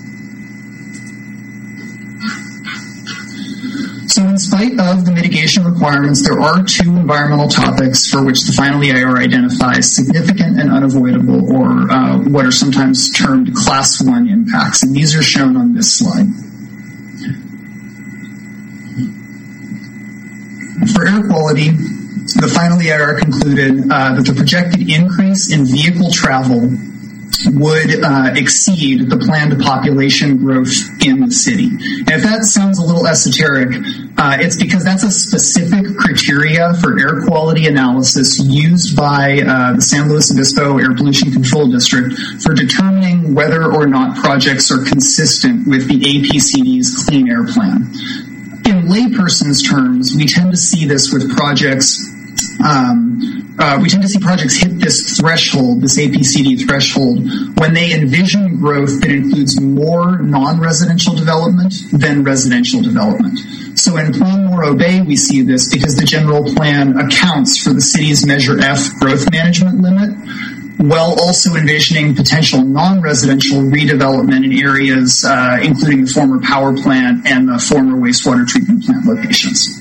So in spite of the mitigation requirements, there are two environmental topics for which the final E I R identifies significant and unavoidable, or uh, what are sometimes termed class one impacts. And these are shown on this slide. For air quality, the final E I R concluded uh, that the projected increase in vehicle travel would uh, exceed the planned population growth in the city. And if that sounds a little esoteric, uh, it's because that's a specific criteria for air quality analysis used by uh, the San Luis Obispo Air Pollution Control District for determining whether or not projects are consistent with the A P C D's Clean Air Plan. In layperson's terms, we tend to see this with projects, um, uh, we tend to see projects hit this threshold, this A P C D threshold, when they envision growth that includes more non-residential development than residential development. So in Plan Morro Bay, we see this because the general plan accounts for the city's Measure F growth management limit, while also envisioning potential non-residential redevelopment in areas uh, including the former power plant and the former wastewater treatment plant locations.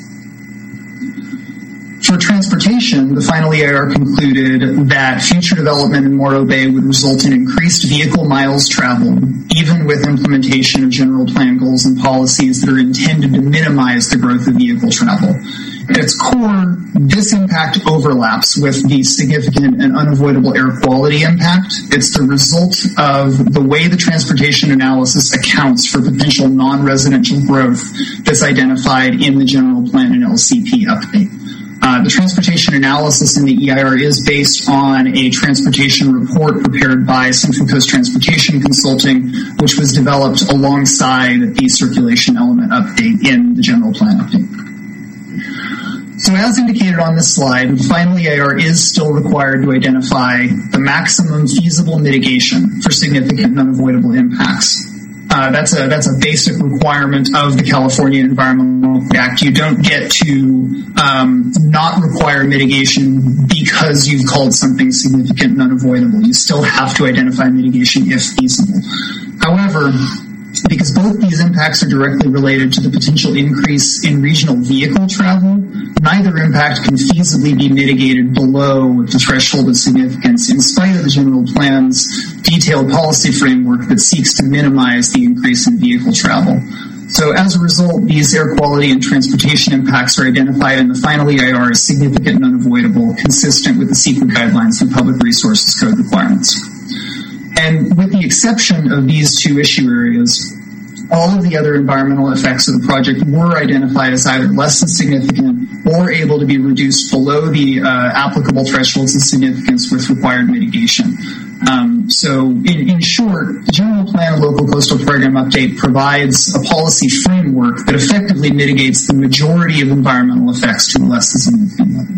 For transportation, the final E I R concluded that future development in Morro Bay would result in increased vehicle miles traveled, even with implementation of general plan goals and policies that are intended to minimize the growth of vehicle travel. At its core, this impact overlaps with the significant and unavoidable air quality impact. It's the result of the way the transportation analysis accounts for potential non-residential growth that's identified in the general plan and L C P update. Uh, the transportation analysis in the E I R is based on a transportation report prepared by Central Coast Transportation Consulting, which was developed alongside the circulation element update in the general plan update. So as indicated on this slide, the final E I R is still required to identify the maximum feasible mitigation for significant and unavoidable impacts. Uh, that's a that's a basic requirement of the California Environmental Act. You don't get to um, not require mitigation because you've called something significant and unavoidable. You still have to identify mitigation if feasible. However, because both these impacts are directly related to the potential increase in regional vehicle travel, neither impact can feasibly be mitigated below the threshold of significance in spite of the general plan's detailed policy framework that seeks to minimize the increase in vehicle travel. So as a result, these air quality and transportation impacts are identified in the final E I R as significant and unavoidable, consistent with the CEQA guidelines and Public Resources Code requirements. And with the exception of these two issue areas, all of the other environmental effects of the project were identified as either less than significant or able to be reduced below the uh, applicable thresholds of significance with required mitigation. Um, so, in, in short, the General Plan and Local Coastal Program Update provides a policy framework that effectively mitigates the majority of environmental effects to a less than significant level.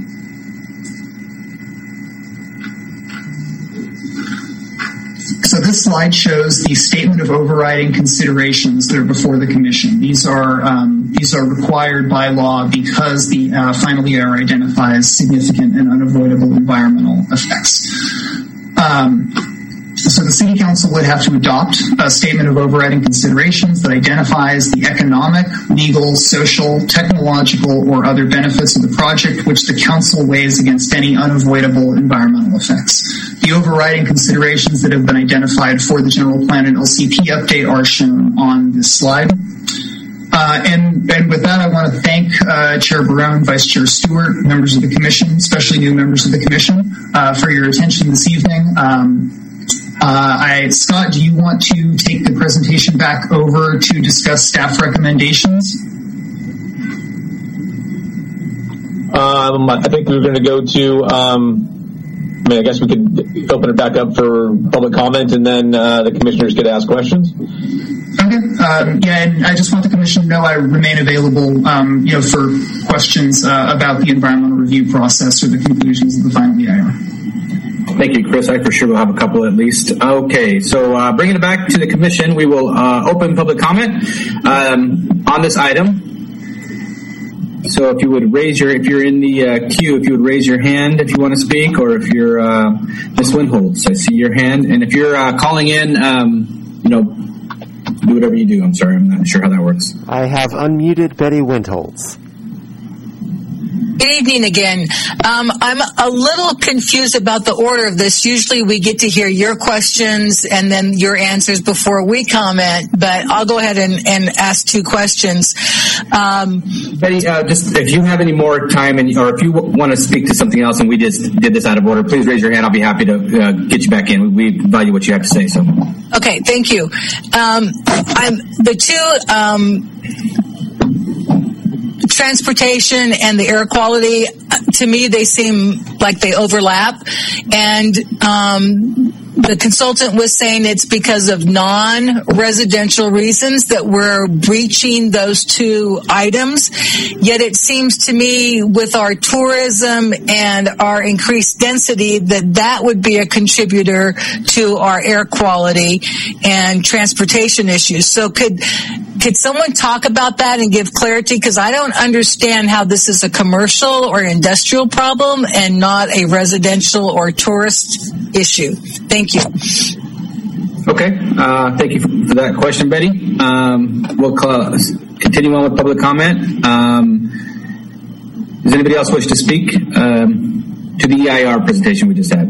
So this slide shows the statement of overriding considerations that are before the Commission. These are um, these are required by law because the uh, final E I R identifies significant and unavoidable environmental effects. Um, so the City Council would have to adopt a statement of overriding considerations that identifies the economic, legal, social, technological, or other benefits of the project which the Council weighs against any unavoidable environmental effects. The overriding considerations that have been identified for the General Plan and L C P update are shown on this slide. Uh, and, and with that, I want to thank uh, Chair Barone, Vice Chair Stewart, members of the Commission, especially new members of the Commission, uh, for your attention this evening. Um, uh, I, Scott, do you want to take the presentation back over to discuss staff recommendations? Um, I think we're going to go to, um, I mean, I guess we could open it back up for public comment, and then uh, the commissioners could ask questions. Okay. Um, yeah, and I just want the Commission to know I remain available, um, you know, for questions uh, about the environmental review process or the conclusions of the final E I R. Thank you, Chris. I for sure will have a couple at least. Okay, so uh, bringing it back to the Commission, we will uh, open public comment um, on this item. So if you would raise your, if you're in the uh, queue, if you would raise your hand if you want to speak, or if you're uh, Miz Windholtz, I see your hand. And if you're uh, calling in, um, you know, do whatever you do. I'm sorry, I'm not sure how that works. I have unmuted Betty Windholtz. Good evening again. Um, I'm a little confused about the order of this. Usually we get to hear your questions and then your answers before we comment, but I'll go ahead and, and ask two questions. Um, Betty, uh, just if you have any more time, and or if you w- want to speak to something else and we just did this out of order, please raise your hand. I'll be happy to uh, get you back in. We value what you have to say. So, okay, thank you. Um, I'm the two. Um, Transportation and the air quality, to me, they seem like they overlap. And um, the consultant was saying it's because of non-residential reasons that we're breaching those two items. Yet it seems to me with our tourism and our increased density that that would be a contributor to our air quality and transportation issues. So could could someone talk about that and give clarity? Because I don't understand how this is a commercial or industrial problem and not a residential or tourist issue. Thank you. Okay. Uh, thank you for, for that question, Betty. Um, we'll call, continue on with public comment. Um, does anybody else wish to speak um, to the E I R presentation we just had?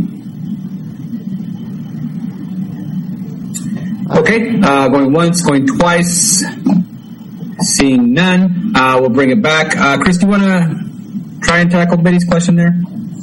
Okay, uh, going once, going twice, seeing none, uh, we'll bring it back. Uh, Chris, do you want to try and tackle Betty's question there?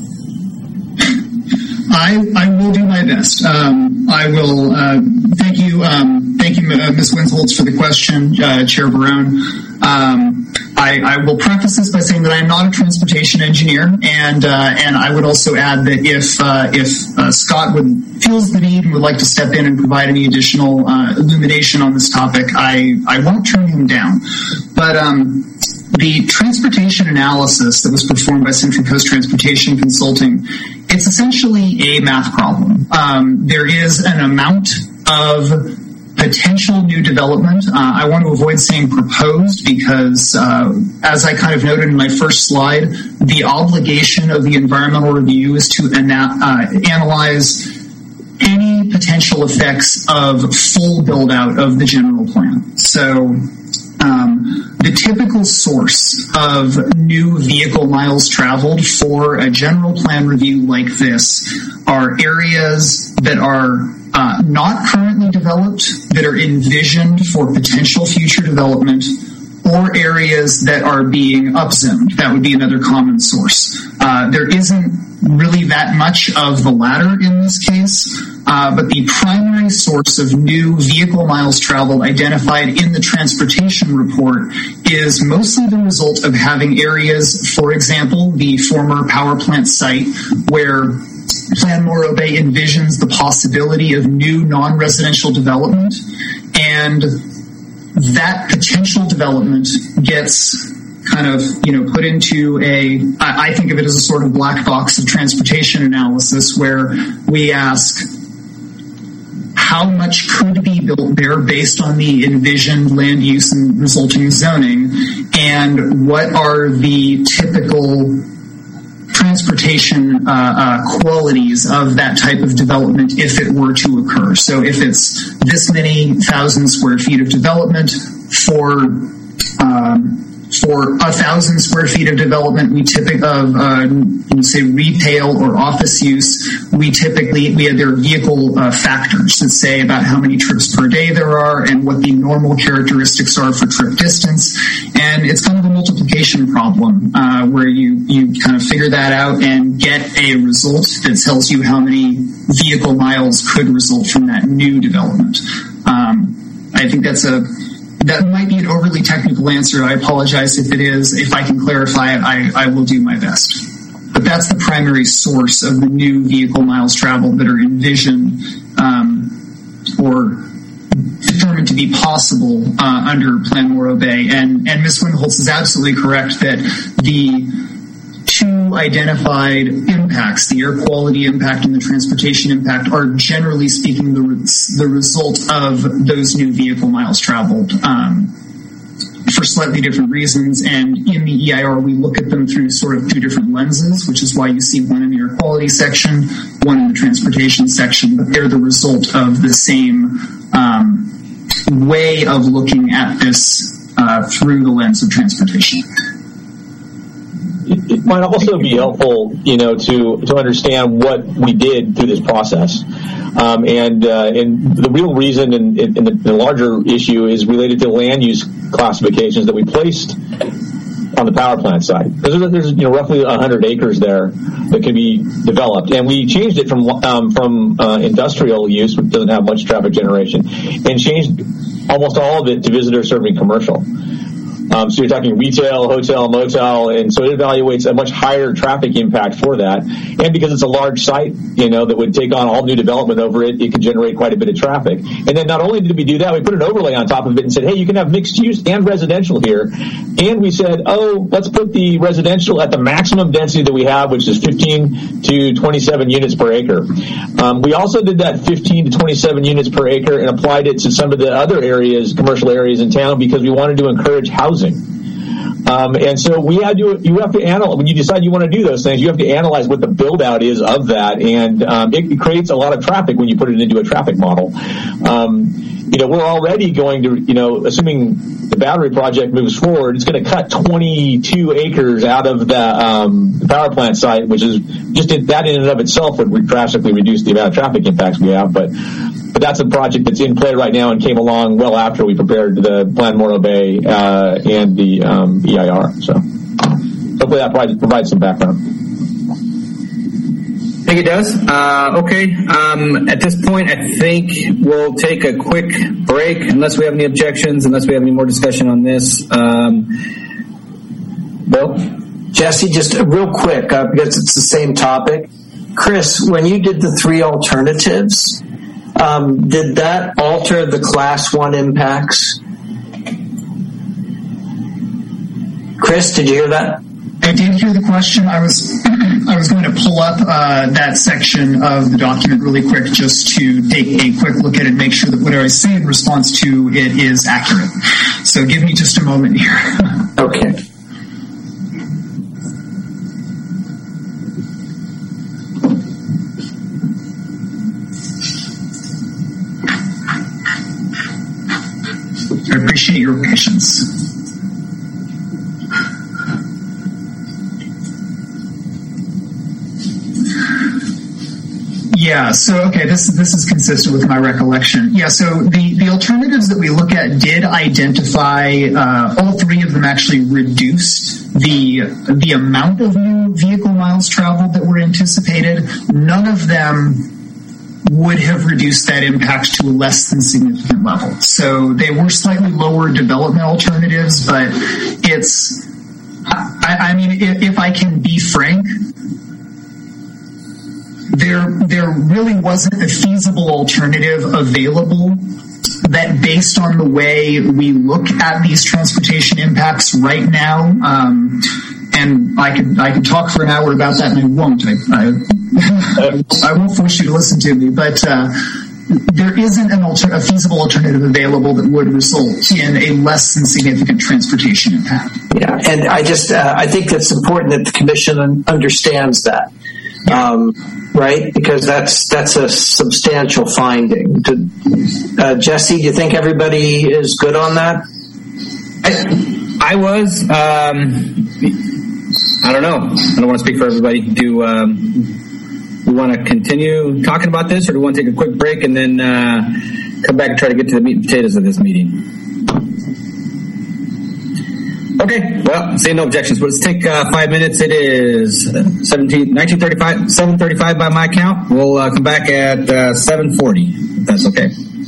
I, I will do my best. Um, I will uh, thank you, um, thank you, uh, Miz Windholtz, for the question, uh, Chair Barone. Um, I, I will preface this by saying that I am not a transportation engineer, and uh, and I would also add that if uh, if uh, Scott would feels the need and would like to step in and provide any additional uh, illumination on this topic, I I won't turn him down. But um, the transportation analysis that was performed by Central Coast Transportation Consulting, it's essentially a math problem. Um, there is an amount of potential new development. Uh, I want to avoid saying proposed because, uh, as I kind of noted in my first slide, the obligation of the environmental review is to ana- uh, analyze any potential effects of full build out of the general plan. So um, the typical source of new vehicle miles traveled for a general plan review like this are areas that are uh, not currently developed, that are envisioned for potential future development, or areas that are being upzoned. That would be another common source. Uh, there isn't really that much of the latter in this case, uh, but the primary source of new vehicle miles traveled identified in the transportation report is mostly the result of having areas, for example, the former power plant site, where Plan Morro Bay envisions the possibility of new non-residential development, and that potential development gets kind of, you know, put into a, I think of it as a sort of black box of transportation analysis, where we ask how much could be built there based on the envisioned land use and resulting zoning, and what are the typical transportation uh, uh, qualities of that type of development if it were to occur. So if it's this many thousand square feet of development for um, for a thousand square feet of development, we typically of uh, say retail or office use, we typically we have their vehicle uh, factors that say about how many trips per day there are and what the normal characteristics are for trip distance, and it's kind of a multiplication problem uh, where you you kind of figure that out and get a result that tells you how many vehicle miles could result from that new development. Um, I think that's a That might be an overly technical answer. I apologize if it is. If I can clarify it, I, I will do my best. But that's the primary source of the new vehicle miles traveled that are envisioned um, or determined to be possible uh, under Plan Morro Bay. And, and Miz Windholtz is absolutely correct that the two identified impacts, the air quality impact and the transportation impact, are generally speaking the, the result of those new vehicle miles traveled um, for slightly different reasons. And in the E I R, we look at them through sort of two different lenses, which is why you see one in the air quality section, one in the transportation section, but they're the result of the same um, way of looking at this uh, through the lens of transportation. It might also be helpful, you know, to, to understand what we did through this process. Um, and, uh, and the real reason and, and the, the larger issue is related to land use classifications that we placed on the power plant side. Because there's, there's, you know, roughly one hundred acres there that can be developed. And we changed it from, um, from, uh, industrial use, which doesn't have much traffic generation, and changed almost all of it to visitor serving commercial. Um, so you're talking retail, hotel, motel, and so it evaluates a much higher traffic impact for that. And because it's a large site, you know, that would take on all new development over it, it could generate quite a bit of traffic. And then not only did we do that, we put an overlay on top of it and said, hey, you can have mixed use and residential here. And we said, oh, let's put the residential at the maximum density that we have, which is fifteen to twenty-seven units per acre. Um, we also did that fifteen to twenty-seven units per acre and applied it to some of the other areas, commercial areas in town, because we wanted to encourage housing. Um, and so we had to, you have to analyze, when you decide you want to do those things, you have to analyze what the build out is of that. And, um, it, it creates a lot of traffic when you put it into a traffic model. Um, you know, we're already going to, you know, assuming the battery project moves forward, it's going to cut twenty-two acres out of the, um, the power plant site, which is just that in and of itself would drastically reduce the amount of traffic impacts we have. But, But that's a project that's in play right now and came along well after we prepared the Plan Morro Bay uh, and the um, E I R. So hopefully that provides, provides some background. I think it does. Uh, okay. Um, at this point, I think we'll take a quick break, unless we have any objections, unless we have any more discussion on this. Um, Bill? Jesse, just real quick, uh, because it's the same topic. Chris, when you did the three alternatives, Um, did that alter the class one impacts? Chris, did you hear that? I did hear the question. I was I was going to pull up uh, that section of the document really quick just to take a quick look at it and make sure that what I say in response to it is accurate. So give me just a moment here. Okay. I appreciate your patience. Yeah, so, okay, this this is consistent with my recollection. Yeah, so the, the alternatives that we look at did identify, uh, all three of them actually reduced the, the amount of new vehicle miles traveled that were anticipated. None of them would have reduced that impact to a less than significant level. So they were slightly lower development alternatives, but it's, I, I mean, if, if I can be frank, there there really wasn't a feasible alternative available that, based on the way we look at these transportation impacts right now, um, and I could I could talk for an hour about that, and I won't. I I, I won't force you to listen to me, but uh, there isn't an alter- a feasible alternative available that would result in a less than significant transportation impact. Yeah, and I just uh, I think it's important that the commission understands that, um, right? Because that's that's a substantial finding. To, uh, Jesse, do you think everybody is good on that? I, I was. Um, I don't know. I don't want to speak for everybody. Do um, we want to continue talking about this, or do we want to take a quick break and then uh, come back and try to get to the meat and potatoes of this meeting? Okay, well, seeing no objections, but let's take uh, five minutes. It is seventeen, nineteen thirty-five, seven thirty-five by my count. We'll uh, come back at uh, seven forty, if that's okay.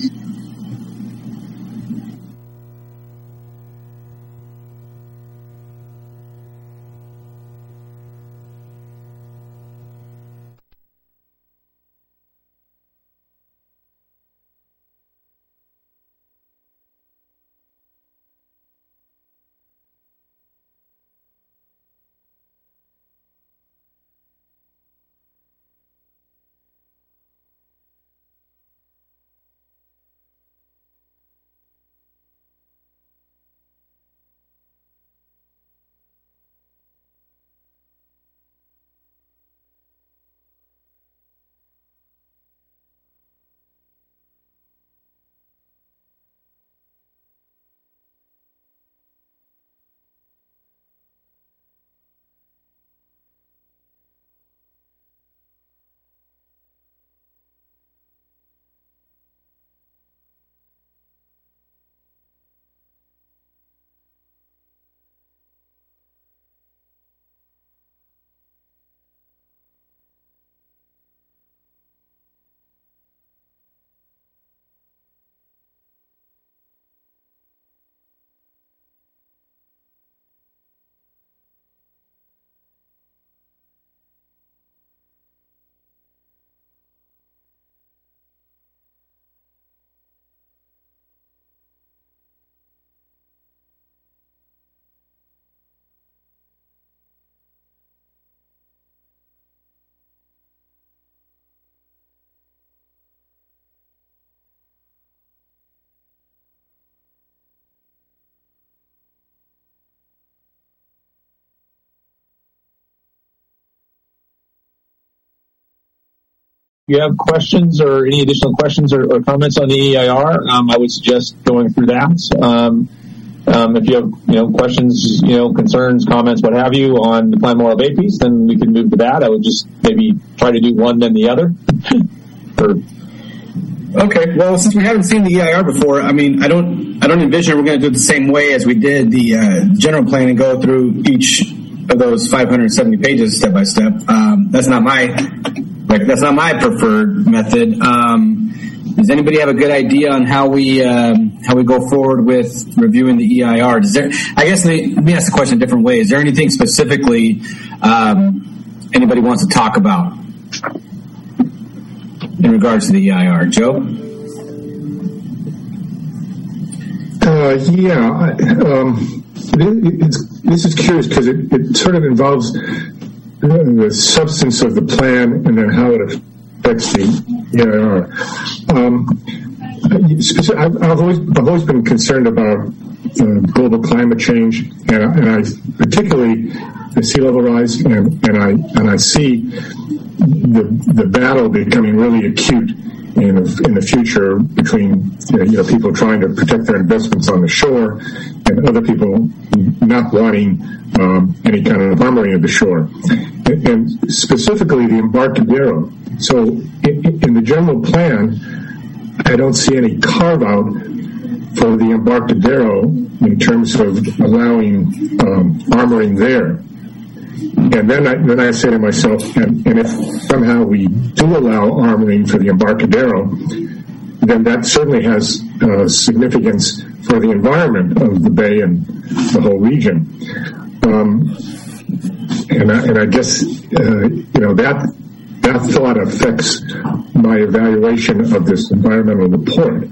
If you have questions or any additional questions or, or comments on the E I R, um, I would suggest going through that. Um, um, if you have, you know, questions, you know, concerns, comments, what have you, on the Plan Morro Bay piece, then we can move to that. I would just maybe try to do one then the other. or, okay. Well, since we haven't seen the E I R before, I mean, I don't, I don't envision we're going to do it the same way as we did the uh, general plan and go through each of those five hundred seventy pages step by step. Um, that's not my. Like, that's not my preferred method. Um, does anybody have a good idea on how we um, how we go forward with reviewing the E I R? Does there? I guess let me, let me ask the question a different way. Is there anything specifically um, anybody wants to talk about in regards to the E I R? Joe? Uh, yeah, I, um, it, it's, this is curious because it, it sort of involves the substance of the plan and then how it affects the E I R. Um, I've, I've, always, I've always been concerned about uh, global climate change, and, and I particularly the sea level rise, and, and I and I see the the battle becoming really acute in in the future between you know people trying to protect their investments on the shore and other people not wanting um, any kind of armoring of the shore, and, and specifically the Embarcadero. So in, in the general plan, I don't see any carve out for the Embarcadero in terms of allowing um, armoring there. And then I, then I say to myself, and, and if somehow we do allow armoring for the Embarcadero, then that certainly has uh, significance for the environment of the bay and the whole region. Um, and, I, and I guess, uh, you know, that that thought affects my evaluation of this environmental report.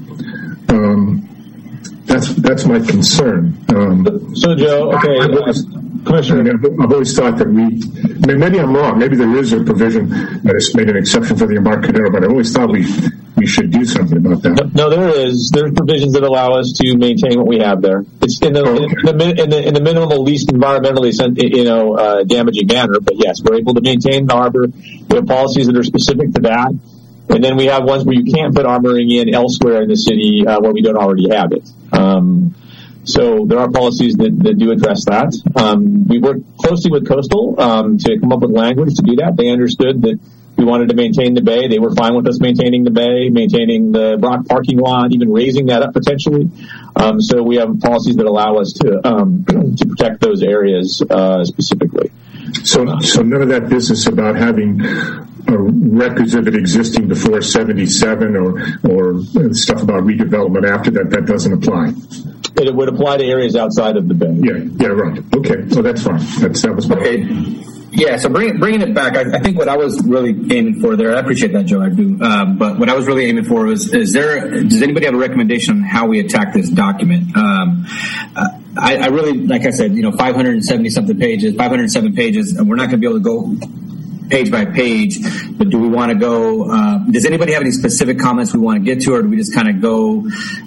Um, that's that's my concern. Um, so, Joe, okay, I've always, Commissioner, I've always thought that we, I mean, maybe I'm wrong. Maybe there is a provision that has made an exception for the Embarcadero, but I always thought we we should do something about that. No, there is. There's provisions that allow us to maintain what we have there. It's in the oh, okay. in, the, in the in the minimal, least environmentally, you know, uh, damaging manner. But yes, we're able to maintain the harbor. We have policies that are specific to that, and then we have ones where you can't put armoring in elsewhere in the city uh, where we don't already have it. Um, So there are policies that, that do address that. Um, we worked closely with Coastal um, to come up with language to do that. They understood that we wanted to maintain the bay. They were fine with us maintaining the bay, maintaining the Brock parking lot, even raising that up potentially. Um, so we have policies that allow us to um, to protect those areas uh, specifically. So, so none of that business about having uh, records of it existing before seventy-seven, or or stuff about redevelopment after that, that doesn't apply. It would apply to areas outside of the bay. Yeah, yeah, right. Okay, so that's fine. That's that was my okay. Yeah, so bring, bringing it back, I, I think what I was really aiming for there, I appreciate that, Joe, I do, um, but what I was really aiming for was, is there, does anybody have a recommendation on how we attack this document? Um, I, I really, like I said, you know, five hundred seventy something pages, five hundred seven pages, and we're not going to be able to go page by page, but do we want to go, uh, does anybody have any specific comments we want to get to, or do we just kind of go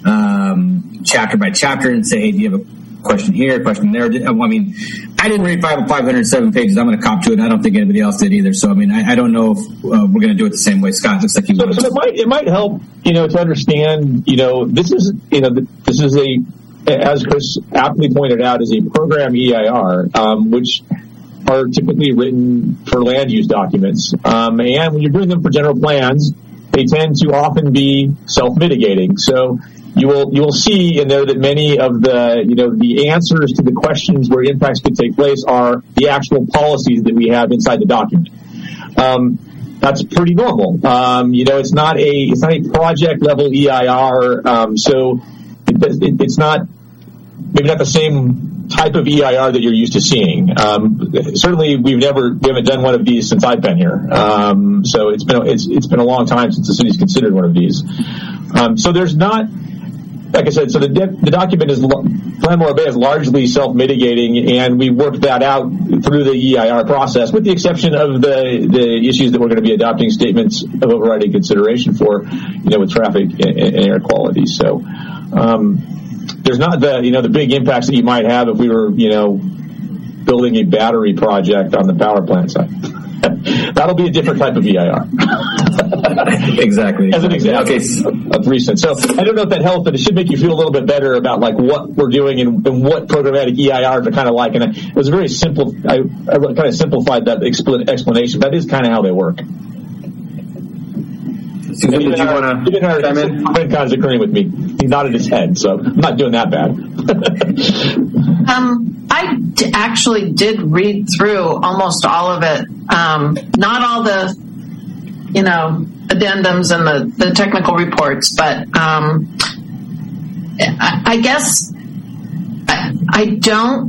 um, chapter by chapter and say, hey, do you have a question here, question there? I mean, I didn't read five, five hundred seven pages. I'm going to cop to it. I don't think anybody else did either. So, I mean, I, I don't know if uh, we're going to do it the same way. Scott, looks like you so, so it might it might help, you know, to understand, you know, this is, you know, this is a, as Chris aptly pointed out, is a program E I R, um, which are typically written for land use documents. Um, and when you're doing them for general plans, they tend to often be self-mitigating. So you will you will see in there that many of the you know the answers to the questions where impacts could take place are the actual policies that we have inside the document. Um, that's pretty normal. Um, you know, it's not a it's not a project level E I R. Um, so it, it, it's not maybe not the same type of E I R that you're used to seeing. Um, certainly, we've never we haven't done one of these since I've been here. Um, so it's been it's it's been a long time since the city's considered one of these. Um, so there's not. Like I said, so the, the document is, Plan Morro Bay is largely self-mitigating, and we worked that out through the E I R process, with the exception of the, the issues that we're going to be adopting statements of overriding consideration for, you know, with traffic and, and air quality. So, um, there's not the, you know, the big impacts that you might have if we were, you know, building a battery project on the power plant side. That'll be a different type of E I R. Exactly. As an example okay. of recent. So I don't know if that helps, but it should make you feel a little bit better about like what we're doing and, and what programmatic E I Rs are kind of like. And it was very simple. I, I kind of simplified that explanation. That is kind of how they work. Susan, did you want to chime in? Ben Kahn's agreeing with me. He nodded his head, so I'm not doing that bad. um, I d- actually did read through almost all of it. Um, not all the, you know, addendums and the, the technical reports, but um, I, I guess I, I don't.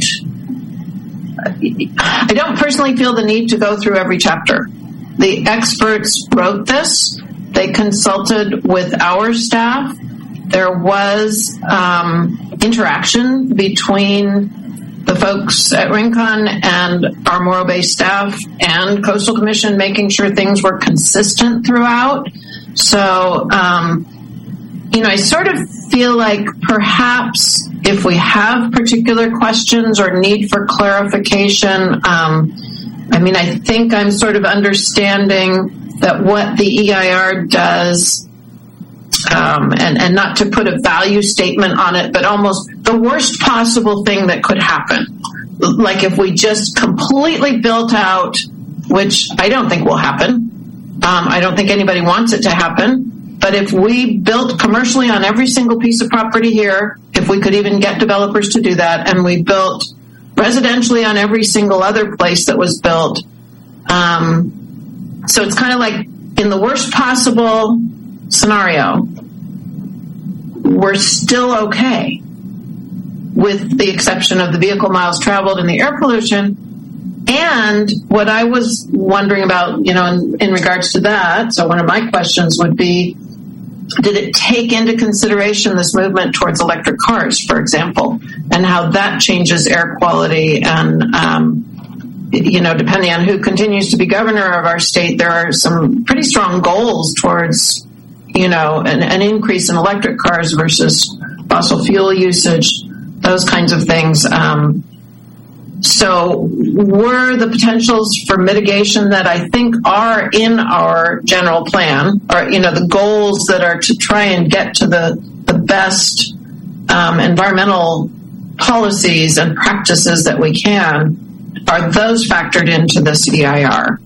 I don't personally feel the need to go through every chapter. The experts wrote this. They consulted with our staff. There was um, interaction between the folks at Rincon and our Morro Bay staff and Coastal Commission, making sure things were consistent throughout. So, um, you know, I sort of feel like perhaps if we have particular questions or need for clarification, um, I mean, I think I'm sort of understanding that what the E I R does, um, and, and not to put a value statement on it, but almost the worst possible thing that could happen. Like if we just completely built out, which I don't think will happen. Um, I don't think anybody wants it to happen. But if we built commercially on every single piece of property here, if we could even get developers to do that, and we built residentially on every single other place that was built, um, so it's kind of like in the worst possible scenario, we're still okay with the exception of the vehicle miles traveled and the air pollution. And what I was wondering about, you know, in, in regards to that, so one of my questions would be, did it take into consideration this movement towards electric cars, for example, and how that changes air quality? And, um, you know, depending on who continues to be governor of our state, there are some pretty strong goals towards, you know, an, an increase in electric cars versus fossil fuel usage, those kinds of things. Um, So were the potentials for mitigation that I think are in our general plan, or, you know, the goals that are to try and get to the, the best um, environmental policies and practices that we can, are those factored into this E I R?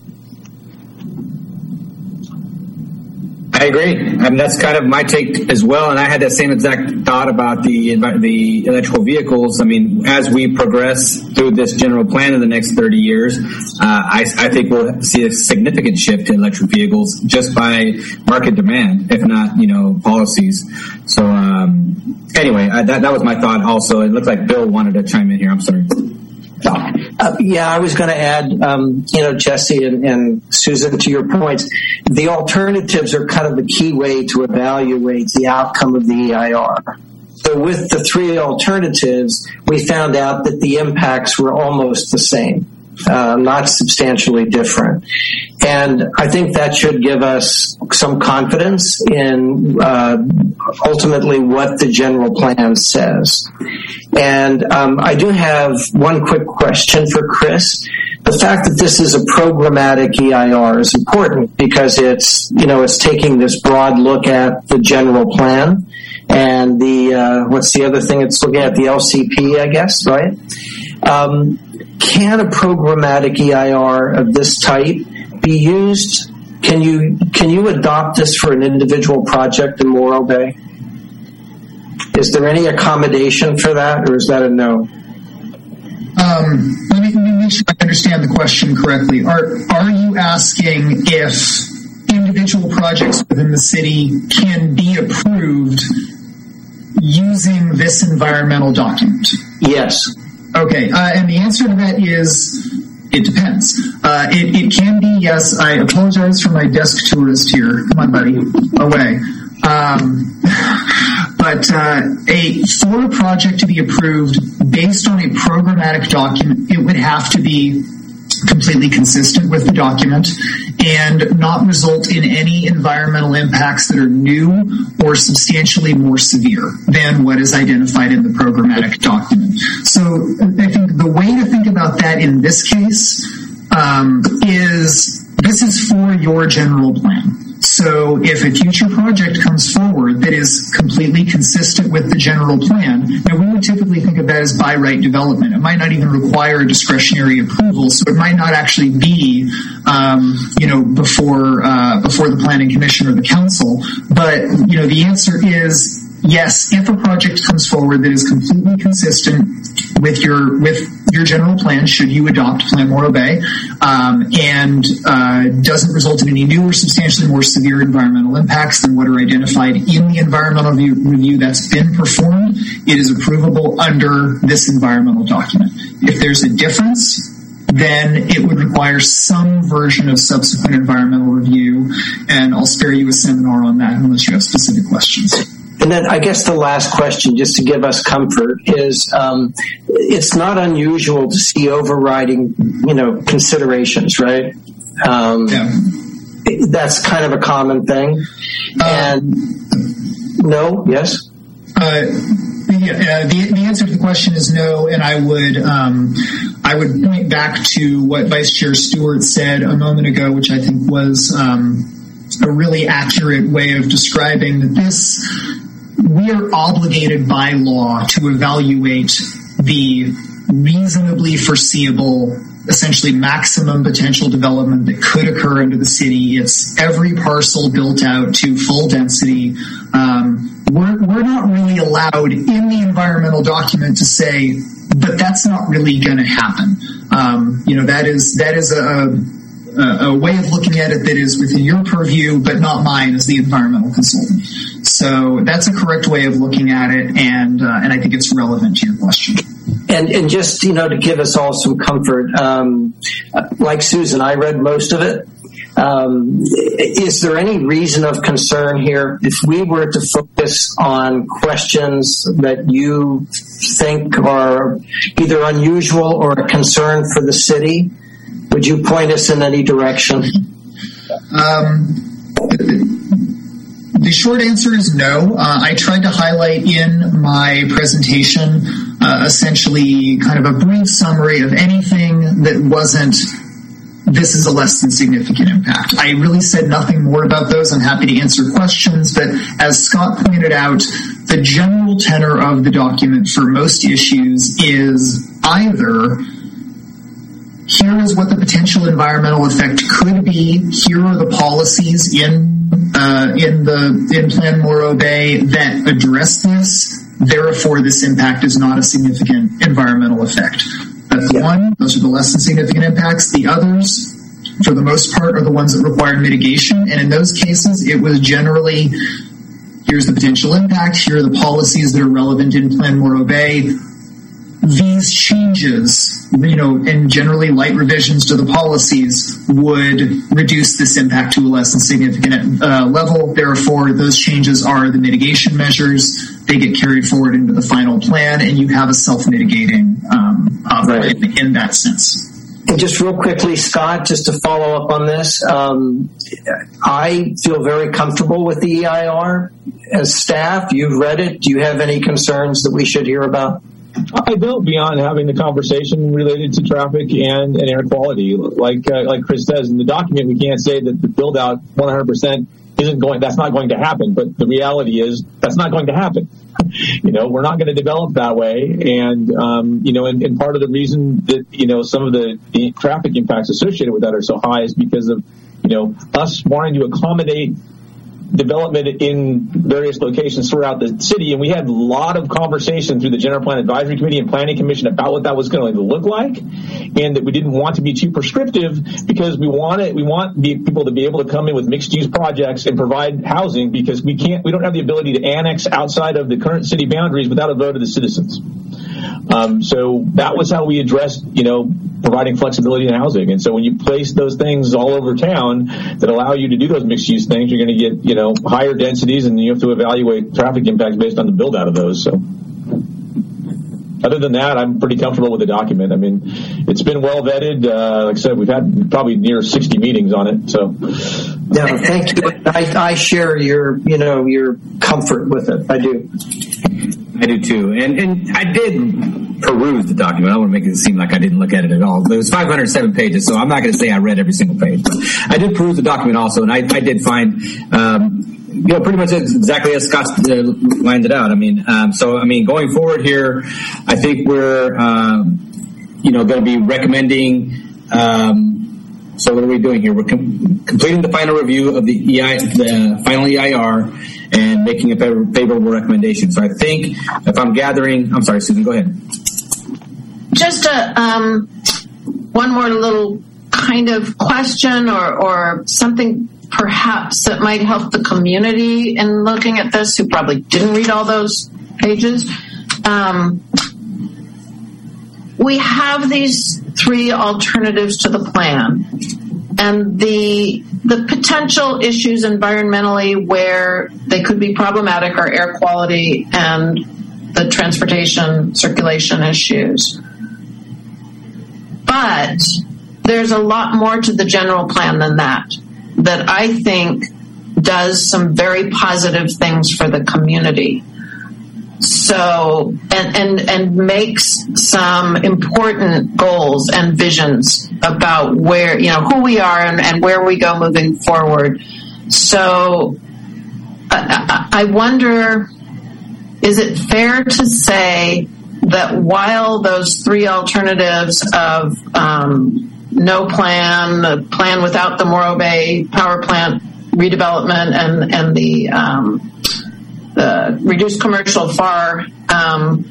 I agree. I mean, that's kind of my take as well. And I had that same exact thought about the the electrical vehicles. I mean, as we progress through this general plan in the next thirty years, uh, I, I think we'll see a significant shift in electric vehicles just by market demand, if not, you know, policies. So um, anyway, I, that, that was my thought also. It looks like Bill wanted to chime in here. I'm sorry. Uh, yeah, I was going to add, um, you know, Jesse and, and Susan, to your points, the alternatives are kind of the key way to evaluate the outcome of the E I R. So with the three alternatives, we found out that the impacts were almost the same, uh, not substantially different. And I think that should give us some confidence in uh, ultimately what the general plan says. And um, I do have one quick question for Chris. The fact that this is a programmatic E I R is important because it's, you know, it's taking this broad look at the general plan and the, uh, what's the other thing it's looking at? The L C P, I guess, right? Um, can a programmatic E I R of this type be used? Can you can you adopt this for an individual project in Morro Bay? Is there any accommodation for that, or is that a no? Um, let, me, let me make sure I understand the question correctly. Are are you asking if individual projects within the city can be approved using this environmental document? Yes. Okay, uh, and the answer to that is it depends. Uh, it, it can be yes. I apologize for my desk tourist here. Come on, buddy, away. Um, but uh, a for a project to be approved based on a programmatic document, it would have to be completely consistent with the document and not result in any environmental impacts that are new or substantially more severe than what is identified in the programmatic document. So I think the way to think about that in this case um, is this is for your general plan. So if a future project comes forward that is completely consistent with the general plan, now we would typically think of that as by right development. It might not even require discretionary approval, so it might not actually be, um, you know, before uh, before the planning commission or the council. But you know, the answer is yes. If a project comes forward that is completely consistent with your with your general plan, should you adopt Plan Morro Bay, um, and uh, doesn't result in any new or substantially more severe environmental impacts than what are identified in the environmental review, review that's been performed, it is approvable under this environmental document. If there's a difference, then it would require some version of subsequent environmental review, and I'll spare you a seminar on that unless you have specific questions. And then I guess the last question, just to give us comfort, is um, it's not unusual to see overriding, you know, considerations, right? Um, yeah. That's kind of a common thing. Uh, and no, yes? Uh, yeah, uh, the, the answer to the question is no, and I would um, I would point back to what Vice Chair Stewart said a moment ago, which I think was um, a really accurate way of describing that this. We are obligated by law to evaluate the reasonably foreseeable, essentially maximum potential development that could occur into the city. It's every parcel built out to full density. Um, we're, we're not really allowed in the environmental document to say, but that's not really going to happen. Um, you know, that is that is a, a, a way of looking at it that is within your purview, but not mine as the environmental consultant. So that's a correct way of looking at it, and uh, and I think it's relevant to your question. and, and just, you know, to give us all some comfort, um, like Susan, I read most of it. Um, is there any reason of concern here if we were to focus on questions that you think are either unusual or a concern for the city? Would you point us in any direction? Um, the short answer is no. Uh, I tried to highlight in my presentation uh, essentially kind of a brief summary of anything that wasn't this is a less than significant impact. I really said nothing more about those. I'm happy to answer questions, but as Scott pointed out, the general tenor of the document for most issues is either here is what the potential environmental effect could be, here are the policies in uh, in the in Plan Morro Bay that address this, therefore this impact is not a significant environmental effect. That's yeah. one. Those are the less than significant impacts. The others, for the most part, are the ones that require mitigation. And in those cases, it was generally, here's the potential impact, here are the policies that are relevant in Plan Morro Bay. These changes, you know, and generally light revisions to the policies would reduce this impact to a less than significant uh, level. Therefore, those changes are the mitigation measures. They get carried forward into the final plan, and you have a self-mitigating um, uh, right. in, in that sense. And just real quickly, Scott, just to follow up on this, um, I feel very comfortable with the E I R. As staff, you've read it. Do you have any concerns that we should hear about? I don't, beyond having the conversation related to traffic and, and air quality. Like uh, like Chris says, in the document, we can't say that the build out one hundred percent isn't going, that's not going to happen. But the reality is that's not going to happen. You know, we're not going to develop that way. And, um, you know, and, and part of the reason that, you know, some of the, the traffic impacts associated with that are so high is because of, you know, us wanting to accommodate development in various locations throughout the city, and we had a lot of conversation through the General Plan Advisory Committee and Planning Commission about what that was going to look like, and that we didn't want to be too prescriptive because we wanted we want people to be able to come in with mixed-use projects and provide housing, because we can't we don't have the ability to annex outside of the current city boundaries without a vote of the citizens. Um, so that was how we addressed, you know, providing flexibility in housing. And so when you place those things all over town that allow you to do those mixed-use things, you're going to get, you know, higher densities, and you have to evaluate traffic impacts based on the build out of those. So other than that, I'm pretty comfortable with the document. I mean, it's been well vetted. Uh, like I said, we've had probably near sixty meetings on it. So yeah, thank you. I, I share your, you know, your comfort with it. I do. I do too. And and I did peruse the document. I don't want to make it seem like I didn't look at it at all. It was five hundred seven pages, so I'm not going to say I read every single page. But I did peruse the document also, and I, I did find, um, you know, pretty much exactly as Scott uh, lined it out. I mean, um, so, I mean, going forward here, I think we're, um, you know, going to be recommending, um, so what are we doing here? We're com- completing the final review of the E I, the final E I R, and making a favorable recommendation. So I think if I'm gathering, I'm sorry, Susan, go ahead. Just a, um, one more little kind of question or, or something perhaps that might help the community in looking at this, who probably didn't read all those pages. Um, we have these three alternatives to the plan, and the the potential issues environmentally where they could be problematic are air quality and the transportation circulation issues. But there's a lot more to the general plan than that, that I think does some very positive things for the community. So, and, and, and makes some important goals and visions about where, you know, who we are and, and where we go moving forward. So I, I wonder, is it fair to say that while those three alternatives of um, no plan, the plan without the Morro Bay power plant redevelopment, and, and the um, the reduced commercial F A R, um,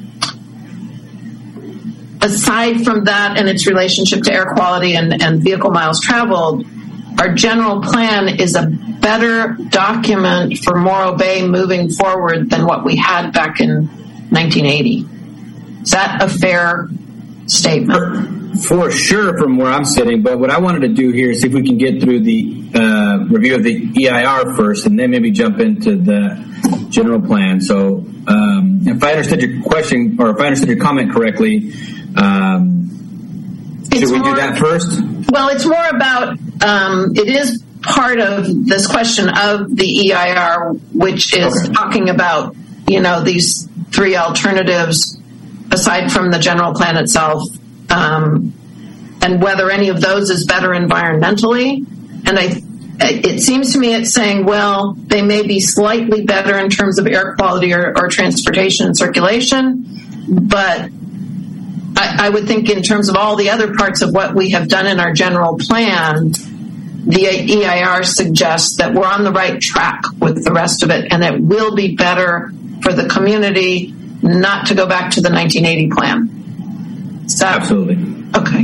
aside from that and its relationship to air quality and, and vehicle miles traveled, our general plan is a better document for Morro Bay moving forward than what we had back in nineteen eighty. Is that a fair statement? For sure from where I'm sitting, but what I wanted to do here is see if we can get through the uh, review of the E I R first and then maybe jump into the general plan. So um, if I understood your question, or if I understood your comment correctly, um, should It's we more- do that first? Well, it's more about, um, it is part of this question of the E I R, which is Okay. talking about, you know, these three alternatives aside from the general plan itself, um, and whether any of those is better environmentally. And I, it seems to me it's saying, well, they may be slightly better in terms of air quality or, or transportation and circulation, but I, I would think in terms of all the other parts of what we have done in our general plan, the E I R suggests that we're on the right track with the rest of it, and it will be better for the community not to go back to the nineteen eighty plan. Is that, Absolutely. Okay.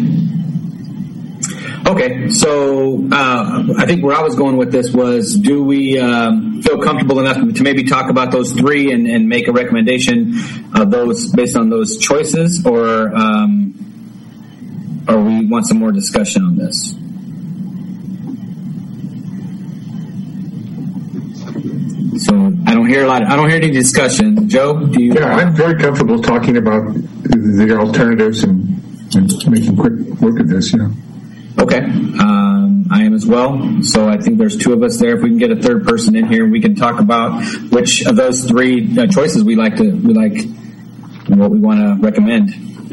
Okay, so uh, I think where I was going with this was, do we um, feel comfortable enough to maybe talk about those three and, and make a recommendation of those based on those choices, or um, or we want some more discussion on this? So I don't hear a lot. I don't hear any discussion. Joe, do you? Yeah, I'm very comfortable talking about the alternatives and, and making quick work of this. Yeah. Okay, um, I am as well. So I think there's two of us there. If we can get a third person in here, we can talk about which of those three uh, choices we like to we like and what we want to recommend.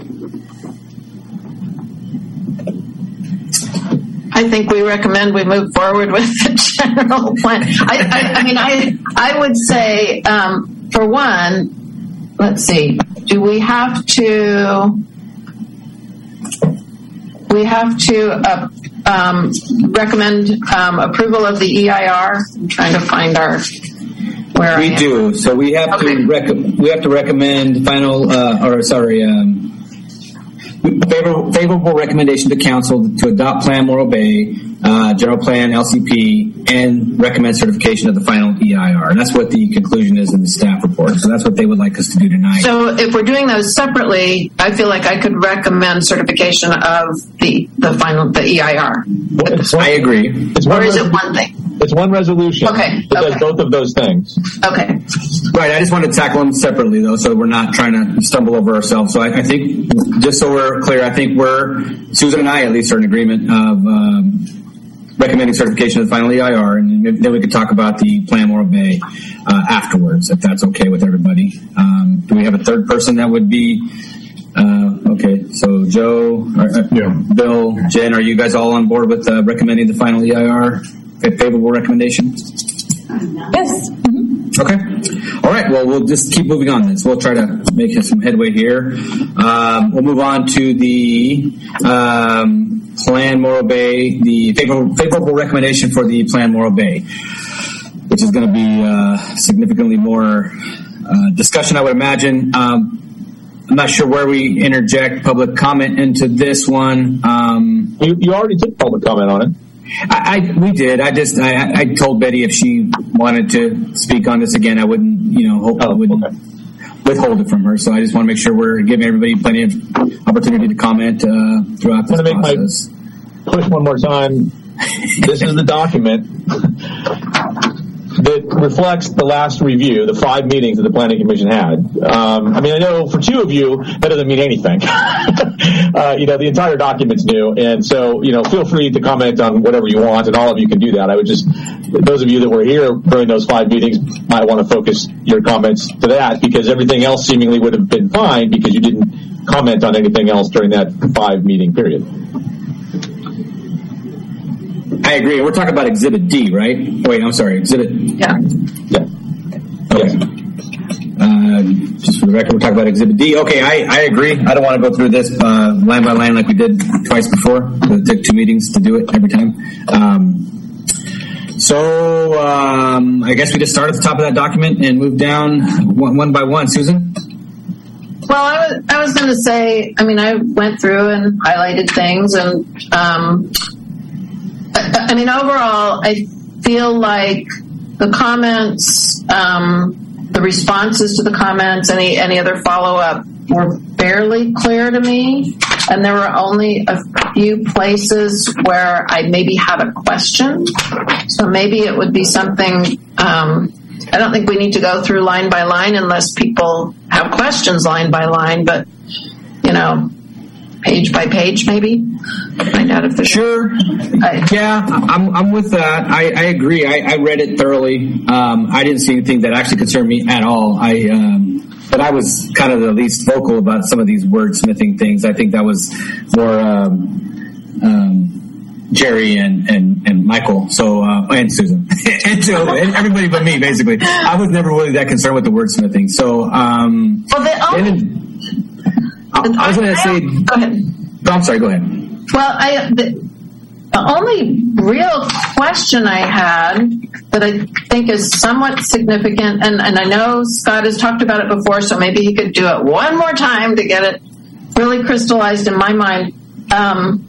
I think we recommend we move forward with the general plan. I, I, I mean, I I would say, um, for one, let's see, do we have to we have to uh, um, recommend um, approval of the E I R? I'm trying to find our where We I am. do. So we have Okay. to rec- we have to recommend final uh, or sorry. Um, Favorable, favorable recommendation to council to adopt Plan Morro Bay, uh, general plan, L C P, and recommend certification of the final E I R. And that's what the conclusion is in the staff report. So that's what they would like us to do tonight. So if we're doing those separately, I feel like I could recommend certification of the the final the E I R. I agree. It's Or one is res- it one thing? It's one resolution. Okay, It does okay. both of those things. Okay. Right, I just wanted to tackle them separately, though, so we're not trying to stumble over ourselves. So I, I think, just so we're clear, I think we're, Susan and I at least, are in agreement of um, recommending certification of the final E I R, and then we could talk about the Plan Morro Bay uh, afterwards, if that's okay with everybody. Um, do we have a third person that would be... Uh, okay, so Joe, uh, Yeah. Bill, Jen, are you guys all on board with uh, recommending the final E I R? A favorable recommendation? Yes. Okay. All right. Well, we'll just keep moving on then. So we'll try to make some headway here. Um, we'll move on to the um, Plan Morro Bay, the favorable, favorable recommendation for the Plan Morro Bay, which is going to be uh, significantly more uh, discussion, I would imagine. Um, I'm not sure where we interject public comment into this one. Um, You, you already took public comment on it. I, I we did. I just I, I told Betty if she wanted to speak on this again, I wouldn't you know hope I wouldn't okay. withhold it from her. So I just want to make sure we're giving everybody plenty of opportunity to comment uh, throughout this I'm going to make process. my push one more time. This is the document that reflects the last review, the five meetings that the Planning Commission had. Um, I mean, I know for two of you, that doesn't mean anything. uh, you know, the entire document's new, and so, you know, feel free to comment on whatever you want, and all of you can do that. I would just, those of you that were here during those five meetings might want to focus your comments to that, because everything else seemingly would have been fine because you didn't comment on anything else during that five meeting period. I agree. We're talking about Exhibit D, right? Wait, I'm sorry. Exhibit. Yeah. Yeah. Okay. Uh, just for the record, we're talking about Exhibit D. Okay, I, I agree. I don't want to go through this uh, line by line like we did twice before. It took two meetings to do it every time. Um, so um, I guess we just start at the top of that document and move down one, one by one. Susan? Well, I was, I was going to say, I mean, I went through and highlighted things, and um, I, I mean, overall, I feel like the comments, um, the responses to the comments, any any other follow up, were fairly clear to me, and there were only a few places where I maybe had a question. So maybe it would be something, um, I don't think we need to go through line by line unless people have questions line by line, but, you know, page by page, maybe. Find out if there's sure. I, yeah, I'm I'm with that. I, I agree. I, I read it thoroughly. Um, I didn't see anything that actually concerned me at all. I um, but I was kind of the least vocal about some of these wordsmithing things. I think that was more um, um, Jerry and, and, and Michael. So uh, and Susan and Joe and everybody but me. Basically, I was never really that concerned with the wordsmithing. So um, well, the only, I, I was going to say. Go ahead. No, I'm sorry. Go ahead. Well, I, the, the only real question I had that I think is somewhat significant, and, and I know Scott has talked about it before, so maybe he could do it one more time to get it really crystallized in my mind, um,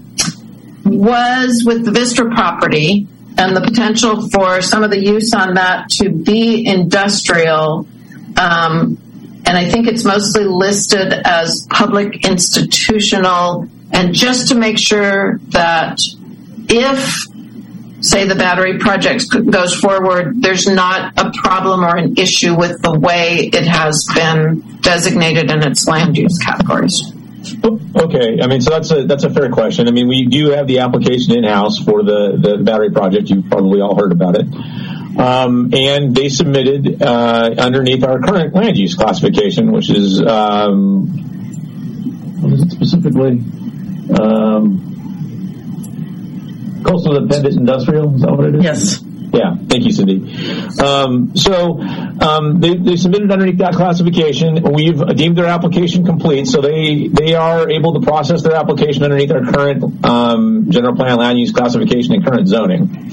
was with the Vistra property and the potential for some of the use on that to be industrial. Um, and I think it's mostly listed as public institutional. And just to make sure that if, say, the battery project goes forward, there's not a problem or an issue with the way it has been designated in its land use categories. Okay, I mean, so that's a that's a fair question. I mean, we do have the application in-house for the, the battery project. You've probably all heard about it. Um, and they submitted uh, underneath our current land use classification, which is, um, what is it specifically? Um, coastal dependent industrial, is that what it is? Yes. Yeah, thank you, Cindy. Um, so um, they, they submitted underneath that classification. We've deemed their application complete, so they they are able to process their application underneath our current um, general plan land use classification and current zoning.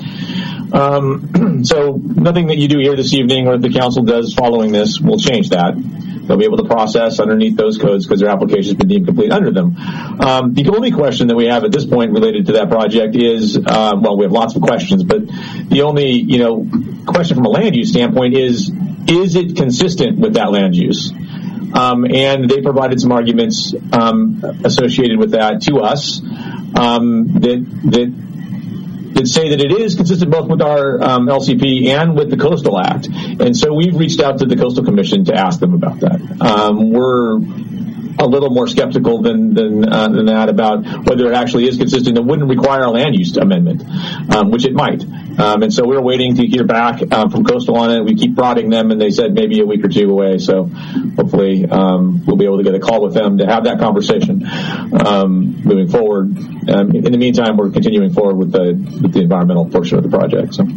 Um, so nothing that you do here this evening or the council does following this will change that. They'll be able to process underneath those codes because their application has been deemed complete under them. Um, the only question that we have at this point related to that project is, uh, well, we have lots of questions, but the only, you know, question from a land use standpoint is, is it consistent with that land use? Um, and they provided some arguments um, associated with that to us um, that that. that say that it is consistent both with our um, L C P and with the Coastal Act. And so we've reached out to the Coastal Commission to ask them about that. Um, we're a little more skeptical than than, uh, than that about whether it actually is consistent. It wouldn't require a land use amendment, um, which it might. Um, and so we're waiting to hear back uh, from Coastal on it. We keep prodding them, and they said maybe a week or two away. So hopefully um, we'll be able to get a call with them to have that conversation um, moving forward. Um, in the meantime, we're continuing forward with the with the environmental portion of the project. So,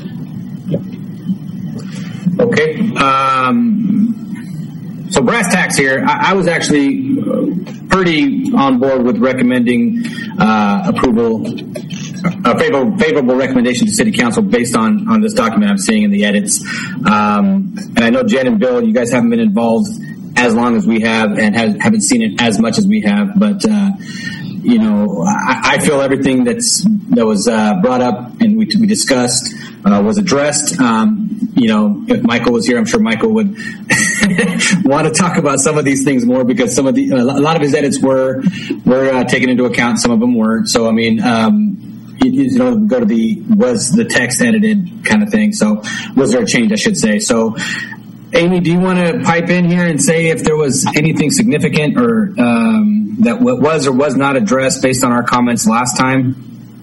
yeah. Okay. Um, so brass tacks here. I, I was actually pretty on board with recommending uh, approval, a favorable, favorable recommendation to City Council based on, on this document I'm seeing in the edits. Um, and I know Jen and Bill, you guys haven't been involved as long as we have and have, haven't seen it as much as we have, but uh, you know, I, I feel everything that's that was uh, brought up and we, we discussed uh, was addressed. Um, you know, if Michael was here, I'm sure Michael would want to talk about some of these things more because some of the a lot of his edits were were uh, taken into account, some of them weren't. So, I mean, um, you, you know, go to the was the text edited kind of thing. So, was there a change, I should say? So. Amy, do you want to pipe in here and say if there was anything significant or um, that was or was not addressed based on our comments last time?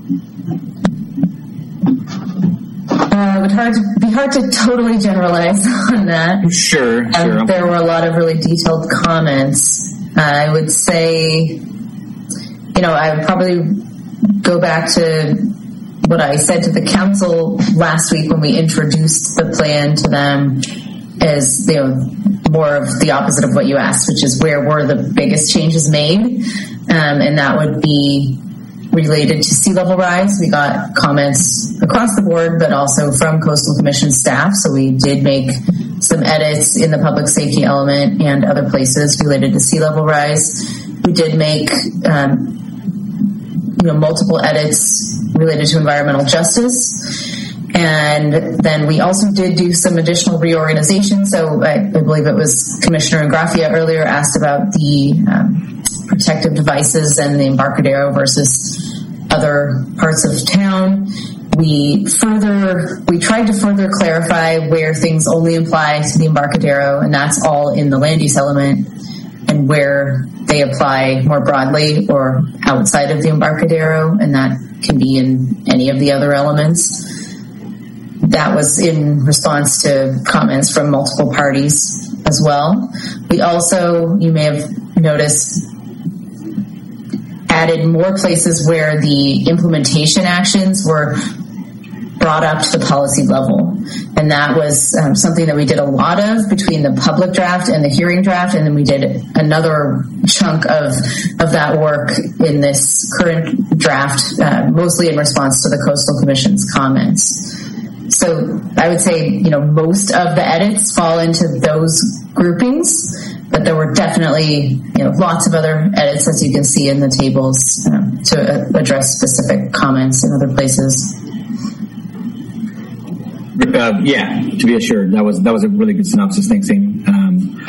Uh, it would hard to, be hard to totally generalize on that. Sure, um, sure. There were a lot of really detailed comments. Uh, I would say, you know, I would probably go back to what I said to the council last week when we introduced the plan to them. Is, you know, more of the opposite of what you asked, which is where were the biggest changes made, um, and that would be related to sea level rise. We got comments across the board, but also from Coastal Commission staff, so we did make some edits in the public safety element and other places related to sea level rise. We did make um, you know, multiple edits related to environmental justice. And then we also did do some additional reorganization. So I, I believe it was Commissioner Ingraffia earlier asked about the um, protective devices and the Embarcadero versus other parts of town. We further, we tried to further clarify where things only apply to the Embarcadero, and that's all in the land use element, and where they apply more broadly or outside of the Embarcadero, and that can be in any of the other elements. That was in response to comments from multiple parties as well. We also, you may have noticed, added more places where the implementation actions were brought up to the policy level. And that was um, something that we did a lot of between the public draft and the hearing draft, and then we did another chunk of of that work in this current draft, uh, mostly in response to the Coastal Commission's comments. So I would say, you know, most of the edits fall into those groupings, but there were definitely, you know, lots of other edits, as you can see in the tables, um, to uh, address specific comments in other places. Uh, yeah, to be assured, that was that was a really good synopsis. Thanks, Amy. Um,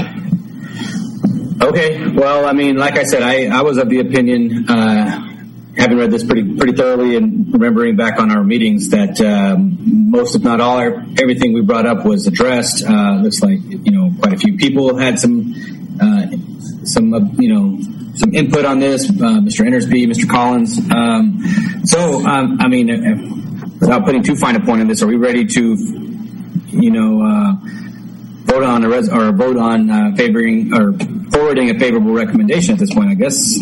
okay, well, I mean, like I said, I, I was of the opinion, uh, having read this pretty pretty thoroughly and remembering back on our meetings, that um, most, if not all, our, everything we brought up was addressed. Uh, looks like, you know, quite a few people had some uh, some uh, you know some input on this. Uh, Mister Endersby, Mister Collins. Um, so, um, I mean. Uh, Without putting too fine a point on this, are we ready to, you know, uh, vote on a res- or vote on uh, favoring or forwarding a favorable recommendation at this point? I guess,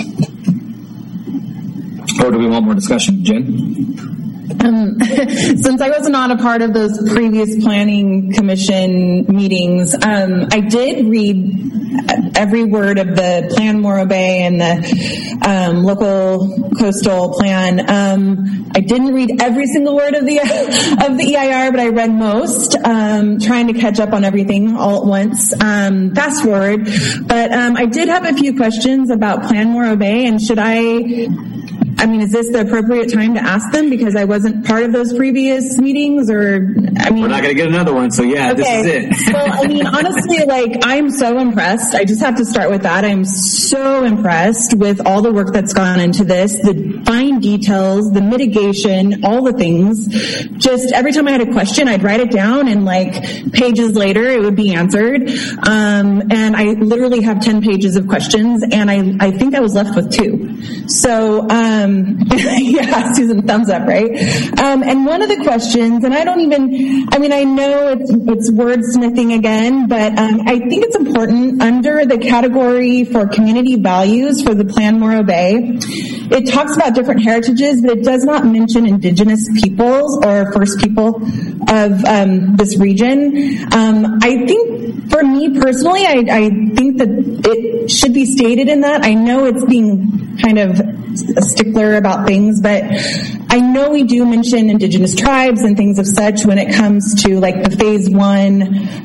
or do we want more discussion, Jen? Um, since I was not a part of those previous planning commission meetings, um, I did read every word of the Plan Morro Bay and the um, local coastal plan. Um, I didn't read every single word of the of the E I R, but I read most, um, trying to catch up on everything all at once. Um, fast forward, but um, I did have a few questions about Plan Morro Bay, and should I? I mean, is this the appropriate time to ask them because I wasn't part of those previous meetings? Or, I mean, we're not going to get another one, so yeah, okay. This is it. Well, I mean, honestly, like, I'm so impressed. I just have to start with that. I'm so impressed with all the work that's gone into this, the fine details, the mitigation, all the things. Just every time I had a question, I'd write it down, and like pages later, it would be answered. Um, and I literally have ten pages of questions, and I, I think I was left with two. So, um, yeah, Susan, thumbs up, right? Um, and one of the questions, and I don't even, I mean, I know it's, it's wordsmithing again, but um, I think it's important under the category for community values for the Plan Morro Bay. It talks about different heritages, but it does not mention indigenous peoples or First People of um, this region. Um, I think, for me personally, I, I think that it should be stated in that. I know it's being kind of a stickler about things, but I know we do mention indigenous tribes and things of such when it comes to like the phase one,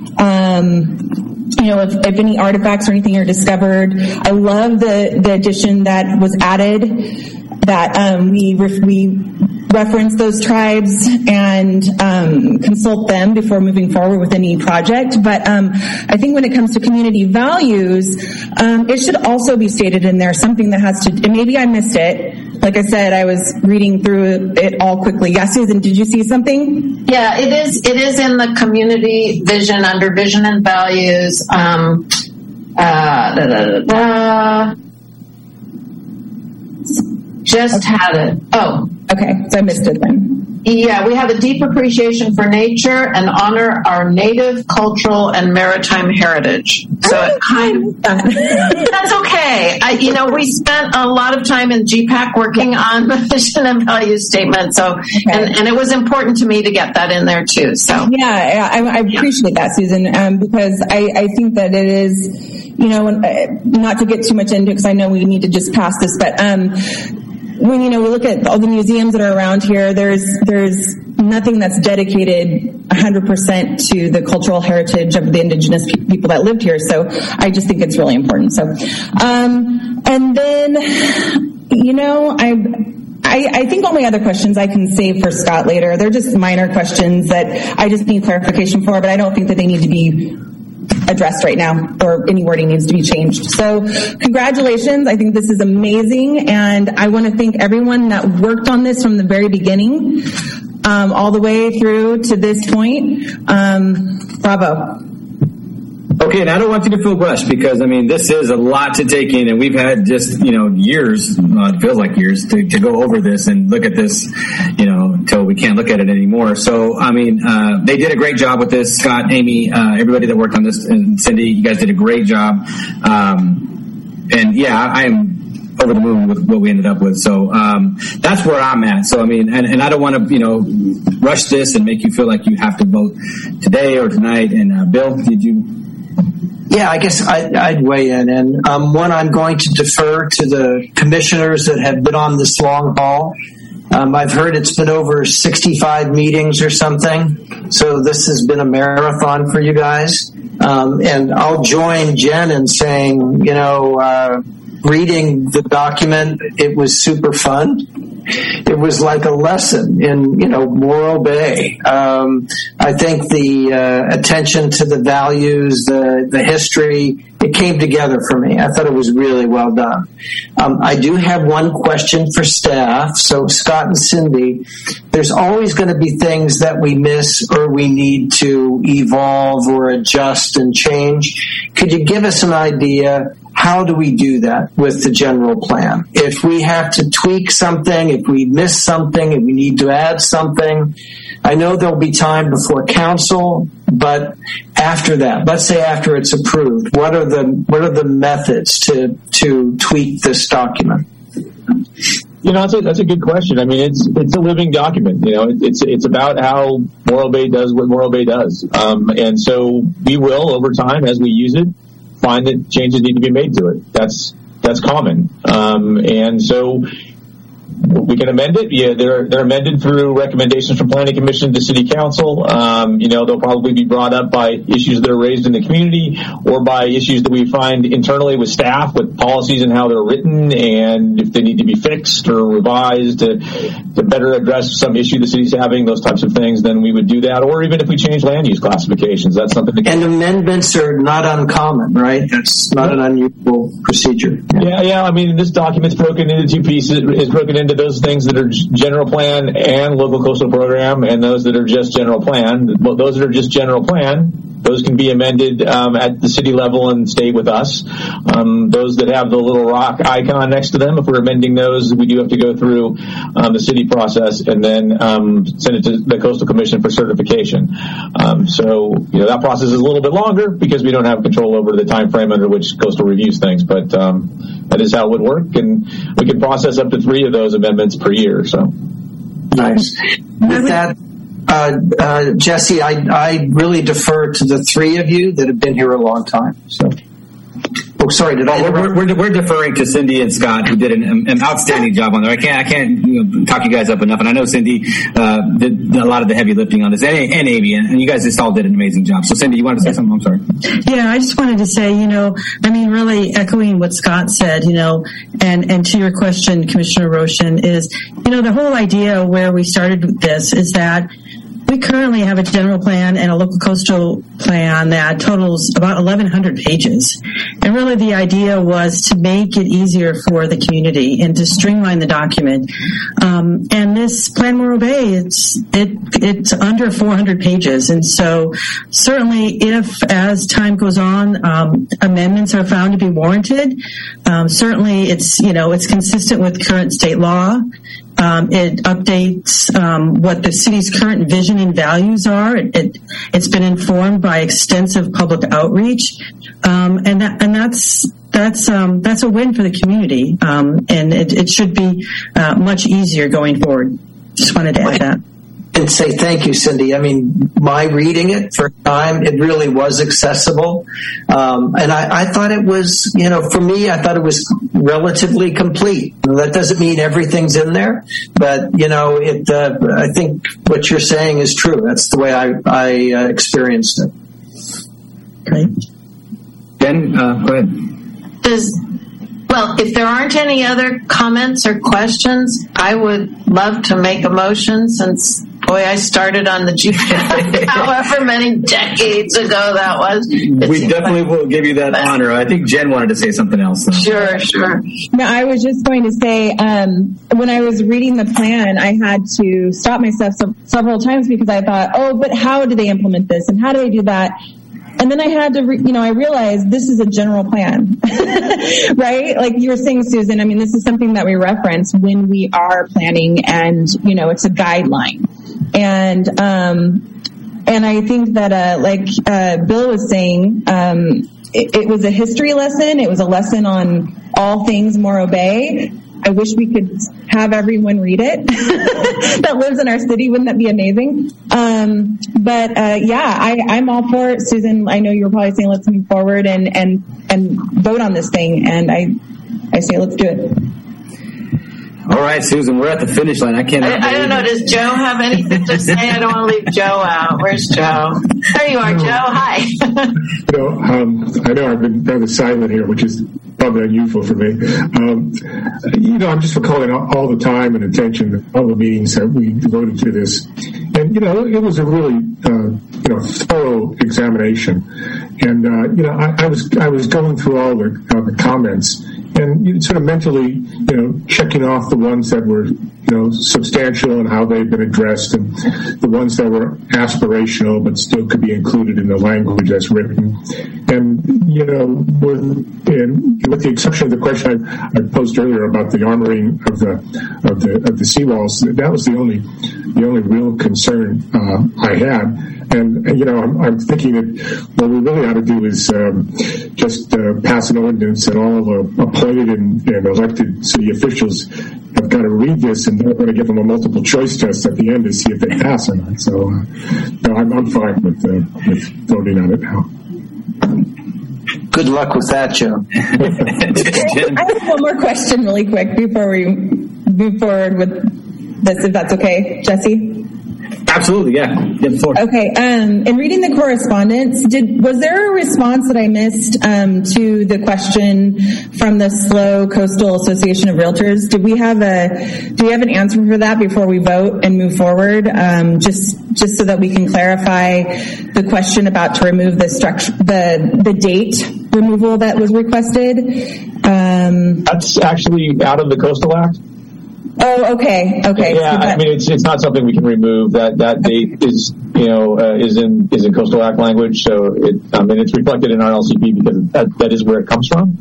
um, you know, if, if any artifacts or anything are discovered. I love the, the addition that was added that um, we we reference those tribes and um, consult them before moving forward with any project. But um, I think when it comes to community values, um, it should also be stated in there, something that has to, and maybe I missed it. Like I said, I was reading through it all quickly. Yeah, Susan, did you see something? Yeah, it is. It is in the community vision under vision and values. Um, uh, da, da, da, da. Just okay. Had it. Oh, okay. So I missed it then. Yeah, we have a deep appreciation for nature and honor our native, cultural, and maritime heritage. So it kind of, that's okay. I, you know, we spent a lot of time in G PAC working on the vision and value statement. So, okay. and, and it was important to me to get that in there too. So, yeah, I, I appreciate yeah. that, Susan, um, because I, I think that it is, you know, not to get too much into it because I know we need to just pass this, but um, when, you know, we look at all the museums that are around here, there's there's nothing that's dedicated one hundred percent to the cultural heritage of the indigenous pe- people that lived here. So I just think it's really important. So, um, and then, you know, I I I, I think all my other questions I can save for Scott later. They're just minor questions that I just need clarification for, but I don't think that they need to be addressed right now or any wording needs to be changed. So congratulations. I think this is amazing. And I want to thank everyone that worked on this from the very beginning, um, all the way through to this point. Um, bravo. Okay, and I don't want you to feel rushed because, I mean, this is a lot to take in, and we've had just, you know, years, uh, it feels like years, to, to go over this and look at this, you know, until we can't look at it anymore. So, I mean, uh, they did a great job with this. Scott, Amy, uh, everybody that worked on this, and Cindy, you guys did a great job. Um, and, yeah, I am over the moon with what we ended up with. So um, that's where I'm at. So, I mean, and, and I don't want to, you know, rush this and make you feel like you have to vote today or tonight. And, uh, Bill, did you... Yeah, I guess I'd, I'd weigh in. And um, one, I'm going to defer to the commissioners that have been on this long haul. Um, I've heard it's been over sixty-five meetings or something. So this has been a marathon for you guys. Um, and I'll join Jen in saying, you know, uh, reading the document, it was super fun. It was like a lesson in, you know, Morro Bay. Um, I think the uh, attention to the values, the the history, it came together for me. I thought it was really well done. Um, I do have one question for staff. So Scott and Cindy, there's always going to be things that we miss or we need to evolve or adjust and change. Could you give us an idea? How do we do that with the general plan? If we have to tweak something, if we miss something, if we need to add something, I know there'll be time before council, but after that, let's say after it's approved, what are the what are the methods to to tweak this document? You know, that's a, that's a good question. I mean, it's it's a living document. You know, it's it's about how Morro Bay does what Morro Bay does, um, and so we will over time as we use it find that changes need to be made to it. That's that's common, um, and so we can amend it. Yeah, they're they're amended through recommendations from Planning Commission to City Council. Um, you know, they'll probably be brought up by issues that are raised in the community or by issues that we find internally with staff, with policies and how they're written, and if they need to be fixed or revised to, to better address some issue the city's having, those types of things. Then we would do that, or even if we change land use classifications, that's something. To and amendments are not uncommon, right? That's not an unusual procedure. Yeah, yeah. yeah I mean, this document's broken into two pieces. It's broken into those things that are general plan and local coastal program, and those that are just general plan. Those that are just general plan, those can be amended um, at the city level and stay with us. Um, those that have the little rock icon next to them, if we're amending those, we do have to go through um, the city process and then um, send it to the Coastal Commission for certification. Um, so, you know, that process is a little bit longer because we don't have control over the time frame under which Coastal reviews things, but um, that is how it would work, and we can process up to three of those amendments per year. So, nice. With that, uh, uh, Jesse, I, I really defer to the three of you that have been here a long time. So, oh, sorry, did I? Oh, we're, we're, we're deferring to Cindy and Scott, who did an, an outstanding job on there. I can't I can't you know, talk you guys up enough, and I know Cindy uh, did a lot of the heavy lifting on this, and, and Amy, and, and you guys just all did an amazing job. So, Cindy, you wanted to say something? I'm sorry. Yeah, I just wanted to say, you know, I mean, really echoing what Scott said, you know, and, and to your question, Commissioner Roshan, is, you know, the whole idea where we started with this is that we currently have a general plan and a local coastal plan that totals about eleven hundred pages. And really the idea was to make it easier for the community and to streamline the document. Um, and this Plan Morro Bay, it's, it, it's under four hundred pages. And so certainly if, as time goes on, um, amendments are found to be warranted, um, certainly it's, you know, it's consistent with current state law. Um, it updates um, what the city's current vision and values are. It, it, it's been informed by extensive public outreach, um, and that, and that's that's um, that's a win for the community, um, and it, it should be uh, much easier going forward. Just wanted to add that. And say thank you, Cindy. I mean, my reading it for time, it really was accessible. Um, and I, I thought it was, you know, for me, I thought it was relatively complete. That doesn't mean everything's in there, but, you know, it. Uh, I think what you're saying is true. That's the way I, I uh, experienced it. Okay. Jen, uh, go ahead. Does Well, if there aren't any other comments or questions, I would love to make a motion since, boy, I started on the G P S however many decades ago that was. It We definitely like, will give you that honor. I think Jen wanted to say something else. Though. Sure, sure. No, I was just going to say, um, when I was reading the plan, I had to stop myself se- several times because I thought, oh, but how do they implement this and how do they do that? And then I had to, re- you know, I realized this is a general plan, right? Like you were saying, Susan, I mean, this is something that we reference when we are planning and, you know, it's a guideline. And, um, and I think that, uh, like, uh, Bill was saying, um, it, it was a history lesson. It was a lesson on all things Morro Bay. I wish we could have everyone read it that lives in our city. Wouldn't that be amazing? Um, but uh, yeah, I, I'm all for it. Susan, I know you were probably saying let's move forward and, and, and vote on this thing. And I, I say let's do it. All right, Susan, we're at the finish line. I can't. I, I don't know. Does Joe have anything to say? I don't want to leave Joe out. Where's Joe? There you are, Joe. Hi. You know, um, I know I've been rather silent here, which is probably unusual for me. Um, you know, I'm just recalling all, all the time and attention, all the meetings that we devoted to this. And, you know, it was a really, uh, you know, thorough examination. And, uh, you know, I, I was I was going through all the, uh, the comments and you know, sort of mentally, you know, checking off the ones that were, you know, substantial and how they've been addressed, and the ones that were aspirational but still could be included in the language that's written. And you know, with, and with the exception of the question I, I posed earlier about the armoring of the of the of the seawalls, that was the only the only real concern uh, I had. And, and you know, I'm, I'm thinking that what we really ought to do is um, just uh, pass an ordinance that all uh, appointed and, and elected city officials have got to read this, and they're going to give them a multiple choice test at the end to see if they pass or not. So, uh, no, I'm, I'm fine with, uh, with voting on it now. Good luck with that, Joe. I have one more question really quick before we move forward with this, if that's okay, Jesse? Absolutely, yeah. Okay. Um, in reading the correspondence, did was there a response that I missed um, to the question from the S L O Coastal Association of Realtors? Did we have a do we have an answer for that before we vote and move forward? Um, just just so that we can clarify the question about to remove the structure, the the date removal that was requested. Um, That's actually out of the Coastal Act. Oh, okay, okay. Yeah, so that, I mean, it's it's not something we can remove. That that date is, you know, uh, is in is in Coastal Act language, so it I mean it's reflected in our L C P because that that is where it comes from.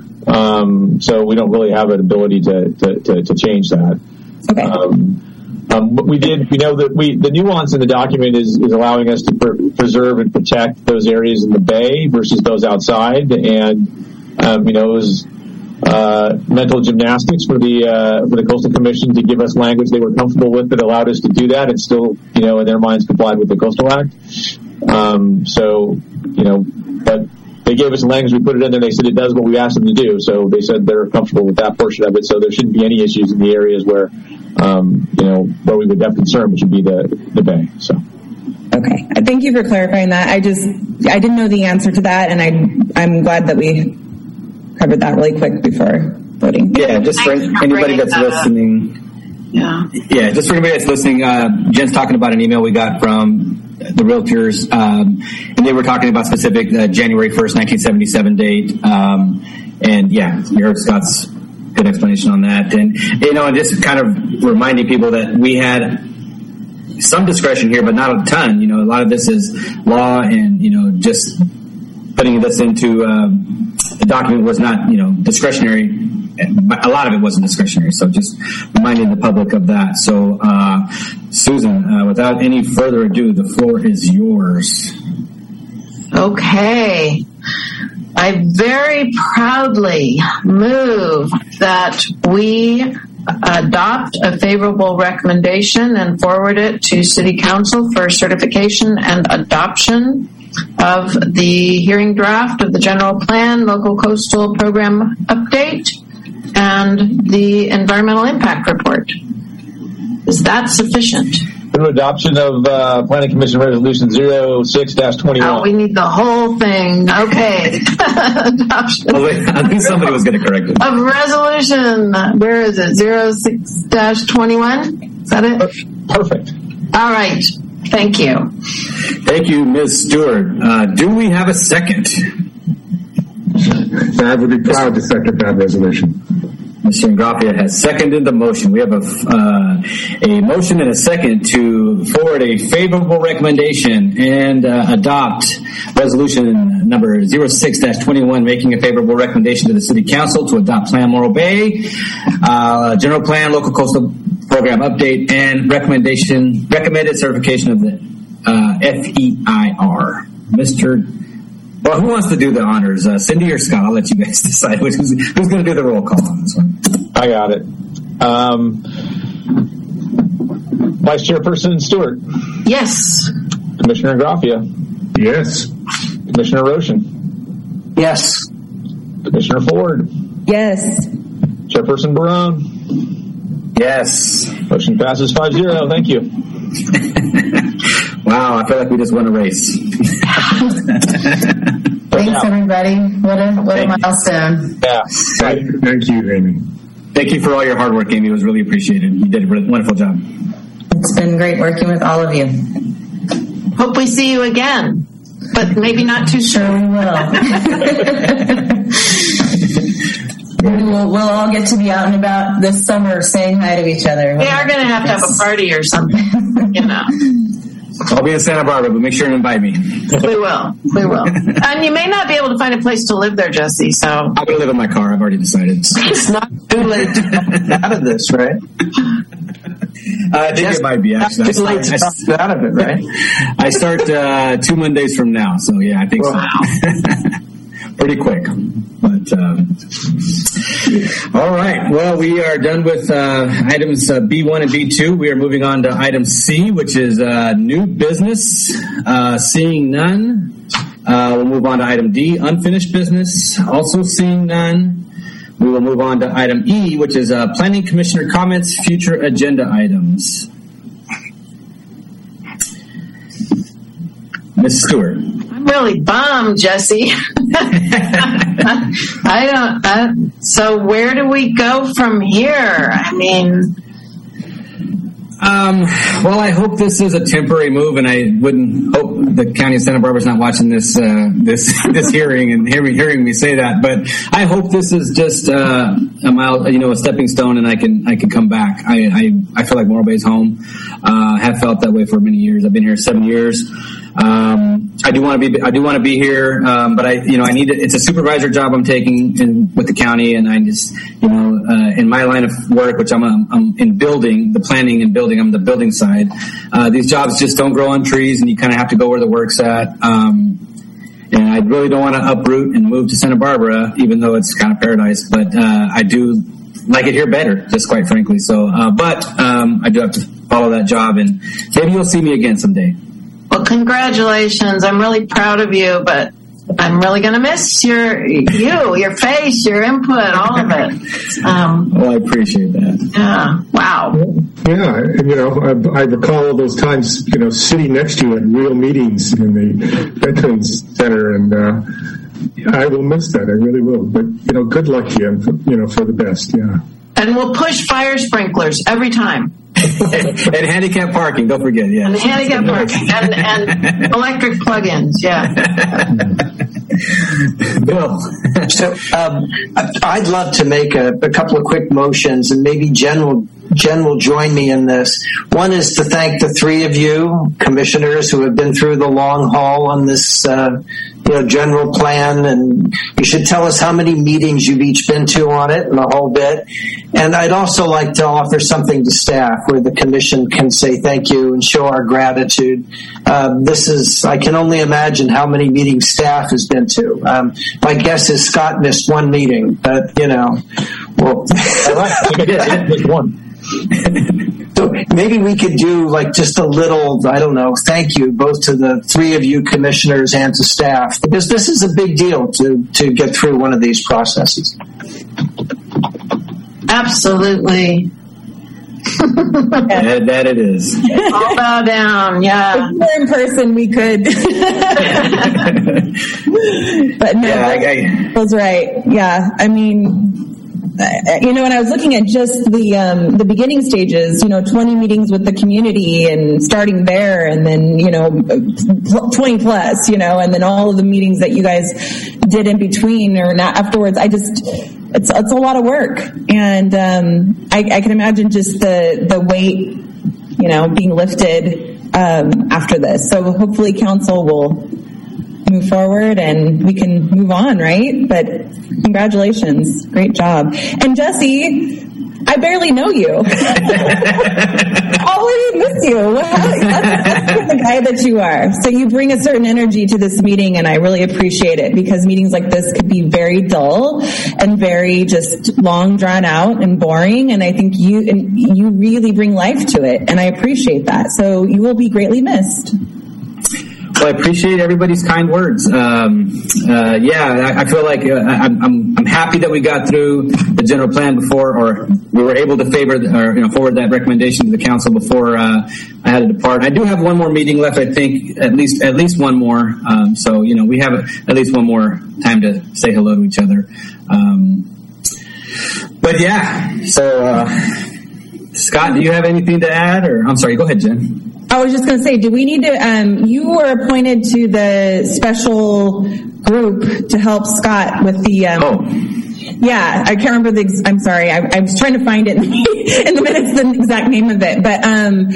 Um, so we don't really have an ability to to, to, to change that. Okay. Um, um, but we did. We know that we the nuance in the document is is allowing us to per- preserve and protect those areas in the bay versus those outside, and um, you know, it was. Uh, mental gymnastics for the uh, for the Coastal Commission to give us language they were comfortable with that allowed us to do that and still, you know, in their minds complied with the Coastal Act. Um, so, you know, but they gave us the language, we put it in there, they said it does what we asked them to do. So they said they're comfortable with that portion of it. So there shouldn't be any issues in the areas where, um, you know, where we would have concern, which would be the the bay. So. Okay, thank you for clarifying that. I just I didn't know the answer to that, and I I'm glad that we covered that really quick before voting. Yeah, just for anybody that's listening. Yeah. Yeah, just for anybody that's listening, uh, Jen's talking about an email we got from the realtors, um, and they were talking about specific uh, January first, nineteen seventy-seven date. Um, and yeah, you heard Scott's good explanation on that. And, you know, and just kind of reminding people that we had some discretion here, but not a ton. You know, a lot of this is law and, you know, just putting this into, um, the document was not, you know, discretionary. A lot of it wasn't discretionary. So just reminding the public of that. So, uh, Susan, uh, without any further ado, the floor is yours. Okay. I very proudly move that we adopt a favorable recommendation and forward it to City Council for certification and adoption of the hearing draft of the general plan, local coastal program update, and the environmental impact report. Is that sufficient? Through adoption of uh, Planning Commission Resolution zero six dash twenty-one. Oh, we need the whole thing. Okay. Adoption. Oh, wait, I think somebody was going to correct it. Of resolution. Where is it? zero six dash twenty-one? Is that it? Perfect. All right. Thank you. Thank you, Miz Stewart. Uh, do we have a second? I would be proud to second that resolution. Mister Ingraffia has seconded the motion. We have a, uh, a motion and a second to forward a favorable recommendation and uh, adopt resolution number zero six dash twenty-one, making a favorable recommendation to the City Council to adopt Plan Morro Bay, uh, General Plan, Local Coastal Program Update, and recommendation recommended certification of the uh, F E I R. Mister Well, who wants to do the honors? Uh, Cindy or Scott? I'll let you guys decide which is, who's going to do the roll call on this one. I got it. Um, Vice Chairperson Stewart. Yes. Commissioner Ingraffia. Yes. Commissioner Roshan. Yes. Commissioner Ford. Yes. Chairperson Barone. Yes. Motion passes five zero. Thank you. Wow, I feel like we just won a race. Thanks, everybody. What a what a milestone. Yeah. Thank, thank you, Amy. Thank you for all your hard work, Amy. It was really appreciated. You did a wonderful job. It's been great working with all of you. Hope we see you again, but maybe not too Sure we will. we'll. We'll all get to be out and about this summer saying hi to each other. We are going to have to have a party or something, you know. I'll be in Santa Barbara, but make sure and invite me. We will. We will. And you may not be able to find a place to live there, Jesse, so. I'm going to live in my car. I've already decided. It's not too late to get out of this, right? I think Just it might be, actually. Too late to get out of it, right? I start uh, two Mondays from now, so yeah, I think wow. so. Pretty quick. But um, all right. Well, we are done with uh, items uh, B one and B two. We are moving on to item C, which is uh, new business. Uh, seeing none, uh, we'll move on to item D, unfinished business. Also seeing none, we will move on to item E, which is uh, planning commissioner comments, future agenda items. Miz Stewart. I'm really bummed, Jesse. I don't. I, so where do we go from here? I mean, um, well, I hope this is a temporary move, and I wouldn't hope the county of Santa Barbara is not watching this uh, this this hearing and hearing hearing me say that. But I hope this is just uh, a mile, you know, a stepping stone, and I can I can come back. I I, I feel like Morro Bay's home. Uh, have felt that way for many years. I've been here seven years. Um, I do want to be, I do want to be here, um, but I, you know, I need it. It's a supervisor job I'm taking in, with the county, and I just, you know, uh, in my line of work, which I'm, a, I'm in building, the planning and building, I'm the building side. Uh, these jobs just don't grow on trees, and you kind of have to go where the work's at. Um, and I really don't want to uproot and move to Santa Barbara, even though it's kind of paradise, but, uh, I do like it here better, just quite frankly. So, uh, but, um, I do have to follow that job, and maybe you'll see me again someday. well, congratulations. I'm really proud of you, but I'm really going to miss your you, your face, your input, all of it. Um, well, I appreciate that. Yeah. Wow. Yeah, and, you know, I, I recall all those times, you know, sitting next to you at real meetings in the Veterans Center, and uh, I will miss that. I really will. But, you know, good luck to you, you know, for the best, yeah. And we'll push fire sprinklers every time. And handicap parking, don't forget, yeah. And handicap parking and, and electric plug-ins, yeah. Bill. So um, I'd love to make a, a couple of quick motions, and maybe Jen will, Jen will join me in this. One is to thank the three of you commissioners who have been through the long haul on this uh, you know, general plan, and you should tell us how many meetings you've each been to on it and the whole bit. And I'd also like to offer something to staff where the commission can say thank you and show our gratitude. Uh, this is, I can only imagine how many meetings staff has been to. Um, my guess is Scott missed one meeting, but, you know, well, just one. So maybe we could do like just a little, I don't know, thank you both to the three of you commissioners and to staff, because this is a big deal to, to get through one of these processes. Absolutely. that, that it is. All bow down, yeah. If we were in person, we could. But no, yeah, I, I, was right. Yeah, I mean, you know, and I was looking at just the um, the beginning stages, you know, twenty meetings with the community and starting there, and then, you know, twenty plus, you know, and then all of the meetings that you guys did in between or not afterwards. I just, it's it's a lot of work, and um, I, I can imagine just the the weight, you know, being lifted um, after this. So hopefully, council will move forward and we can move on, right? But congratulations, great job. And Jesse, I barely know you. Always miss you. Well, that's, that's the guy that you are. So you bring a certain energy to this meeting, and I really appreciate it, because meetings like this could be very dull and very just long, drawn out, and boring. And I think you and you really bring life to it, and I appreciate that. So you will be greatly missed. Well, I appreciate everybody's kind words. Um, uh, yeah, I, I feel like uh, I'm, I'm I'm happy that we got through the general plan before, or we were able to favor or you know forward that recommendation to the council before uh, I had to depart. I do have one more meeting left. I think at least at least one more. Um, so you know we have at least one more time to say hello to each other. Um, but yeah, so uh, Scott, do you have anything to add? Or I'm sorry, go ahead, Jen. I was just going to say, do we need to, um, you were appointed to the special group to help Scott with the, um, oh. yeah, I can't remember the, I'm sorry, I, I was trying to find it in the minutes, the exact name of it, but, um,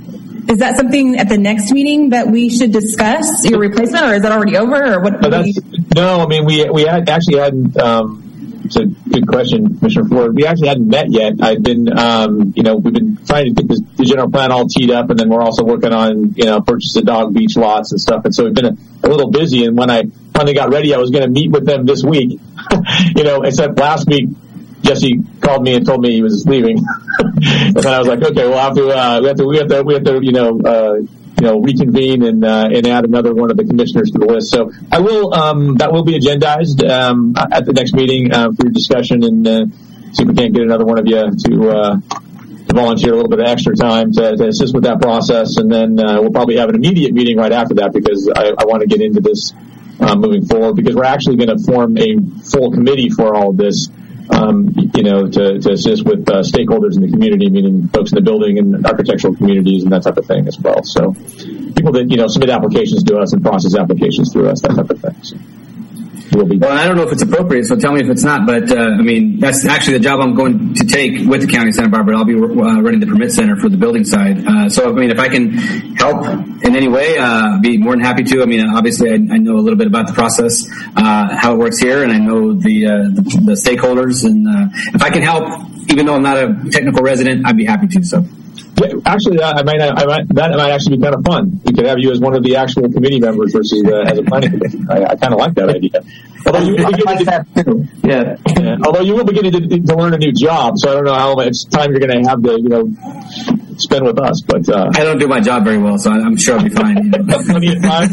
is that something at the next meeting that we should discuss, your replacement, or is that already over, or what? No, that's, no I mean, we, we had actually hadn't, um, it's a good question, Commissioner Ford. We actually hadn't met yet. I've been, um, you know, we've been trying to get this, the general plan all teed up, and then we're also working on, you know, purchase of dog beach lots and stuff. And so we've been a, a little busy. And when I finally got ready, I was going to meet with them this week. You know, except last week, Jesse called me and told me he was leaving. And then I was like, okay, we'll have to, uh, we have to, we have to, we have to, you know, uh, you know, reconvene and uh, and add another one of the commissioners to the list. So I will, um, that will be agendized um, at the next meeting uh, for your discussion, and uh, see if we can't get another one of you to, uh, to volunteer a little bit of extra time to, to assist with that process. And then uh, we'll probably have an immediate meeting right after that, because I, I want to get into this uh, moving forward, because we're actually going to form a full committee for all of this. Um, you know, to, to assist with uh, stakeholders in the community, meaning folks in the building and architectural communities and that type of thing as well. So people that, you know, submit applications to us and process applications through us, that type of thing. So we'll be. Well, I don't know if it's appropriate, so tell me if it's not, but uh, I mean, that's actually the job I'm going to take with the County of Santa Barbara. I'll be uh, running the permit center for the building side. Uh, so, I mean, if I can help in any way, uh, be more than happy to. I mean, obviously, I, I know a little bit about the process, uh, how it works here, and I know the, uh, the, the stakeholders. And uh, if I can help, even though I'm not a technical resident, I'd be happy to. So. Yeah, actually, uh, I might, I might, that might actually be kind of fun. We could have you as one of the actual committee members versus uh, as a planning committee. I, I kind of like that idea. Although you, will be getting to, yeah, yeah. Although you will be getting to, to learn a new job, so I don't know how much time you're going to have to, you know, spend with us. But uh, I don't do my job very well, so I'm sure I'll be fine. You know. Plenty of time.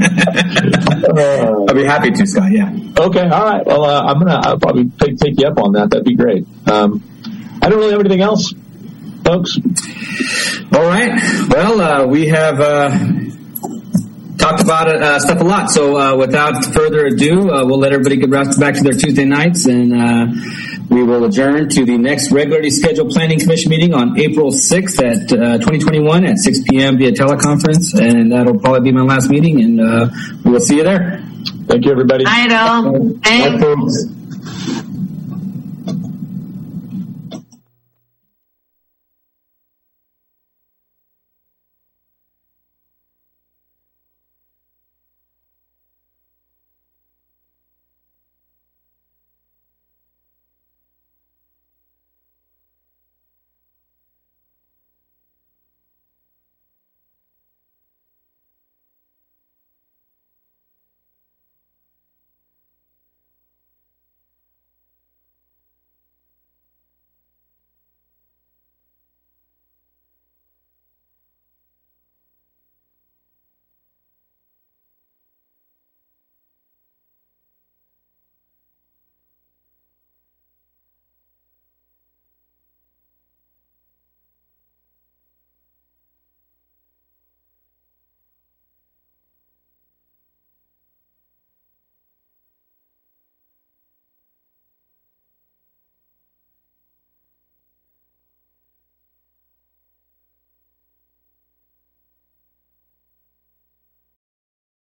uh, I'll be happy to, Scott. Yeah. Okay. All right. Well, uh, I'm gonna I'll probably take, take you up on that. That'd be great. Um, I don't really have anything else, folks. All right. Well, uh, we have uh, talked about it, uh, stuff a lot. So uh, without further ado, uh, we'll let everybody get back to their Tuesday nights, and uh, we will adjourn to the next regularly scheduled Planning Commission meeting on April sixth at uh, twenty twenty-one at six p.m. via teleconference, and that'll probably be my last meeting, and uh, we will see you there. Thank you, everybody. Night all. Thanks.